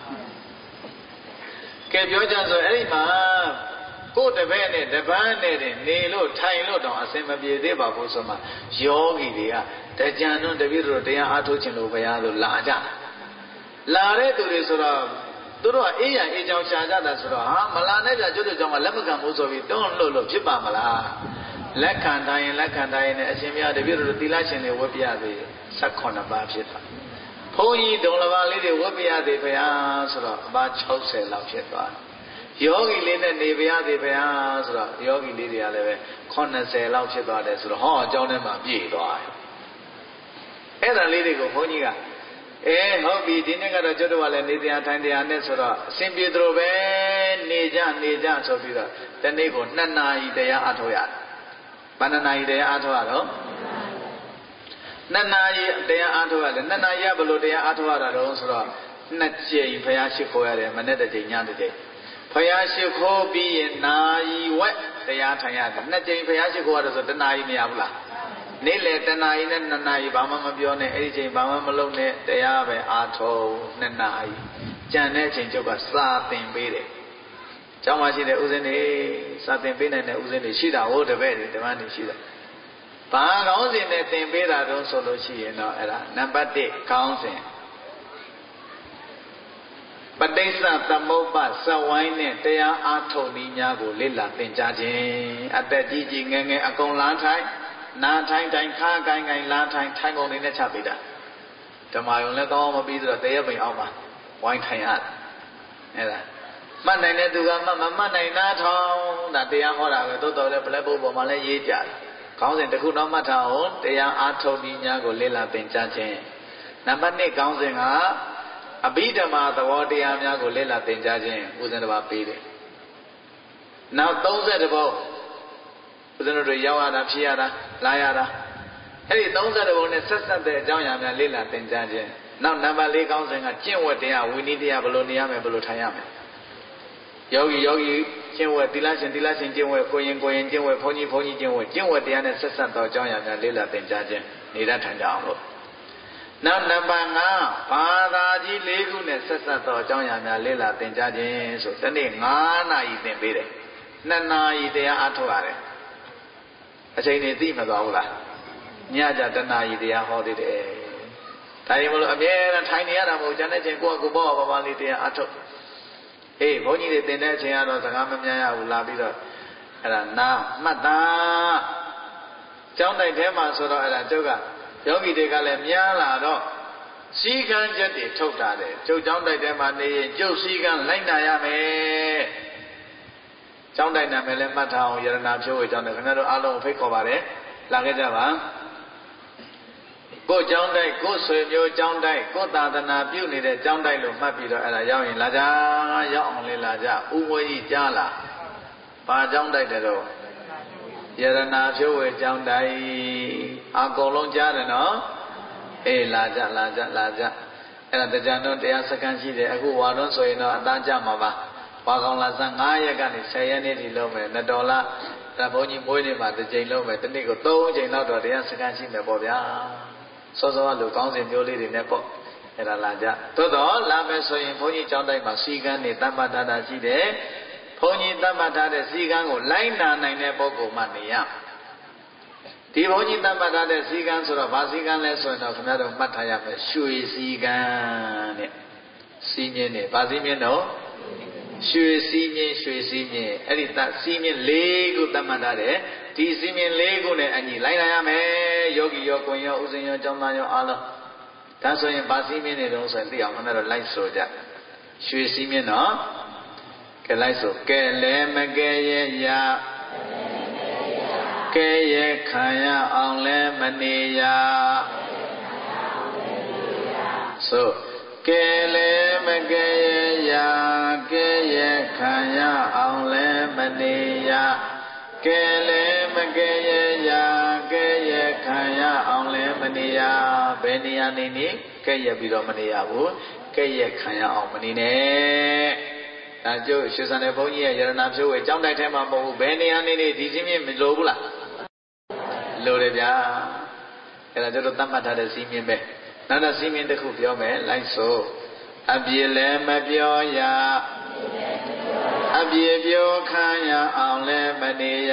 ကဲပြောကြဆိုအဲ့ဒီမှာကိုယ်တပည့်နဲ့တပန်းနဲ့နေလို့ထိုင်လို့တောင်အစင်မပြေသေးပါဘူးဆိုမှယောဂီတွေကတကြံတို့တပည့်တို့တရားအားထုတ်ခြင်းလို့ဘုရားလို့လာကြလာတဲ့သူတွေဆိုတော့သူတို့ကအေးရအေးချောင်းရှာကြတာဆိုတော့ဟာမလာနဲ့ပြကျွတ်တို့ကြောင့်ကလက်မခံဘူးဆိုပြီးတွန်းလို့လို့ဖြစ်ပါမလားလက်ခံတိုင်းရင်လက်ခံတိုင်းနဲ့အရှင်မြတ်တပည့်တို့သီလရှင်တွေဝတ်ပြရသေး၁၈ပါးဖြစ်တာဘုန်းကြီးဒုံလပါလေးတွေဝတ်ပြရသေးဗျာဆိုတော့အပါ၆၀လောက်ဖြစ်သွားတယ်ယောဂီလေးနဲ့နေပြရသေးဗျာဆိုတော့ယောဂီလေးတွေကလည်းပဲ၇၀လောက်ဖြစ်သွားတယ်ဆိုတော့ဟောအကြောင်းထဲမှာပြည့်သွားတယ်အဲ့ဒါလေးတွေကိုဘုန်းကြီးကအဲဟုတ်ပြီဒီနေ့ကတော့ကျွတ်တော့လည်းနေတရားထိုင်တရားနဲ့ဆိုတော့အစဉ်ပြေသလိုပဲနေကြနေကြဆိုပြီးတော့တနေ့ကိုနှစ်နာရီတရားအထောက်ရတယ်ဘယ်နှစ်နာရီတရားအထောက်ရတော့နှစ်နာရီတရားအထောက်ရတယ်နှစ်နာရီကဘယ်လိုတရားအထောက်ရတာတော့ဆိုတော့နှစ်ကြိမ်ဘုရားရှိခိုးရတယ်မနေ့တစ်ကြိမ်ညတစ်ကြိမ်ဘုရားရှိခိုးပြီးရင်နာရီဝက်တရားထိုင်ရတယ်နှစ်ကြိမ်ဘုရားရှိခိုးရတယ်ဆိုတနာရီမရဘူးလားနေ့လေတနာရီနဲ့နှစ်နာရီဘာမှမပြောနဲ့အဲ့ဒီချိန်ဘာမှမလုပ်နဲ့တရားပဲအားထုတ်နှစ်နာရီကြံတဲ့အချိန်ကျုပ်ကစာသင်ပေးတယ်ကျောင်းမှာရှိတဲ့ဥစဉ်တွေစာသင်ပေးနိုင်တဲ့ဥစဉ်တွေရှိတာဟုတ်တပည့်တွေဓမ္မတွေရှိတာဘာကောင်းစဉ်နဲ့သင်ပေးတာတော့ဆိုလို့ရှိရင်တော့အဲ့ဒါနံပါတ်၁ကောင်းစဉ်ပဋိစ္စသမုပ္ပါစဝိုင်းနဲ့တရားအားထုတ်နည်းများကိုလေ့လာသင်ကြားခြင်းအသက်ကြီးကြီးငယ်ငယ်အကုန်လားထိုင်နာထိုင်ထိုင်ခါကိုင်းကိုင်းလာထိုင်ထိုင်ကုန်နေနဲ့ချပေးတာဓမ္မယုံလည်းကောင်းမပြီးဆိုတော့တရားပိန်အောင်ပါဝိုင်းထိုင်ရတယ်အဲ့ဒါမှတ်နိုင်တဲ့သူကမှတ်မမှတ်နိုင်နာထောင်ဒါတရားဟောတာပဲသို့တော်လည်းဘလက်ဘုတ်ပေါ်မှာလည်းရေးကြတယ်ခေါင်းစဉ်တစ်ခုတော့မှတ်ထားအောင်တရားအားထုတ်နည်းများကိုလေ့လာသင်ကြားခြင်းနံပါတ်၂ခေါင်းစဉ်ကအဘိဓမ္မာသဘောတရားများကိုလေ့လာသင်ကြားခြင်းဥစဉ်တစ်ပါးပေးတယ်နောက်၃၁ဘုတ်ဦးဇင်းတို့ရောက်ရတာဖြစ်ရတာလာရတာအဲ့ဒီ၃၁ဘုံနဲ့ဆက်ဆက်တဲ့အကြောင်းအရာများလေ့လာသင်ကြားခြင်းနောက်နံပါတ်၄ကောင်းစဉ်ကကျင့်ဝတ်တရားဝိနည်းတရားဘယ်လိုနေရမယ်ဘယ်လိုထိုင်ရမယ်ယောဂီယောဂီကျင့်ဝတ်သီလရှင်သီလရှင်ကျင့်ဝတ်ကိုရင်ကိုရင်ကျင့်ဝတ်ဘုန်းကြီးဘုန်းကြီးကျင့်ဝတ်ကျင့်ဝတ်တရားနဲ့ဆက်ဆက်သောအကြောင်းအရာများလေ့လာသင်ကြားခြင်းနေရထိုင်ကြအောင်လို့နောက်နံပါတ်၅ဘာသာကြီး၄ခုနဲ့ဆက်ဆက်သောအကြောင်းအရာများလေ့လာသင်ကြားခြင်းဆိုတနေ့၅နာရီသင်ပေးတယ်၂နာရီတရားအားထုတ်ရတယ်အချိန်နေသိမသွားဘူးလားညကြတနာရီတရားဟောသေးတယ်ဒါရင်မလို့အမြဲတမ်းထိုင်နေရတာမဟုတ်ကျန်တဲ့ချိန်ကိုယ့်အကူပေါ့ပါပါလေးတရားအထုတ်အေးဘုန်းကြီးတွေသင်တဲ့အချိန်ကတော့စကားမများရဘူးလာပြီးတော့အဲ့ဒါနာမှတ်တာကျောင်းတိုက်ထဲမှာဆိုတော့အဲ့ဒါကျုပ်ကယောဂီတွေကလည်းများလာတော့စီကံချက်တွေထုတ်တာတယ်ကျုပ်ကျောင်းတိုက်ထဲမှာနေရင်ကျုပ်စီကံလိုက်နာရမယ်ကျောင်းတိုက်နာမယ်လဲမှတ်ထားအောင်ယရနာဖြိုးဝေကျောင်းတိုက်ခင်ဗျားတို့အားလုံးဖိတ်ခေါ်ပါတယ်လာခဲ့ကြပါကိုကျောင်းတိုက်ကိုဆွေမျိုးကျောင်းတိုက်ကိုသာသနာပြုနေတဲ့ကျောင်းတိုက်လို့မှတ်ပြီးတော့အဲ့ဒါရောက်ရင်လာကြရောက်အောင်လေးလာကြဥမွေးကြီးကြားလာဘာကျောင်းတိုက်တယ်တော့ယရနာဖြိုးဝေကျောင်းတိုက်အကုန်လုံးကြားတယ်နော်အေးလာကြလာကြလာကြအဲ့ဒါတရားတော်တရားစခန်းရှိတယ်အခုဝါတော့ဆိုရင်တော့အသားကြမှာပါဘာကောင်လာစံ၅ရက်ကနေ၁၀ရက်နေ့ထိလုံးမယ်နှစ်တော်လားဒါဘုန်းကြီးမွေးနေ့မှာတစ်ကြိမ်လုံးမယ်တစ်နေ့ကို၃ကြိမ်လောက်တော့တရားစခန်းရှိမယ်ပေါ့ဗျာစောစောကလူကောင်းစဉ်မျိုးလေးတွေနဲ့ပေါ့အဲ့ဒါလာကြသို့တော့လာမယ်ဆိုရင်ဘုန်းကြီးကျောင်းတိုင်းမှာစီကန်းနေတမ္ပတ္တာရှိတယ်ဘုန်းကြီးတမ္ပတ္တာတဲ့စီကန်းကိုလိုက်နာနိုင်တဲ့ပုဂ္ဂိုလ်မှနေရဒီဘုန်းကြီးတမ္ပတ္တာတဲ့စီကန်းဆိုတော့ဗာစီကန်းလဲဆိုရင်တော့ခင်ဗျားတို့မှတ်ထားရမယ်ရွှေစီကန်းတဲ့စီးမြင်းနေဗာစီမြင်းတော့ရွှေစည်းမြင့်ရွှေစည်းမြင့်အဲ့ဒီသစည်းမြင့်၄ခုသတ်မှတ်ထားတယ်ဒီစည်းမြင့်၄ခုနဲ့အညီလိုက်လာရမယ်ယောဂီရောကိုယ်ရောဥစဉ်ရောကျောင်းသားရောအားလုံးဒါဆိုရင်ဗာစည်းမြင့်နေတော့ဆိုရင်သိအောင်မနဲ့တော့လိုက်ဆိုကြရွှေစည်းမြင့်နော်ကဲလိုက်ဆိုကဲလဲမကဲရဲ့ရကဲရဲ့ခံရအောင်လဲမနေရဆိုကဲလဲမကဲရဲ့ရာကကဲရဲ့ခံရအောင်လဲမနေရကဲလဲမကဲရဲ့ရာကဲရဲ့ခံရအောင်လဲမနေရဘယ်နေရာနေနေကဲရဲ့ပြီးတော့မနေရဘူးကဲရဲ့ခံရအောင်မနေနဲ့ဒါကျုပ်ရွှေစံတဲ့ဘုန်းကြီးရဲ့ယရနာဖြိုးဝေကျောင်းတိုက်ထဲမှာမဟုတ်ဘူးဘယ်နေရာနေနေဒီစည်းမျဉ်းမလိုဘူးလားလိုတယ်ဗျာအဲ့ဒါကျတော့သတ်မှတ်ထားတဲ့စည်းမျဉ်းပဲနောက်တော့စည်းမျဉ်းတစ်ခုပြောမယ်လိုက်ဆိုအပြည့်လည်းမပြောရအပြည့်ပြောခံရအောင်လည်းမနေရ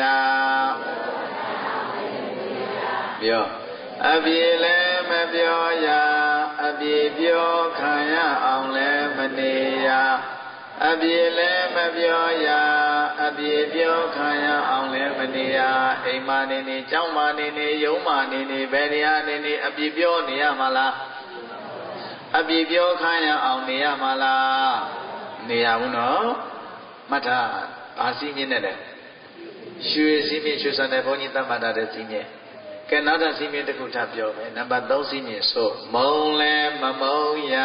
ပြောအပြည့်လည်းမပြောရအပြည့်ပြောခံရအောင်လည်းမနေရအပြည့်လည်းမပြောရအပြည့်ပြောခံရအောင်လည်းမနေရအိမ်မနေနေကျောင်းမနေနေရုံးမနေနေဘယ်နေရာနေနေအပြည့်ပြောနေရမှာလားအပြည့်ပြောခံရအောင်နေရမှာလားနေရဘူးနော်မှတ်ထားဘာစည်းမျဉ်းနဲ့လဲရွှေစည်းမျဉ်းရွှေစံတဲ့ဘုန်းကြီးသတ်မှတ်ထားတဲ့စည်းမျဉ်းကဲနောက်ထပ်စည်းမျဉ်းတစ်ခုထပ်ပြောမယ်နံပါတ်သုံးစည်းမျဉ်းဆိုမုံလဲမမုံရ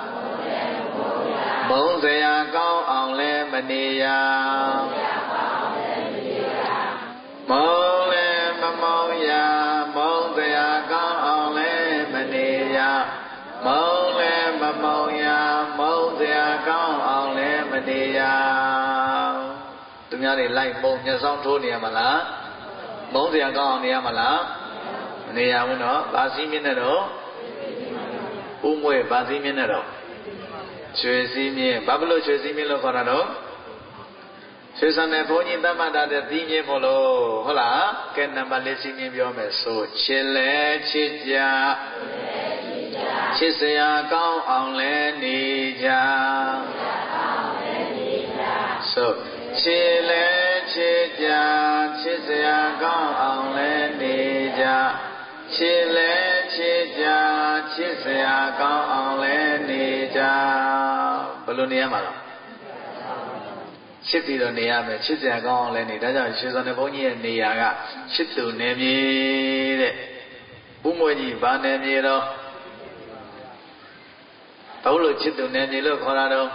မုံစရာကောင်းအောင်လဲမနေရမုံလဲမမုံရမုံစရာကောင်းအောင်လဲမနေရမုံလဲမမုံရမုံစရာကောင်းအောင်လဲမနေရသူများတွေလိုက်မုံမျက်စောင်းထိုးနေရမလားမုံစရာကောင်းအောင်နေရမလားမနေရဘူးနော်ဗာစည်းမျဉ်းနဲ့တော့ဥမွေဗာစည်းမျဉ်းနဲ့တော့ရွှေစည်းမျဉ်းဘာဖြစ်လို့ရွှေစည်းမျဉ်းလို့ခေါ်တာတော့ရွှေစံတဲ့ဘုန်းကြီးသတ်မှတ်ထားတဲ့သီးမျဉ်းမို့လို့ဟုတ်လားကဲနံပါတ်လေးစည်းမျဉ်းပြောမယ်ဆိုချစ်လဲချစ်ကြချစ်စရာကောင်းအောင်လဲနေကြဆိုချစ်လဲချစ်ကြချစ်စရာကောင်းအောင်လဲနေကြချစ်လဲချစ်ကြချစ်စရာကောင်းအောင်လဲနေကြဘယ်လိုနေရမှာလဲချစ်ပြီးတော့နေရမယ်ချစ်စရာကောင်းအောင်လဲနေဒါကြောင့်ရွှေစံတဲ့ဘုန်းကြီးရဲ့နေရာကချစ်သူနေမြေတဲ့ဥမွေကြီးဗာနေမြေတော့ဘာလို့ချစ်သူနေမြေလို့ခေါ်တာတော့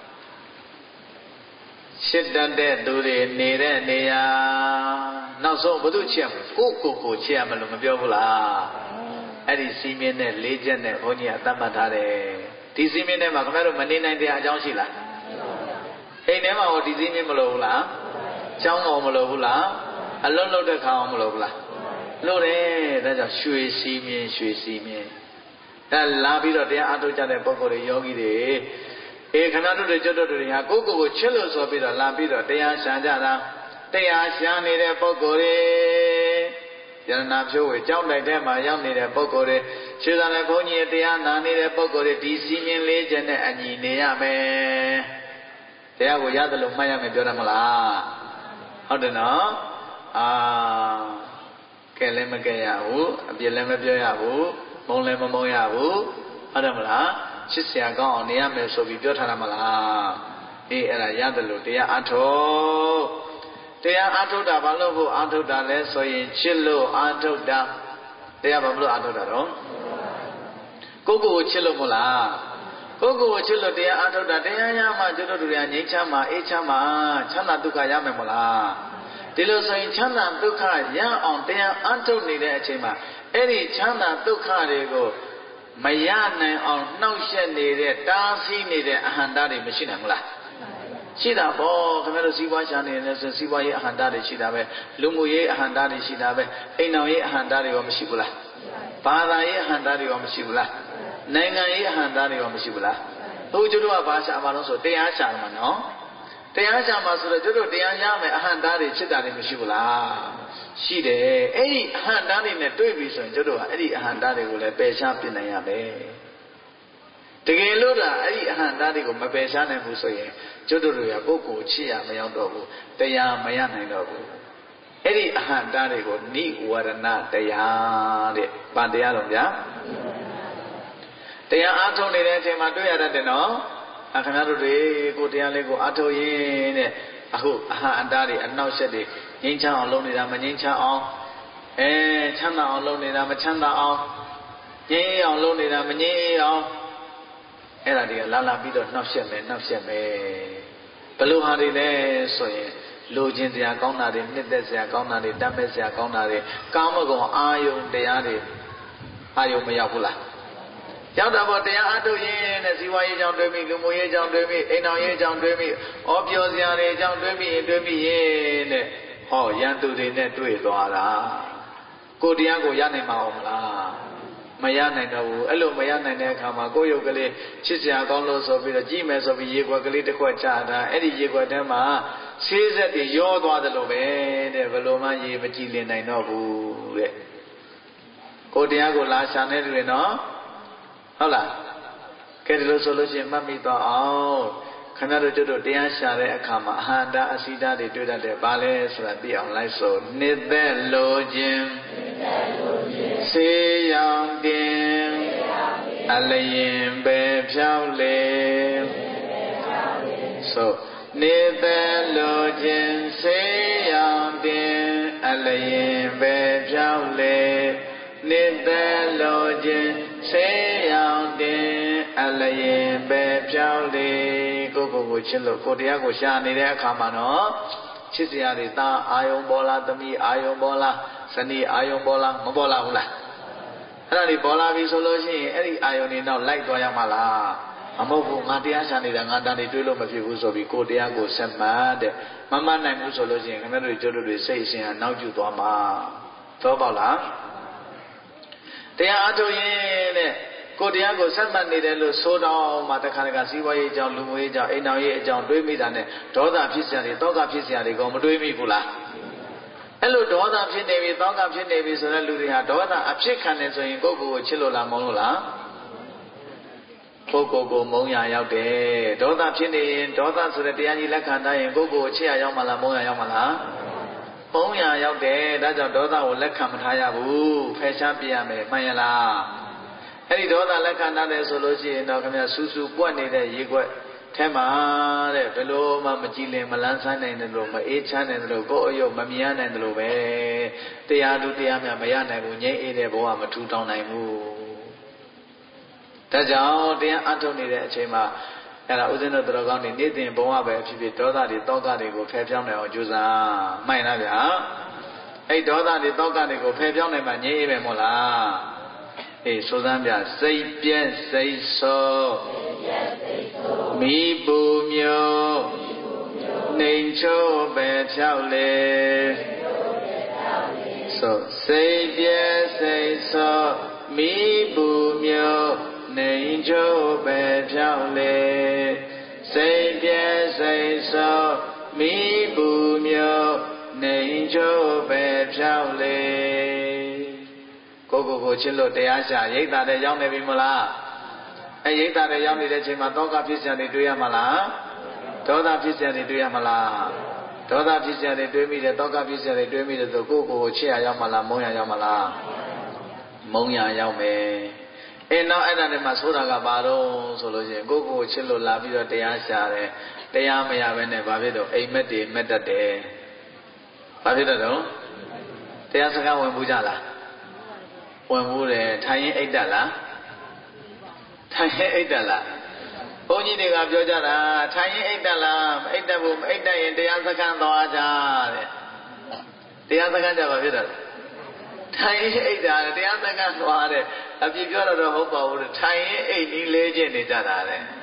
ချစ်တတ်တဲ့သူတွေနေတဲ့နေရာနောက်ဆုံးဘု து ချစ်ရမယ်ကိုကိုကိုချစ်ရမယ်လို့မပြောဘူးလားအဲ့ဒီစီမင်းနဲ့လေးချက်နဲ့ဘုန်းကြီးကသတ်မှတ်ထားတယ်ဒီစီမင်းနဲ့မှာခင်ဗျားတို့မနေနိုင်တဲ့အကြောင်းရှိလားအိမ်ထဲမှာဟောဒီစီမင်းမလို့ဘူးလားကျောင်းတော်မလို့ဘူးလားအလုံးလုံးတဲ့ခါအောင်မလို့ဘူးလားလို့တယ်ဒါကြောင့်ရွှေစီမင်းရွှေစီမင်းအဲလာပြီးတော့တရားအားထုတ်ကြတဲ့ပုဂ္ဂိုလ်တွေယောဂီတွေအေခဏတို့တွေကျွတ်တို့တွေဟာကိုယ့်ကိုယ်ကိုချစ်လို့ဆိုပြီးတော့လာပြီးတော့တရားရှာကြတာတရားရှာနေတဲ့ပုဂ္ဂိုလ်တွေယရနာဖြိုးဝေကြောင်းတိုက်ထဲမှာရောက်နေတဲ့ပုဂ္ဂိုလ်တွေရွှေစံတဲ့ဘုန်းကြီးတရားနာနေတဲ့ပုဂ္ဂိုလ်တွေဒီစီမင်းလေးချက်နဲ့အညီနေရမယ်တရားကိုရတယ်လို့မှတ်ရမယ်ပြောတယ်မလားဟုတ်တယ်နော်အာကဲလည်းမကဲရဘူးအပြစ်လည်းမပြောရဘူးမုံလည်းမမုံရဘူးဟုတ်တယ်မလားချစ်စရာကောင်းအောင်နေရမယ်ဆိုပြီးပြောထားတာမလားအေးအဲ့ဒါရတယ်လို့တရားအထုတ်တရားအထုတ်တာဘာလို့ဖို့အထုတ်တာလဲဆိုရင်ချစ်လို့အထုတ်တာတရားဘာလို့အထုတ်တာတော့ကိုယ့်ကိုယ်ကိုချစ်လို့မလားကိုယ့်ကိုယ်ကိုချစ်လို့တရားအထုတ်တာတရားရမှကျွတ်တို့တွေကငြိမ်းချမ်းမှာအေးချမ်းမှာချမ်းသာဒုက္ခရမယ်မလားဒီလိုဆိုရင်ချမ်းသာဒုက္ခရအောင်တရားအထုတ်နေတဲ့အချိန်မှာအဲ့ဒီချမ်းသာဒုက္ခတွေကိုမရနိုင်အောင်နှောက်ယှက်နေတဲ့တားဆီးနေတဲ့အဟံတာတွေမရှိနိုင်ဘူးလားရှိတာပေါ့ခင်ဗျားတို့စီးပွားရှာနေတယ်ဆိုစီးပွားရေးအဟံတာတွေရှိတာပဲလူမှုရေးအဟံတာတွေရှိတာပဲအိမ်တော်ရေးအဟံတာတွေရောမရှိဘူးလားဘာသာရေးအဟံတာတွေရောမရှိဘူးလားနိုင်ငံရေးအဟံတာတွေရောမရှိဘူးလားဘုရားတို့ကဘာရှာမှာလို့ဆိုတရားရှာမှာနော်တရားရှာမှာဆိုတော့တို့တရားရမယ်အဟံတာတွေဖြစ်တာတွေမရှိဘူးလားရှိတယ်အဲ့ဒီအဟံတာတွေနဲ့တွေ့ပြီဆိုရင်တို့ကအဲ့ဒီအဟံတာတွေကိုလည်းပယ်ရှားပြနိုင်ရမယ်တကယ်လို့ဒါအဲ့ဒီအဟံတာတွေကိုမပယ်ရှားနိုင်ဘူးဆိုရင်ကျွတ်တို့တွေကပုဂ္ဂိုလ်ချစ်ရမရောက်တော့ဘူးတရားမရနိုင်တော့ဘူးအဲ့ဒီအဟံတာတွေကိုနိဝရဏတရားတဲ့ဗာတရားတော်ဗျာတရားအားထုတ်နေတဲ့အချိန်မှာတွေ့ရတတ်တယ်နော်အခဏတို့တွေကိုတရားလေးကိုအားထုတ်ရင်းတဲ့အခုအဟံအတားတွေအနှောက်အယှက်တွေငြိမ်းချမ်းအောင်လုပ်နေတာမငြိမ်းချမ်းအောင်အဲချမ်းသာအောင်လုပ်နေတာမချမ်းသာအောင်ငြိမ်းအောင်လုပ်နေတာမငြိမ်းအောင်အဲ့ဒါတွေကလာလာပြီးတော့နှောက်ယှက်မယ်နှောက်ယှက်မယ်လိုဟာတွေလဲဆိုရင်လိုချင်စရာကောင်းတာတွေနှစ်သက်စရာကောင်းတာတွေတတ်မဲ့စရာကောင်းတာတွေကာမဂုဏ်အာယုန်တရားတွေအာယုန်မရောက်ဘူးလားရောက်တာပေါ့တရားအထုတ်ရင်တဲ့ဇီဝရေးကြောင့်တွေးမိလူမှုရေးကြောင့်တွေးမိအိမ်တော်ရေးကြောင့်တွေးမိဩပြောစရာတွေကြောင့်တွေးမိရင်တွေးမိရင်တဲ့ဟောရန်သူတွေနဲ့တွေ့သွားတာကိုတရားကိုရနိုင်မှာအောင်မလားမရနိုင်တော့ဘူးအဲ့လိုမရနိုင်တဲ့အခါမှာကိုယ်ရုပ်ကလေးချစ်စရာကောင်းလို့ဆိုပြီးတော့ကြည့်မယ်ဆိုပြီးရေခွက်ကလေးတစ်ခွက်ချတာအဲ့ဒီရေခွက်ထဲမှာဆေးဆက်တွေရောသွားတယ်လို့ပဲတဲ့ဘယ်လိုမှရေမကြည်လင်နိုင်တော့ဘူးတဲ့ကိုတရားကိုလာရှာနေတယ်နော်ဟုတ်လားကဲဒီလိုဆိုလို့ရှိရင်မှတ်မိတော့အောင်ခဏတို့ကျွတ်တို့တရားရှာတဲ့အခါမှာအဟန္တာအစိတာတွေတွေ့တတ်တယ်ဘာလဲဆိုတာသိအောင်လိုက်ဆိုနှစ်သက်လိုခြင်းဆေးရောင်တင်အလျင်ပဲဖြောင်းလေဆိုနှစ်သက်လိုခြင်းဆေးရောင်တင်အလျင်ပဲဖြောင်းလေနှစ်သက်လိုခြင်းဆေးရောင်တင်အလျင်ပဲဖြောင်းလေကိုကိုကိုချစ်လို့ကိုတရားကိုရှာနေတဲ့အခါမှာနော်ချစ်စရာတွေသားအာယုံပေါ်လာသမီးအာယုံပေါ်လာဇနီးအာယုံပေါ်လာမပေါ်လာဘူးလားအဲ့ဒါတွေပေါ်လာပြီဆိုလို့ရှိရင်အဲ့ဒီအာယုံတွေနောက်လိုက်သွားရမှာလားမဟုတ်ဘူးငါတရားရှာနေတာငါတန်တွေတွေးလို့မဖြစ်ဘူးဆိုပြီးကိုတရားကိုဆက်မှတ်တဲ့မမှတ်နိုင်ဘူးဆိုလို့ရှိရင်ခင်ဗျားတို့ကျွတ်တို့တွေစိတ်အစဉ်ဟာနောက်ကျသွားမှာသောပေါက်လားတရားအထုတ်ရင်တဲ့ကိုတရားကိုဆက်မှတ်နေတယ်လို့ဆိုတော့မှတခါတခါစီးပွားရေးအကြောင်းလူမှုရေးအကြောင်းအိမ်တော်ရေးအကြောင်းတွေးမိတာနဲ့ဒေါသဖြစ်စရာတွေတောကဖြစ်စရာတွေကမတွေးမိဘူးလားအဲ့လိုဒေါသဖြစ်နေပြီတောကဖြစ်နေပြီဆိုတဲ့လူတွေဟာဒေါသအဖြစ်ခံနေဆိုရင်ကိုယ့်ကိုယ်ကိုချစ်လို့လားမုန်းလို့လားကိုယ့်ကိုယ်ကိုမုန်းရရောက်တယ်ဒေါသဖြစ်နေရင်ဒေါသဆိုတဲ့တရားကြီးလက်ခံထားရင်ကိုယ့်ကိုယ်ကိုချစ်ရရောက်မှလားမုန်းရရောက်မှလားမုန်းရရောက်တယ်ဒါကြောင့်ဒေါသကိုလက်ခံမထားရဘူးဖယ်ရှားပြရမယ်မှန်ရလားအဲ့ဒီဒေါသလက်ခံထားတယ်ဆိုလို့ရှိရင်တော့ခင်ဗျာစူးစူးပွက်နေတဲ့ရေခွက်ထဲမှာတဲ့ဘယ်လိုမှမကြည်လင်မလန်းဆန်းနိုင်တယ်လို့မအေးချမ်းနိုင်တယ်လို့ကိုယ်အယုတ်မမြင်နိုင်တယ်လို့ပဲတရားသူတရားများမရနိုင်ဘူးငြိမ်းအေးတဲ့ဘဝမထူထောင်နိုင်ဘူးဒါကြောင့်တရားအထုတ်နေတဲ့အချိန်မှာအဲ့ဒါဥစဉ်တို့တော်ကောင်းနေနေ့စဉ်ဘဝပဲဖြစ်ဖြစ်ဒေါသတွေတောကတွေကိုဖယ်ပြောင်းနိုင်အောင်ကြိုးစားမှန်လားဗျာအဲ့ဒေါသတွေတောကတွေကိုဖယ်ပြောင်းနိုင်မှငြိမ်းအေးပဲမို့လားအေးဆိုစမ်းပြစိတ်ပြက်စိတ်ဆိုးမိပူမျိုးနှိမ်ချိုးပဲဖြောက်လေဆိုစိတ်ပြက်စိတ်ဆိုးမိပူမျိုးနှိမ်ချိုးပဲဖြောက်လေစိတ်ပြက်စိတ်ဆိုးမိပူမျိုးနှိမ်ချိုးပဲဖြောက်လေကိုကိုကိုချစ်လို့တရားရှာရိတ်တာတဲ့ရောက်နေပြီမလားအဲရိတ်တာတဲ့ရောက်နေတဲ့အချိန်မှာတောကဖြစ်စရာတွေတွေးရမှာလားဒေါသဖြစ်စရာတွေတွေးရမှာလားဒေါသဖြစ်စရာတွေတွေးမိတယ်တောကဖြစ်စရာတွေတွေးမိတယ်ဆိုကိုကိုကိုချစ်ရရောက်မှာလားမုန်းရရောက်မှာလားမုန်းရရောက်မယ်အဲနောက်အဲ့ဒါတွေမှာဆိုတာကဘာတော့ဆိုလို့ရှိရင်ကိုကိုကိုချစ်လို့လာပြီးတော့တရားရှာတယ်တရားမရဘဲနဲ့ဘာဖြစ်တော့အိမ်မက်တွေမက်တတ်တယ်ဘာဖြစ်တော့တရားစကားဝင်ဘူးကြလားဝင်ဘူးတယ်ထိုင်ရင်အိတ်တက်လားထိုင်ရင်အိတ်တက်လားဘုန်းကြီးတွေကပြောကြတာထိုင်ရင်အိတ်တက်လားမအိတ်တက်ဘူးမအိတ်တက်ရင်တရားစခန်းသွားကြတဲ့တရားစခန်းကြပါဖြစ်တယ်ထိုင်ရင်အိတ်တာတရားစခန်းသွားတဲ့အပြည့်ပြောတော့ဟုတ်ပါဘူးထိုင်ရင်အိတ်နီးလေးချင်းနေကြတာ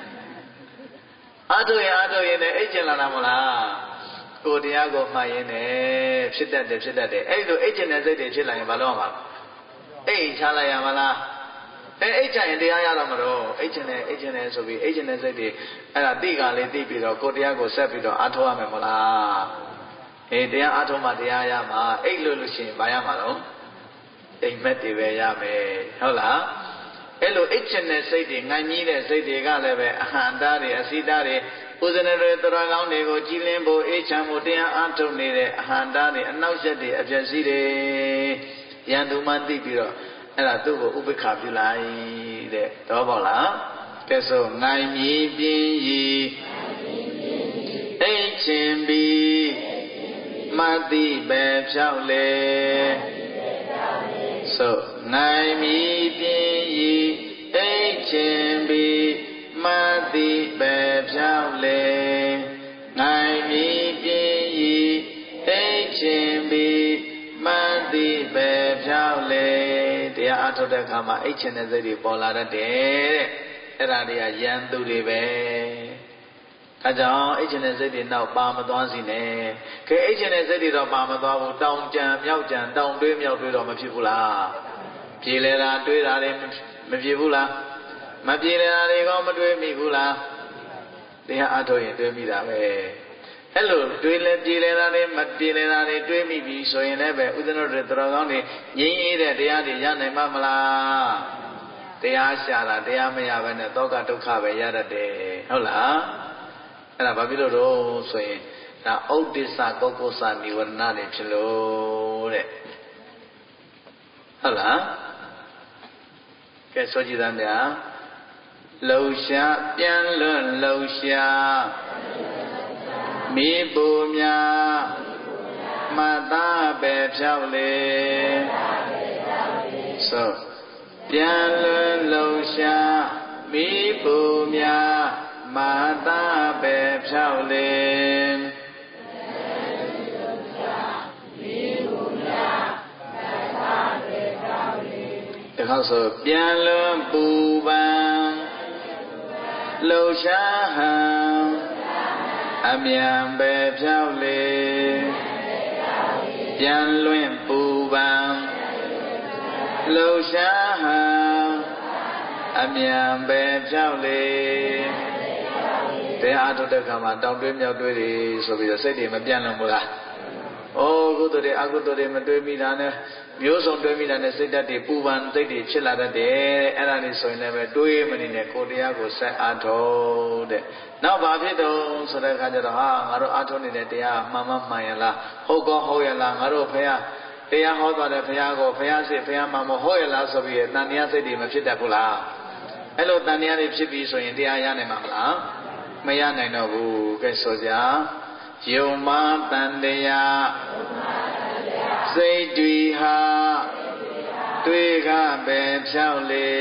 တဲ့အထုရအထုရင်လည်းအိတ်ကျင်လာတာမလားကိုတရားကိုမှတ်ရင်လည်းဖြစ်တတ်တယ်ဖြစ်တတ်တယ်အဲ့လိုအိတ်ကျင်တဲ့စိတ်တွေဖြစ်လာရင်ဘာလို့ရမှာအိတ်ချလိုက်ရမလားအဲအိတ်ချရင်တရားရတော့မလို့အိတ်ချင်တယ်အိတ်ချင်တယ်ဆိုပြီးအိတ်ချင်တဲ့စိတ်တွေအဲ့ဒါတိကလေးသိပြီးတော့ကိုတရားကိုဆက်ပြီးတော့အားထုတ်ရမယ်မလားအေးတရားအားထုတ်မှတရားရမှာအိတ်လို့လို့ရှိရင်ဘာရမှာတော့အိမ်မက်တွေပဲရမယ်ဟုတ်လားအဲ့လိုအိတ်ချင်တဲ့စိတ်တွေငိုင်းကြီးတဲ့စိတ်တွေကလည်းပဲအဟံတာတွေအစိတာတွေဥဇဏတွေတော်ကောင်းတွေကိုကြည်လင်ဖို့အေးချမ်းဖို့တရားအားထုတ်နေတဲ့အဟံတာတွေအနောက်ရက်တွေအပြည့်စည်တွေရန်သူမှသိပြီးတော့အဲ့ဒါသူ့ကိုဥပိ္ပခာပြုလိုက်တဲ့တော့ပေါ့လားကဲဆိုငိုင်းမြည်ပြင်းရီအိတ်ချင်ပြီးမသိပဲဖြောက်လေဆိုငိုင်းမြည်ပြင်းရီအိတ်ချင်ပြီးမသိပဲဖြောက်လေငိုတိပဲဖြောက်လေတရားအထုတ်တဲ့အခါမှာအိတ်ချင်တဲ့စိတ်တွေပေါ်လာတတ်တယ်တဲ့အဲ့ဒါတွေကယန္တုတွေပဲဒါကြောင့်အိတ်ချင်တဲ့စိတ်တွေနောက်ပါမသွားစီနဲ့ခဲအိတ်ချင်တဲ့စိတ်တွေတော့ပါမသွားဘူးတောင်ကြံမြောက်ကြံတောင်တွေးမြောက်တွေးတော့မဖြစ်ဘူးလားပြေလေတာတွေးတာတွေမဖြစ်ဘူးလားမပြေလေတာတွေကမတွေးမိဘူးလားတရားအထုတ်ရင်တွေးမိတာပဲအဲ့လိုတွေးလဲပြေလဲတာတွေမပြေလဲတာတွေတွေးမိပြီဆိုရင်လည်းပဲဥဒ္ဒနောတွေတော်ကောင်းတွေငြိမ်းအေးတဲ့တရားတွေရနိုင်မှာမလားတရားရှာတာတရားမရဘဲနဲ့တောကဒုက္ခပဲရတတ်တယ်ဟုတ်လားအဲ့ဒါဘာဖြစ်လို့တော့ဆိုရင်ဒါဥဒ္ဒစ္စကုက္ကုစနိဝရဏတွေဖြစ်လို့တဲ့ဟုတ်လားကဲဆိုကြည့်သားများလှုပ်ရှားပြန်လွတ်လှုပ်ရှားမိပူများမသားပဲဖြောက်လေဆိုပြန်လွတ်လှုပ်ရှားမိပူများမသားပဲဖြောက်လေတခါဆိုပြန်လွတ်ပူပန်လှုပ်ရှားဟံအမြန်ပဲဖြောက်လေပြန်လွင့်ပူပန်လှုပ်ရှားဟံအမြန်ပဲဖြောက်လေတရားထုတ်တဲ့ခါမှာတောင်တွေးမြောက်တွေးတွေဆိုပြီးတော့စိတ်တွေမပြန့်လွန်ဘူးလားဩကုသိုလ်တွေအကုသိုလ်တွေမတွေးမိတာနဲ့မျိုးစုံတွေးမိတာနဲ့စိတ်ဓာတ်တွေပူပန်စိတ်တွေဖြစ်လာတတ်တယ်အဲ့ဒါလေးဆိုရင်လည်းပဲတွေးမနေနဲ့ကိုတရားကိုဆက်အားထုတ်တဲ့နောက်ဘာဖြစ်တော့ဆိုတဲ့အခါကျတော့ဟာငါတို့အားထုတ်နေတဲ့တရားမှန်မှမှန်ရလားဟုတ်ကောဟုတ်ရလားငါတို့ဖះတရားဟောသွားတဲ့ဖះကိုဖះစစ်ဖះမှန်မဟုတ်ရလားဆိုပြီးတန်တရားစိတ်တွေမဖြစ်တတ်ဘူးလားအဲ့လိုတန်တရားတွေဖြစ်ပြီးဆိုရင်တရားရနိုင်မှာမလားမရနိုင်တော့ဘူးကဲဆိုကြယုံမတန်တရားစိတ်တွေဟာတွေ့ကပဲဖြောက်လေ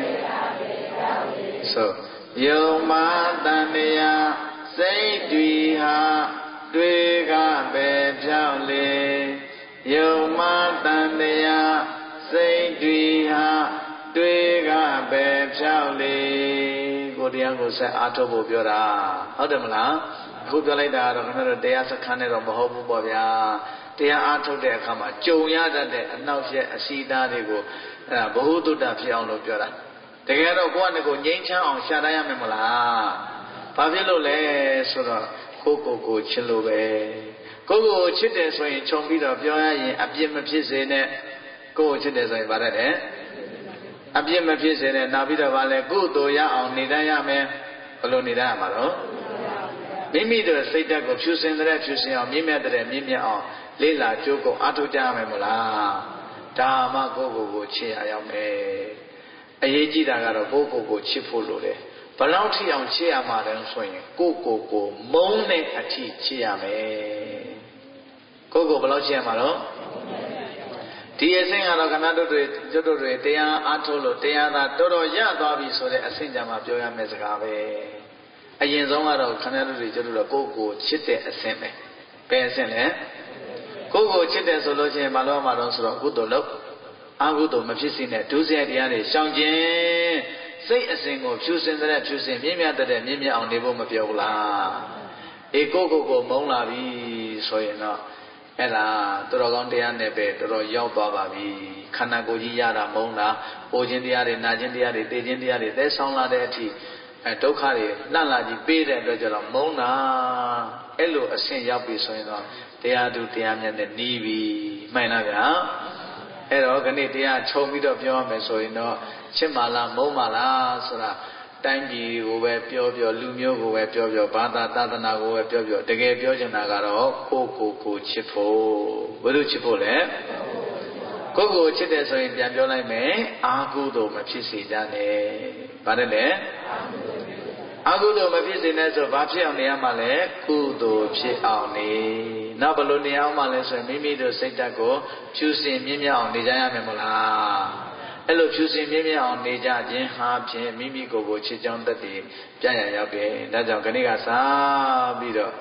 ဆိုယုံမတန်တရားစိတ်တွေဟာတွေ့ကပဲဖြောက်လေယုံမတန်တရားစိတ်တွေဟာတွေ့ကပဲဖြောက်လေကိုတရားကိုဆက်အားထုတ်ဖို့ပြောတာဟုတ်တယ်မလားအခုပြောလိုက်တာကတော့ခင်ဗျားတို့တရားစခန်းနဲ့တော့မဟုတ်ဘူးပေါ့ဗျာတရားအားထုတ်တဲ့အခါမှာကြုံရတတ်တဲ့အနှောက်အယှက်အစီအသားတွေကိုအဲဘ ഹു တုတ္တဖြစ်အောင်လို့ပြောတာတကယ်တော့ကိုယ့်အနေကိုငြိမ်းချမ်းအောင်ရှာတတ်ရမယ်မလားဘာဖြစ်လို့လဲဆိုတော့ကိုယ့်ကိုယ်ကိုချစ်လို့ပဲကိုယ့်ကိုယ်ချစ်တယ်ဆိုရင်ခြုံပြီးတော့ပြောရရင်အပြစ်မဖြစ်စေနဲ့ကိုယ့်ကိုချစ်တယ်ဆိုရင်ဗါတတ်တယ်အပြစ်မဖြစ်စေနဲ့နောက်ပြီးတော့ဗာလဲကုသိုလ်ရအောင်နေတတ်ရမယ်ဘယ်လိုနေတတ်ရမှာတော့မိမိတို့စိတ်ဓာတ်ကိုဖြူစင်တဲ့ဖြူစင်အောင်မြင့်မြတ်တဲ့မြင့်မြတ်အောင်လေးလာကြိုးကုန်အားထုတ်ကြရမယ်မလားဒါမှကိုယ့်ကိုယ်ကိုချစ်ရအောင်မယ်အရေးကြီးတာကတော့ကိုယ့်ကိုယ်ကိုချစ်ဖို့လိုတယ်ဘယ်လောက်ထိအောင်ချစ်ရမှာလဲဆိုရင်ကိုယ့်ကိုယ်ကိုမုန်းတဲ့အထိချစ်ရမယ်ကိုယ့်ကိုယ်ဘယ်လောက်ချစ်ရမှာတော့ဒီအဆင့်ကတော့ခဏတို့တွေကျွတ်တို့တွေတရားအားထုတ်လို့တရားသာတော်တော်ရသွားပြီဆိုတဲ့အဆင့်ကြမှာပြောရမယ့်စကားပဲအရင်ဆုံးကတော့ခဏတို့တွေကျွတ်တို့တော့ကိုယ့်ကိုယ်ချစ်တဲ့အဆင့်ပဲဘယ်အဆင့်လဲကိုယ့်ကိုယ်ချစ်တယ်ဆိုလို့ရှိရင်မလို့မှာတော့ဆိုတော့ကုသိုလ်လုပ်အကုသိုလ်မဖြစ်စေနဲ့ဒုစရိုက်တရားတွေရှောင်ကျင်စိတ်အစဉ်ကိုဖြူစင်တဲ့ဖြူစင်မြင့်မြတ်တဲ့မြင့်မြတ်အောင်နေဖို့မပြောဘူးလားအေကိုယ့်ကိုယ်ကိုမုန်းလာပြီဆိုရင်တော့အဲ့ဒါတော်တော်ကောင်းတရားနဲ့ပဲတော်တော်ရောက်သွားပါပြီခန္ဓာကိုယ်ကြီးရတာမုန်းတာပိုခြင်းတရားတွေနာခြင်းတရားတွေသိခြင်းတရားတွေသဲဆောင်လာတဲ့အထိအဲဒုက္ခတွေလှန့်လာကြီးပေးတဲ့အတွက်ကြောင့်မုန်းတာအဲ့လိုအဆင့်ရောက်ပြီဆိုရင်တော့တရားသူတရားမြတ်နဲ့နီးပြီမှန်လားဗျာအဲ့တော့ခဏတရားခြုံပြီးတော့ပြောရမယ်ဆိုရင်တော့ချစ်ပါလားမုန်းပါလားဆိုတာတိုင်းပြည်ကိုပဲပြောပြောလူမျိုးကိုပဲပြောပြောဘာသာသာသနာကိုပဲပြောပြောတကယ်ပြောချင်တာကတော့ကိုယ့်ကိုယ်ကိုချစ်ဖို့ဘယ်လိုချစ်ဖို့လဲကိုယ့်ကိုယ်ချစ်တယ်ဆိုရင်ပြန်ပြောလိုက်မယ်အာဟုသို့မဖြစ်စေကြနဲ့ဘာလဲလဲအာဟုသို့မဖြစ်စေနဲ့ဆိုဘာဖြစ်အောင်နေရမှာလဲကုသိုလ်ဖြစ်အောင်နေနောက်ဘယ်လိုနေအောင်မှလဲဆိုရင်မိမိတို့စိတ်ဓာတ်ကိုဖြူစင်မြင့်မြတ်အောင်နေကြရမယ်မလားအဲ့လိုဖြူစင်မြင့်မြတ်အောင်နေကြခြင်းဟာဖြင့်မိမိကိုယ်ကိုချစ်ကြောင်းတတ်တည်ပြရရောက်တယ်ဒါကြောင့်ခဏကစားပြီးတော့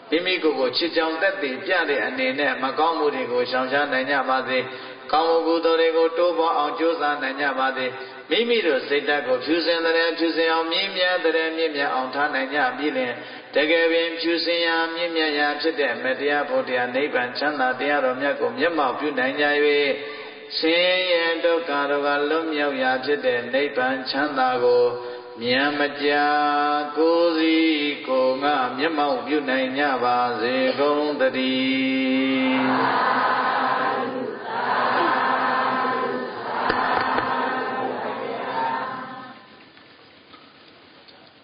မိမိကိုယ်ကိုချစ်ကြောင်သက်သေပြတဲ့အနေနဲ့မကောင်းမှုတွေကိုရှောင်ရှားနိုင်ကြပါစေကောင်းမှုကုသိုလ်တွေကိုတိုးပွားအောင်ကြိုးစားနိုင်ကြပါစေမိမိတို့စိတ်ဓာတ်ကိုဖြူစင်တဲ့ဖြူစင်အောင်မြင့်မြတ်တဲ့မြင့်မြတ်အောင်ထားနိုင်ကြပြီလေတကယ်ပင်ဖြူစင်ရာမြင့်မြတ်ရာဖြစ်တဲ့မတရားဖို့တရားနိဗ္ဗာန်ချမ်းသာတရားတော်မြတ်ကိုမျက်မှောက်ပြုနိုင်ကြ၍ဆင်းရဲဒုက္ခတို့ကလွတ်မြောက်ရာဖြစ်တဲ့နိဗ္ဗာန်ချမ်းသာကိုမြန်မကြာကိုယ်စီကိုငါမျက်မှောက်ပြုနိုင်ကြပါစေကုန်သတည်း